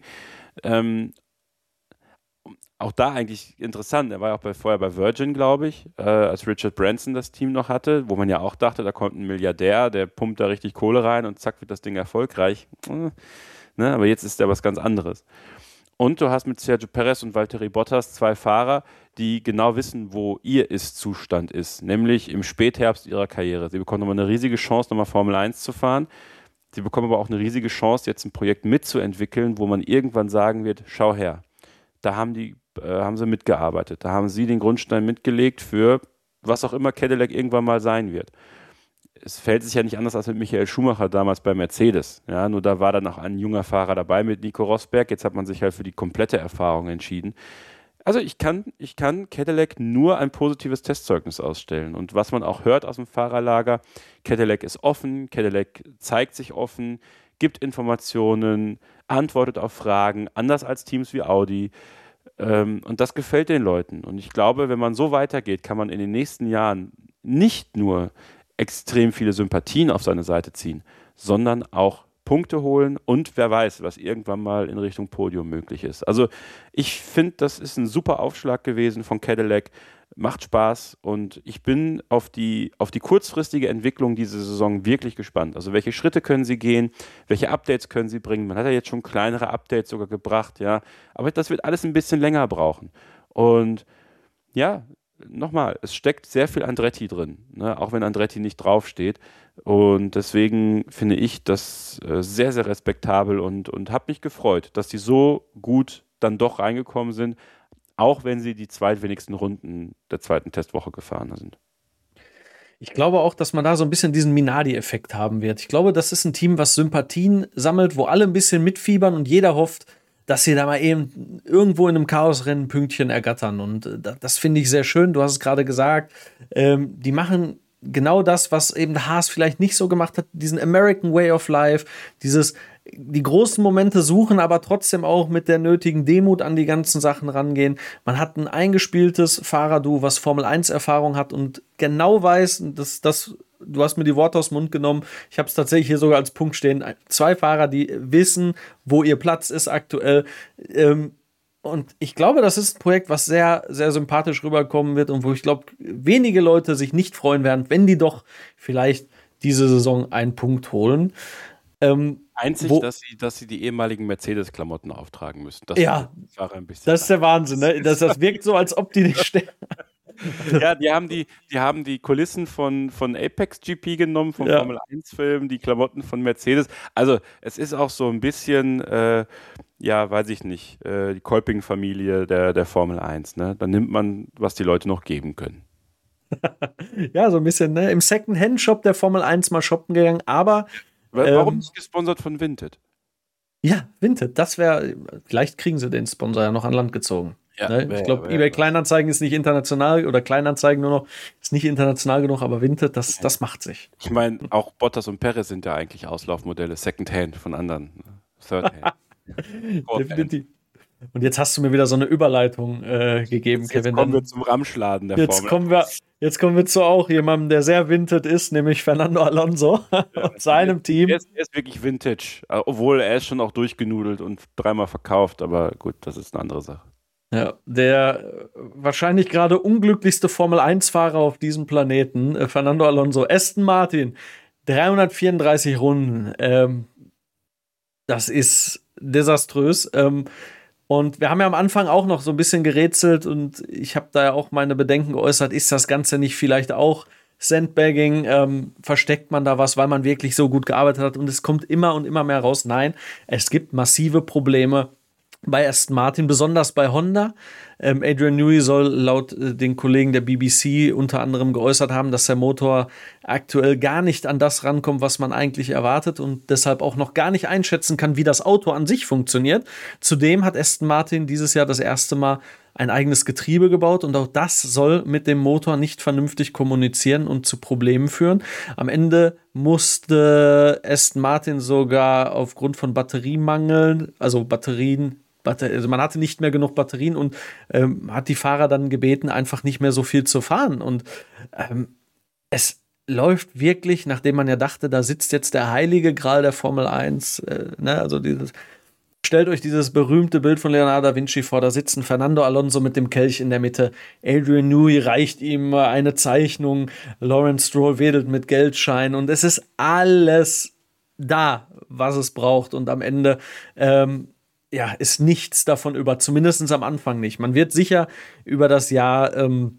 Auch da eigentlich interessant, er war ja auch vorher bei Virgin, glaube ich, als Richard Branson das Team noch hatte, wo man ja auch dachte, da kommt ein Milliardär, der pumpt da richtig Kohle rein und zack wird das Ding erfolgreich. Ne, aber jetzt ist ja was ganz anderes. Und du hast mit Sergio Perez und Valtteri Bottas 2 Fahrer, die genau wissen, wo ihr Ist-Zustand ist, nämlich im Spätherbst ihrer Karriere. Sie bekommen nochmal eine riesige Chance, nochmal Formel 1 zu fahren. Sie bekommen aber auch eine riesige Chance, jetzt ein Projekt mitzuentwickeln, wo man irgendwann sagen wird, schau her, da haben sie mitgearbeitet, da haben sie den Grundstein mitgelegt für was auch immer Cadillac irgendwann mal sein wird. Es fällt sich ja nicht anders als mit Michael Schumacher damals bei Mercedes. Ja, nur da war dann auch ein junger Fahrer dabei mit Nico Rosberg. Jetzt hat man sich halt für die komplette Erfahrung entschieden. Also ich kann Cadillac nur ein positives Testzeugnis ausstellen. Und was man auch hört aus dem Fahrerlager, Cadillac ist offen, Cadillac zeigt sich offen, gibt Informationen, antwortet auf Fragen, anders als Teams wie Audi. Und das gefällt den Leuten. Und ich glaube, wenn man so weitergeht, kann man in den nächsten Jahren nicht nur extrem viele Sympathien auf seine Seite ziehen, sondern auch Punkte holen und wer weiß, was irgendwann mal in Richtung Podium möglich ist. Also ich finde, das ist ein super Aufschlag gewesen von Cadillac, macht Spaß und ich bin auf die kurzfristige Entwicklung diese Saison wirklich gespannt. Also welche Schritte können sie gehen, welche Updates können sie bringen. Man hat ja jetzt schon kleinere Updates sogar gebracht, ja, aber das wird alles ein bisschen länger brauchen. Und ja, nochmal, es steckt sehr viel Andretti drin, ne? Auch wenn Andretti nicht draufsteht. Und deswegen finde ich das sehr, sehr respektabel und habe mich gefreut, dass die so gut dann doch reingekommen sind, auch wenn sie die zweitwenigsten Runden der zweiten Testwoche gefahren sind. Ich glaube auch, dass man da so ein bisschen diesen Minardi-Effekt haben wird. Ich glaube, das ist ein Team, was Sympathien sammelt, wo alle ein bisschen mitfiebern und jeder hofft, dass sie da mal eben irgendwo in einem Chaosrennen ein Pünktchen ergattern. Und das finde ich sehr schön. Du hast es gerade gesagt. Die machen genau das, was eben der Haas vielleicht nicht so gemacht hat. Diesen American Way of Life. Die großen Momente suchen, aber trotzdem auch mit der nötigen Demut an die ganzen Sachen rangehen. Man hat ein eingespieltes Fahrerduo, was Formel-1-Erfahrung hat und genau weiß, du hast mir die Worte aus dem Mund genommen. Ich habe es tatsächlich hier sogar als Punkt stehen. 2 Fahrer, die wissen, wo ihr Platz ist aktuell. Und ich glaube, das ist ein Projekt, was sehr, sehr sympathisch rüberkommen wird und wo ich glaube, wenige Leute sich nicht freuen werden, wenn die doch vielleicht diese Saison einen Punkt holen. Einzig, dass sie die ehemaligen Mercedes-Klamotten auftragen müssen. Das ist der Wahnsinn. Ne? Das wirkt so, als ob die nicht sterben. Ja, die haben die Kulissen von Apex GP genommen, vom Formel 1-Film, die Klamotten von Mercedes. Also es ist auch so ein bisschen, weiß ich nicht, die Kolping-Familie der Formel 1. Ne? Da nimmt man, was die Leute noch geben können. Ja, so ein bisschen, ne? Im Second-Hand-Shop der Formel 1 mal shoppen gegangen, aber warum nicht gesponsert von Vinted? Ja, Vinted, vielleicht kriegen sie den Sponsor ja noch an Land gezogen. Ja, ne? Ich glaube, eBay Kleinanzeigen ist nicht international oder Kleinanzeigen nur noch, ist nicht international genug, aber Vinted, das macht sich. Ich meine, auch Bottas und Perez sind ja eigentlich Auslaufmodelle, Secondhand von anderen. Thirdhand. Definitiv. Und jetzt hast du mir wieder so eine Überleitung gegeben, Kevin. Jetzt kommen wir zum Ramschladen der Formel. Jetzt kommen wir zu auch jemandem, der sehr Vinted ist, nämlich Fernando Alonso und seinem Team. Er ist wirklich Vintage, obwohl er ist schon auch durchgenudelt und 3-mal verkauft, aber gut, das ist eine andere Sache. Ja, der wahrscheinlich gerade unglücklichste Formel-1-Fahrer auf diesem Planeten, Fernando Alonso, Aston Martin, 334 Runden. Das ist desaströs. Und wir haben ja am Anfang auch noch so ein bisschen gerätselt und ich habe da ja auch meine Bedenken geäußert, ist das Ganze nicht vielleicht auch Sandbagging? Versteckt man da was, weil man wirklich so gut gearbeitet hat und es kommt immer und immer mehr raus? Nein, es gibt massive Probleme bei Aston Martin, besonders bei Honda. Adrian Newey soll laut den Kollegen der BBC unter anderem geäußert haben, dass der Motor aktuell gar nicht an das rankommt, was man eigentlich erwartet und deshalb auch noch gar nicht einschätzen kann, wie das Auto an sich funktioniert. Zudem hat Aston Martin dieses Jahr das erste Mal ein eigenes Getriebe gebaut und auch das soll mit dem Motor nicht vernünftig kommunizieren und zu Problemen führen. Am Ende musste Aston Martin sogar aufgrund von Batteriemangel, also man hatte nicht mehr genug Batterien und hat die Fahrer dann gebeten, einfach nicht mehr so viel zu fahren. Und es läuft wirklich, nachdem man ja dachte, da sitzt jetzt der heilige Gral der Formel 1, also stellt euch dieses berühmte Bild von Leonardo da Vinci vor, da sitzen Fernando Alonso mit dem Kelch in der Mitte, Adrian Newey reicht ihm eine Zeichnung, Lawrence Stroll wedelt mit Geldschein und es ist alles da, was es braucht und am Ende ist nichts davon über, zumindest am Anfang nicht. Man wird sicher über das Jahr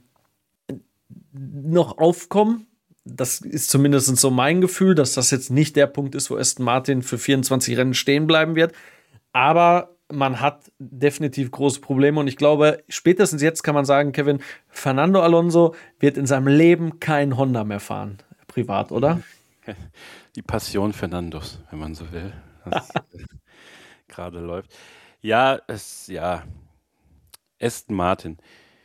noch aufkommen. Das ist zumindest so mein Gefühl, dass das jetzt nicht der Punkt ist, wo Aston Martin für 24 Rennen stehen bleiben wird. Aber man hat definitiv große Probleme und ich glaube, spätestens jetzt kann man sagen, Kevin, Fernando Alonso wird in seinem Leben kein Honda mehr fahren, privat, oder? Die Passion Fernandos, wenn man so will. Das gerade läuft. Aston Martin.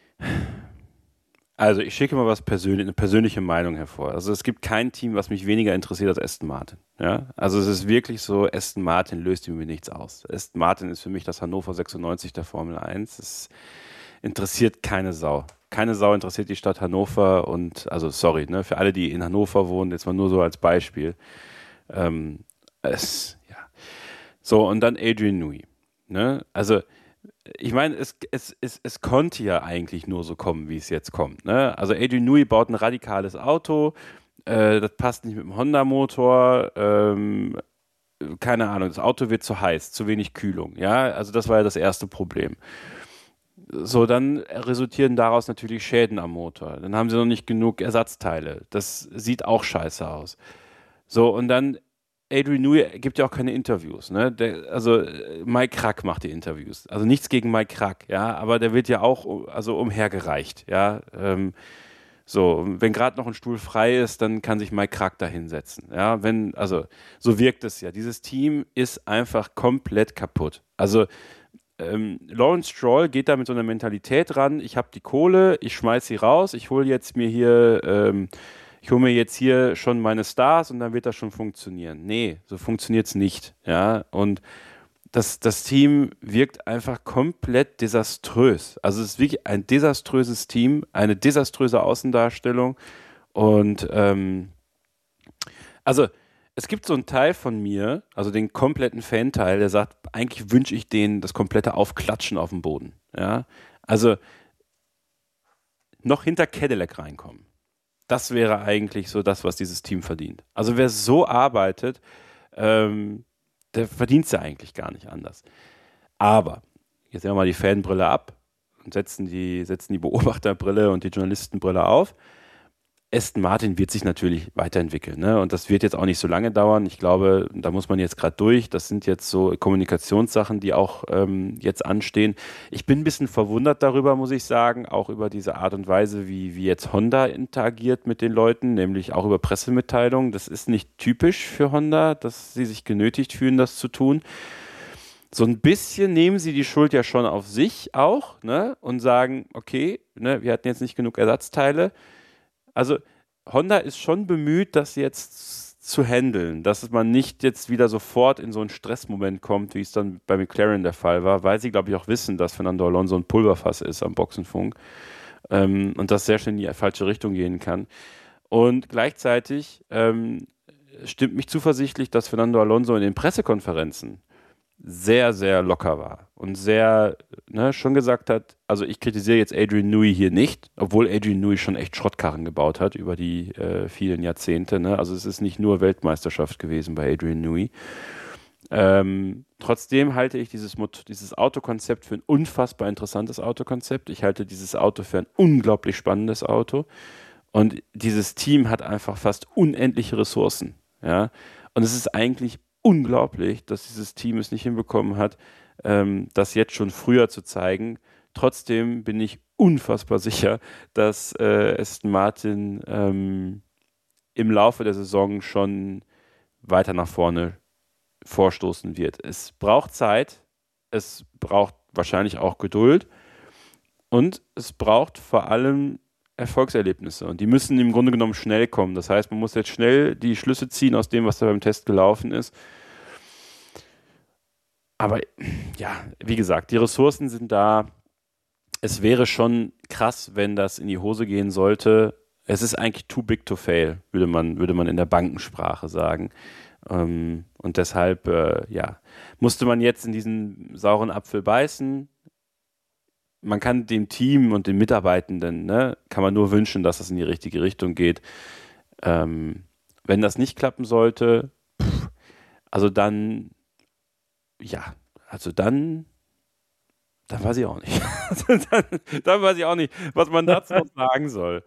Also ich schicke mal eine persönliche Meinung hervor. Also es gibt kein Team, was mich weniger interessiert als Aston Martin. Ja? Also es ist wirklich so, Aston Martin löst mir nichts aus. Aston Martin ist für mich das Hannover 96 der Formel 1. Es interessiert keine Sau. Keine Sau interessiert die Stadt Hannover und, also sorry, für alle, die in Hannover wohnen, jetzt mal nur so als Beispiel. So, und dann Adrian Newey. Ne? Also, ich meine, es konnte ja eigentlich nur so kommen, wie es jetzt kommt. Ne? Also, Adrian Newey baut ein radikales Auto, das passt nicht mit dem Honda-Motor, keine Ahnung, das Auto wird zu heiß, zu wenig Kühlung. Ja, also, das war ja das erste Problem. So, dann resultieren daraus natürlich Schäden am Motor. Dann haben sie noch nicht genug Ersatzteile. Das sieht auch scheiße aus. So, und dann Adrian Newey gibt ja auch keine Interviews, ne? Mike Krack macht die Interviews. Also nichts gegen Mike Krack, ja, aber der wird ja auch umhergereicht, ja. Wenn gerade noch ein Stuhl frei ist, dann kann sich Mike Krack da hinsetzen, ja. So wirkt es ja. Dieses Team ist einfach komplett kaputt. Also Lawrence Stroll geht da mit so einer Mentalität ran, ich habe die Kohle, ich schmeiß sie raus, ich hole mir jetzt hier schon meine Stars und dann wird das schon funktionieren. Nee, so funktioniert es nicht. Ja? Und das Team wirkt einfach komplett desaströs. Also es ist wirklich ein desaströses Team, eine desaströse Außendarstellung. Und es gibt so einen Teil von mir, also den kompletten Fanteil, der sagt, eigentlich wünsche ich denen das komplette Aufklatschen auf dem Boden. Ja? Also noch hinter Cadillac reinkommen. Das wäre eigentlich so das, was dieses Team verdient. Also wer so arbeitet, der verdient es ja eigentlich gar nicht anders. Aber, jetzt nehmen wir mal die Fanbrille ab und setzen die Beobachterbrille und die Journalistenbrille auf. Aston Martin wird sich natürlich weiterentwickeln, ne? Und das wird jetzt auch nicht so lange dauern. Ich glaube, da muss man jetzt gerade durch. Das sind jetzt so Kommunikationssachen, die auch jetzt anstehen. Ich bin ein bisschen verwundert darüber, muss ich sagen, auch über diese Art und Weise, wie jetzt Honda interagiert mit den Leuten, nämlich auch über Pressemitteilungen. Das ist nicht typisch für Honda, dass sie sich genötigt fühlen, das zu tun. So ein bisschen nehmen sie die Schuld ja schon auf sich auch, ne? Und sagen, okay, ne, wir hatten jetzt nicht genug Ersatzteile. Also Honda ist schon bemüht, das jetzt zu handeln, dass man nicht jetzt wieder sofort in so einen Stressmoment kommt, wie es dann bei McLaren der Fall war, weil sie, glaube ich, auch wissen, dass Fernando Alonso ein Pulverfass ist am Boxenfunk und das sehr schnell in die falsche Richtung gehen kann. Und gleichzeitig stimmt mich zuversichtlich, dass Fernando Alonso in den Pressekonferenzen sehr, sehr locker war und sehr, schon gesagt hat, also ich kritisiere jetzt Adrian Newey hier nicht, obwohl Adrian Newey schon echt Schrottkarren gebaut hat über die vielen Jahrzehnte, ne? Also es ist nicht nur Weltmeisterschaft gewesen bei Adrian Newey. Trotzdem halte ich dieses Autokonzept für ein unfassbar interessantes Autokonzept. Ich halte dieses Auto für ein unglaublich spannendes Auto und dieses Team hat einfach fast unendliche Ressourcen, ja? Und es ist eigentlich unglaublich, dass dieses Team es nicht hinbekommen hat, das jetzt schon früher zu zeigen. Trotzdem bin ich unfassbar sicher, dass Aston Martin im Laufe der Saison schon weiter nach vorne vorstoßen wird. Es braucht Zeit, es braucht wahrscheinlich auch Geduld und es braucht vor allem Erfolgserlebnisse und die müssen im Grunde genommen schnell kommen. Das heißt, man muss jetzt schnell die Schlüsse ziehen aus dem, was da beim Test gelaufen ist. Aber ja, wie gesagt, die Ressourcen sind da. Es wäre schon krass, wenn das in die Hose gehen sollte. Es ist eigentlich too big to fail, würde man in der Bankensprache sagen. Und deshalb, musste man jetzt in diesen sauren Apfel beißen. Man kann dem Team und den Mitarbeitenden, kann man nur wünschen, dass es in die richtige Richtung geht. Wenn das nicht klappen sollte, dann weiß ich auch nicht. dann weiß ich auch nicht, was man dazu noch sagen soll.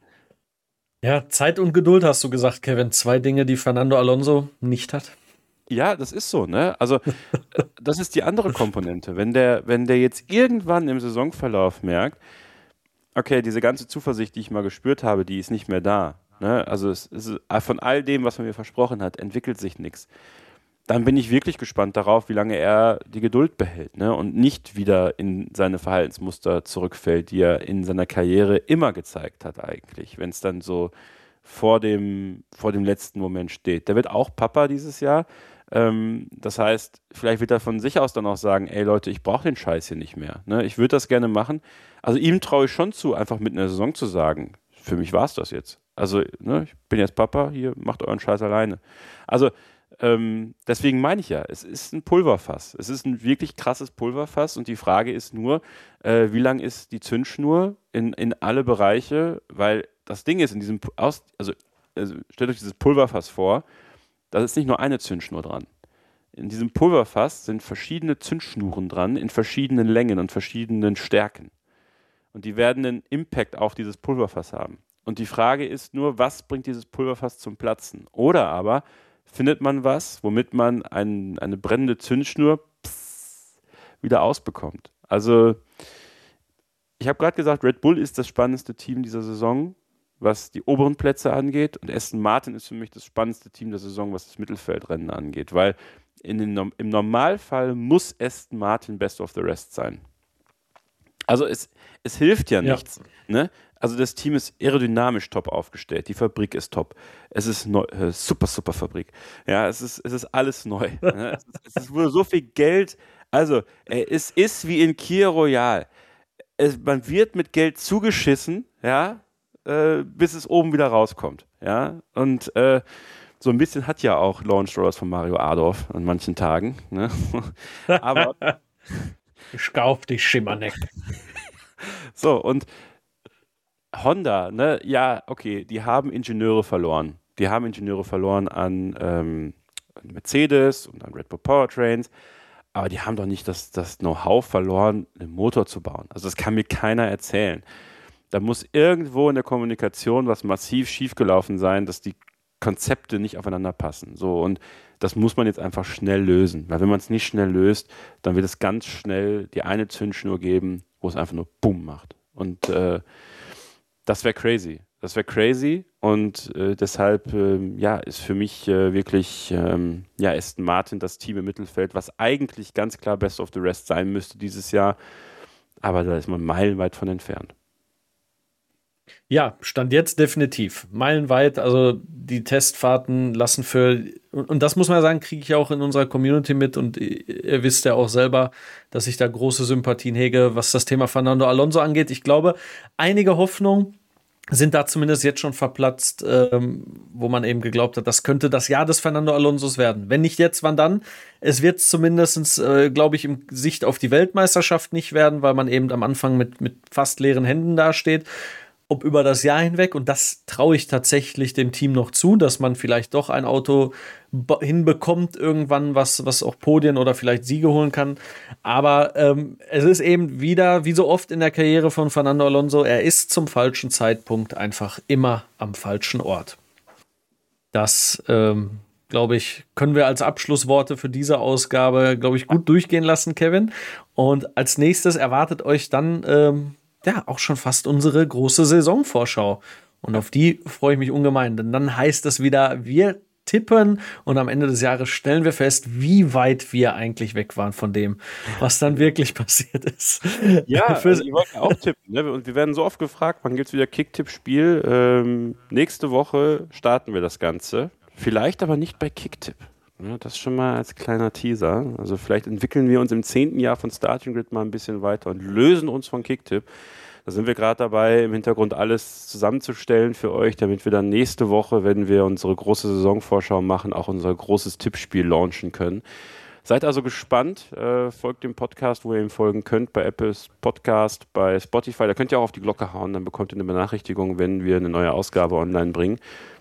Ja, Zeit und Geduld hast du gesagt, Kevin. 2 Dinge, die Fernando Alonso nicht hat. Ja, das ist so, ne? Also, das ist die andere Komponente. Wenn der jetzt irgendwann im Saisonverlauf merkt, okay, diese ganze Zuversicht, die ich mal gespürt habe, die ist nicht mehr da. Ne? Also, es ist, von all dem, was man mir versprochen hat, entwickelt sich nichts. Dann bin ich wirklich gespannt darauf, wie lange er die Geduld behält, ne? Und nicht wieder in seine Verhaltensmuster zurückfällt, die er in seiner Karriere immer gezeigt hat eigentlich, wenn es dann so vor dem letzten Moment steht. Der wird auch Papa dieses Jahr. Das heißt, vielleicht wird er von sich aus dann auch sagen, ey Leute, ich brauche den Scheiß hier nicht mehr. Ne? Ich würde das gerne machen. Also ihm traue ich schon zu, einfach mitten in der Saison zu sagen, für mich war es das jetzt. Also ich bin jetzt Papa, hier, macht euren Scheiß alleine. Also deswegen meine ich ja, es ist ein Pulverfass. Es ist ein wirklich krasses Pulverfass und die Frage ist nur, wie lang ist die Zündschnur in alle Bereiche, weil das Ding ist, stellt euch dieses Pulverfass vor, da ist nicht nur eine Zündschnur dran. In diesem Pulverfass sind verschiedene Zündschnuren dran, in verschiedenen Längen und verschiedenen Stärken. Und die werden einen Impact auf dieses Pulverfass haben. Und die Frage ist nur, was bringt dieses Pulverfass zum Platzen? Oder aber findet man was, womit man eine brennende Zündschnur wieder ausbekommt. Also, ich habe gerade gesagt, Red Bull ist das spannendste Team dieser Saison, was die oberen Plätze angeht. Und Aston Martin ist für mich das spannendste Team der Saison, was das Mittelfeldrennen angeht. Weil im Normalfall muss Aston Martin Best of the Rest sein. Also es hilft ja nichts. Ne? Also das Team ist aerodynamisch top aufgestellt. Die Fabrik ist top. Es ist super Fabrik. Ja, es ist alles neu. Ne? Es wurde so viel Geld. Also es ist wie in Kia Royale. Man wird mit Geld zugeschissen, ja, bis es oben wieder rauskommt. Ja, und so ein bisschen hat ja auch Lawrence Stroll von Mario Adorf an manchen Tagen. Ne? Aber ich kauf dich, Schimmerneck. So, und Honda, ne, ja, okay, die haben Ingenieure verloren. Die haben Ingenieure verloren an Mercedes und an Red Bull Powertrains, aber die haben doch nicht das Know-how verloren, einen Motor zu bauen. Also das kann mir keiner erzählen. Da muss irgendwo in der Kommunikation was massiv schiefgelaufen sein, dass die Konzepte nicht aufeinander passen. So, und das muss man jetzt einfach schnell lösen. Weil wenn man es nicht schnell löst, dann wird es ganz schnell die eine Zündschnur geben, wo es einfach nur Bumm macht. Und das wäre crazy. Das wäre crazy. Und deshalb ist für mich wirklich Aston Martin das Team im Mittelfeld, was eigentlich ganz klar Best of the Rest sein müsste dieses Jahr. Aber da ist man meilenweit von entfernt. Ja, Stand jetzt definitiv. Meilenweit, also die Testfahrten lassen und das muss man sagen, kriege ich auch in unserer Community mit und ihr wisst ja auch selber, dass ich da große Sympathien hege, was das Thema Fernando Alonso angeht. Ich glaube, einige Hoffnungen sind da zumindest jetzt schon verplatzt, wo man eben geglaubt hat, das könnte das Jahr des Fernando Alonsos werden. Wenn nicht jetzt, wann dann? Es wird zumindest, glaube ich, im Sicht auf die Weltmeisterschaft nicht werden, weil man eben am Anfang mit fast leeren Händen dasteht. Ob über das Jahr hinweg, und das traue ich tatsächlich dem Team noch zu, dass man vielleicht doch ein Auto hinbekommt irgendwann, was auch Podien oder vielleicht Siege holen kann. Aber es ist eben wieder, wie so oft in der Karriere von Fernando Alonso, er ist zum falschen Zeitpunkt einfach immer am falschen Ort. Das glaube ich, können wir als Abschlussworte für diese Ausgabe, glaube ich, gut durchgehen lassen, Kevin. Und als nächstes erwartet euch dann auch schon fast unsere große Saisonvorschau. Und auf die freue ich mich ungemein, denn dann heißt es wieder, wir tippen und am Ende des Jahres stellen wir fest, wie weit wir eigentlich weg waren von dem, was dann wirklich passiert ist. Ja, also ich wollte auch tippen. Ne? Und wir werden so oft gefragt, wann gibt es wieder Kicktipp-Spiel? Nächste Woche starten wir das Ganze. Vielleicht aber nicht bei Kicktipp. Ja, das schon mal als kleiner Teaser. Also vielleicht entwickeln wir uns im 10. Jahr von Starting Grid mal ein bisschen weiter und lösen uns von Kicktipp. Da sind wir gerade dabei, im Hintergrund alles zusammenzustellen für euch, damit wir dann nächste Woche, wenn wir unsere große Saisonvorschau machen, auch unser großes Tippspiel launchen können. Seid also gespannt, folgt dem Podcast, wo ihr ihm folgen könnt, bei Apple Podcast, bei Spotify. Da könnt ihr auch auf die Glocke hauen, dann bekommt ihr eine Benachrichtigung, wenn wir eine neue Ausgabe online bringen.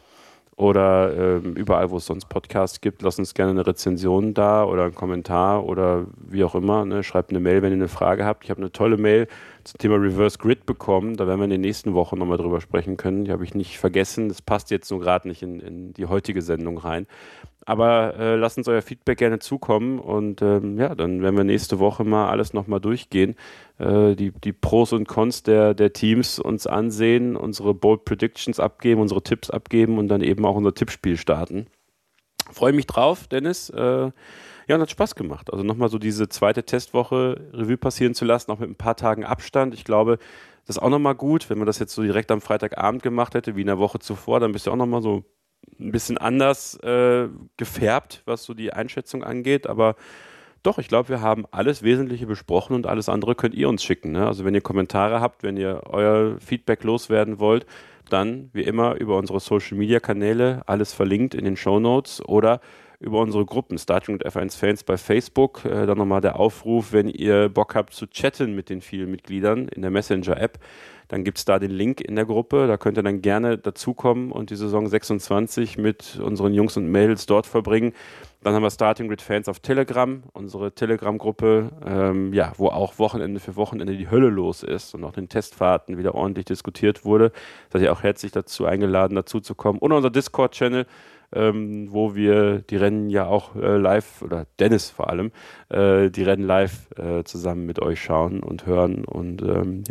Oder überall, wo es sonst Podcasts gibt, lasst uns gerne eine Rezension da oder einen Kommentar oder wie auch immer. Ne? Schreibt eine Mail, wenn ihr eine Frage habt. Ich habe eine tolle Mail zum Thema Reverse Grid bekommen. Da werden wir in den nächsten Wochen nochmal drüber sprechen können. Die habe ich nicht vergessen. Das passt jetzt nur gerade nicht in die heutige Sendung rein. Aber lasst uns euer Feedback gerne zukommen und dann werden wir nächste Woche mal alles nochmal durchgehen, die Pros und Cons der Teams uns ansehen, unsere Bold Predictions abgeben, unsere Tipps abgeben und dann eben auch unser Tippspiel starten. Freue mich drauf, Dennis. Und hat Spaß gemacht. Also nochmal so diese zweite Testwoche Revue passieren zu lassen, auch mit ein paar Tagen Abstand. Ich glaube, das ist auch nochmal gut, wenn man das jetzt so direkt am Freitagabend gemacht hätte, wie in der Woche zuvor, dann bist du auch nochmal so ein bisschen anders gefärbt, was so die Einschätzung angeht, aber doch, ich glaube, wir haben alles Wesentliche besprochen und alles andere könnt ihr uns schicken. Ne? Also wenn ihr Kommentare habt, wenn ihr euer Feedback loswerden wollt, dann wie immer über unsere Social-Media-Kanäle, alles verlinkt in den Shownotes oder über unsere Gruppen Starting mit F1-Fans bei Facebook. Dann nochmal der Aufruf, wenn ihr Bock habt zu chatten mit den vielen Mitgliedern in der Messenger-App, dann gibt es da den Link in der Gruppe. Da könnt ihr dann gerne dazukommen und die Saison 26 mit unseren Jungs und Mädels dort verbringen. Dann haben wir Starting Grid Fans auf Telegram, unsere Telegram-Gruppe, wo auch Wochenende für Wochenende die Hölle los ist und auch den Testfahrten wieder ordentlich diskutiert wurde. Seid ihr auch herzlich dazu eingeladen, dazu zu kommen. Und unser Discord-Channel, wo wir die Rennen ja auch live, oder Dennis vor allem, die Rennen live zusammen mit euch schauen und hören. Und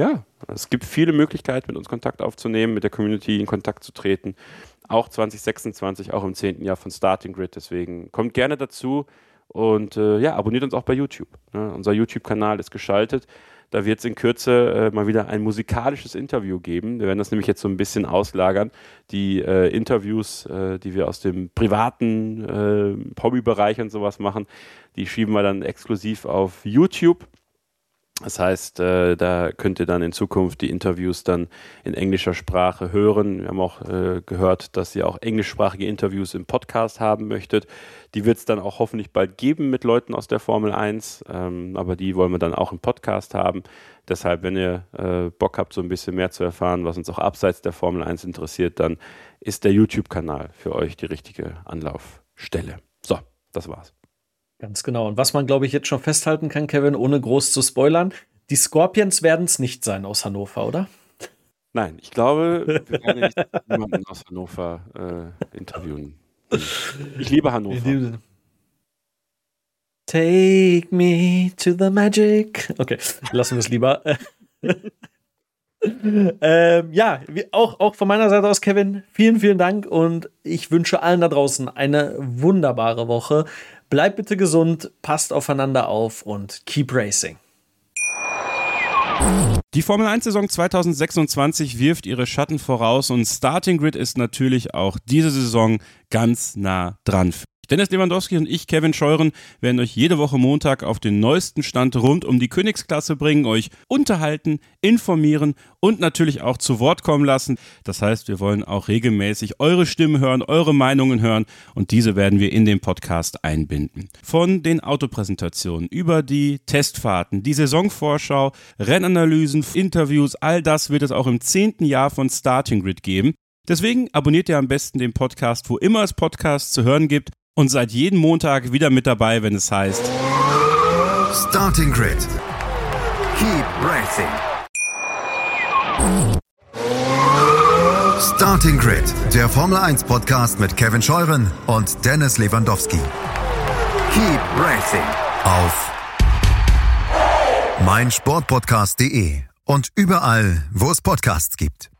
es gibt viele Möglichkeiten, mit uns Kontakt aufzunehmen, mit der Community in Kontakt zu treten. Auch 2026, auch im 10. Jahr von Starting Grid. Deswegen kommt gerne dazu und abonniert uns auch bei YouTube. Ne? Unser YouTube-Kanal ist geschaltet. Da wird es in Kürze mal wieder ein musikalisches Interview geben. Wir werden das nämlich jetzt so ein bisschen auslagern. Die Interviews, die wir aus dem privaten Hobbybereich und sowas machen, die schieben wir dann exklusiv auf YouTube. Das heißt, da könnt ihr dann in Zukunft die Interviews dann in englischer Sprache hören. Wir haben auch gehört, dass ihr auch englischsprachige Interviews im Podcast haben möchtet. Die wird es dann auch hoffentlich bald geben mit Leuten aus der Formel 1, aber die wollen wir dann auch im Podcast haben. Deshalb, wenn ihr Bock habt, so ein bisschen mehr zu erfahren, was uns auch abseits der Formel 1 interessiert, dann ist der YouTube-Kanal für euch die richtige Anlaufstelle. So, das war's. Ganz genau. Und was man, glaube ich, jetzt schon festhalten kann, Kevin, ohne groß zu spoilern, die Scorpions werden es nicht sein aus Hannover, oder? Nein, ich glaube, wir werden nicht jemanden aus Hannover interviewen. Ich liebe Hannover. Take me to the magic. Okay, lassen wir es lieber. Auch von meiner Seite aus, Kevin, vielen, vielen Dank und ich wünsche allen da draußen eine wunderbare Woche. Bleibt bitte gesund, passt aufeinander auf und keep racing. Die Formel 1-Saison 2026 wirft ihre Schatten voraus und Starting Grid ist natürlich auch diese Saison ganz nah dran. Dennis Lewandowski und ich, Kevin Scheuren, werden euch jede Woche Montag auf den neuesten Stand rund um die Königsklasse bringen, euch unterhalten, informieren und natürlich auch zu Wort kommen lassen. Das heißt, wir wollen auch regelmäßig eure Stimmen hören, eure Meinungen hören und diese werden wir in den Podcast einbinden. Von den Autopräsentationen über die Testfahrten, die Saisonvorschau, Rennanalysen, Interviews, all das wird es auch im 10. Jahr von Starting Grid geben. Deswegen abonniert ihr am besten den Podcast, wo immer es Podcasts zu hören gibt. Und seid jeden Montag wieder mit dabei, wenn es heißt Starting Grid. Keep racing. Starting Grid, der Formel-1-Podcast mit Kevin Scheuren und Dennis Lewandowski. Keep racing auf meinsportpodcast.de und überall, wo es Podcasts gibt.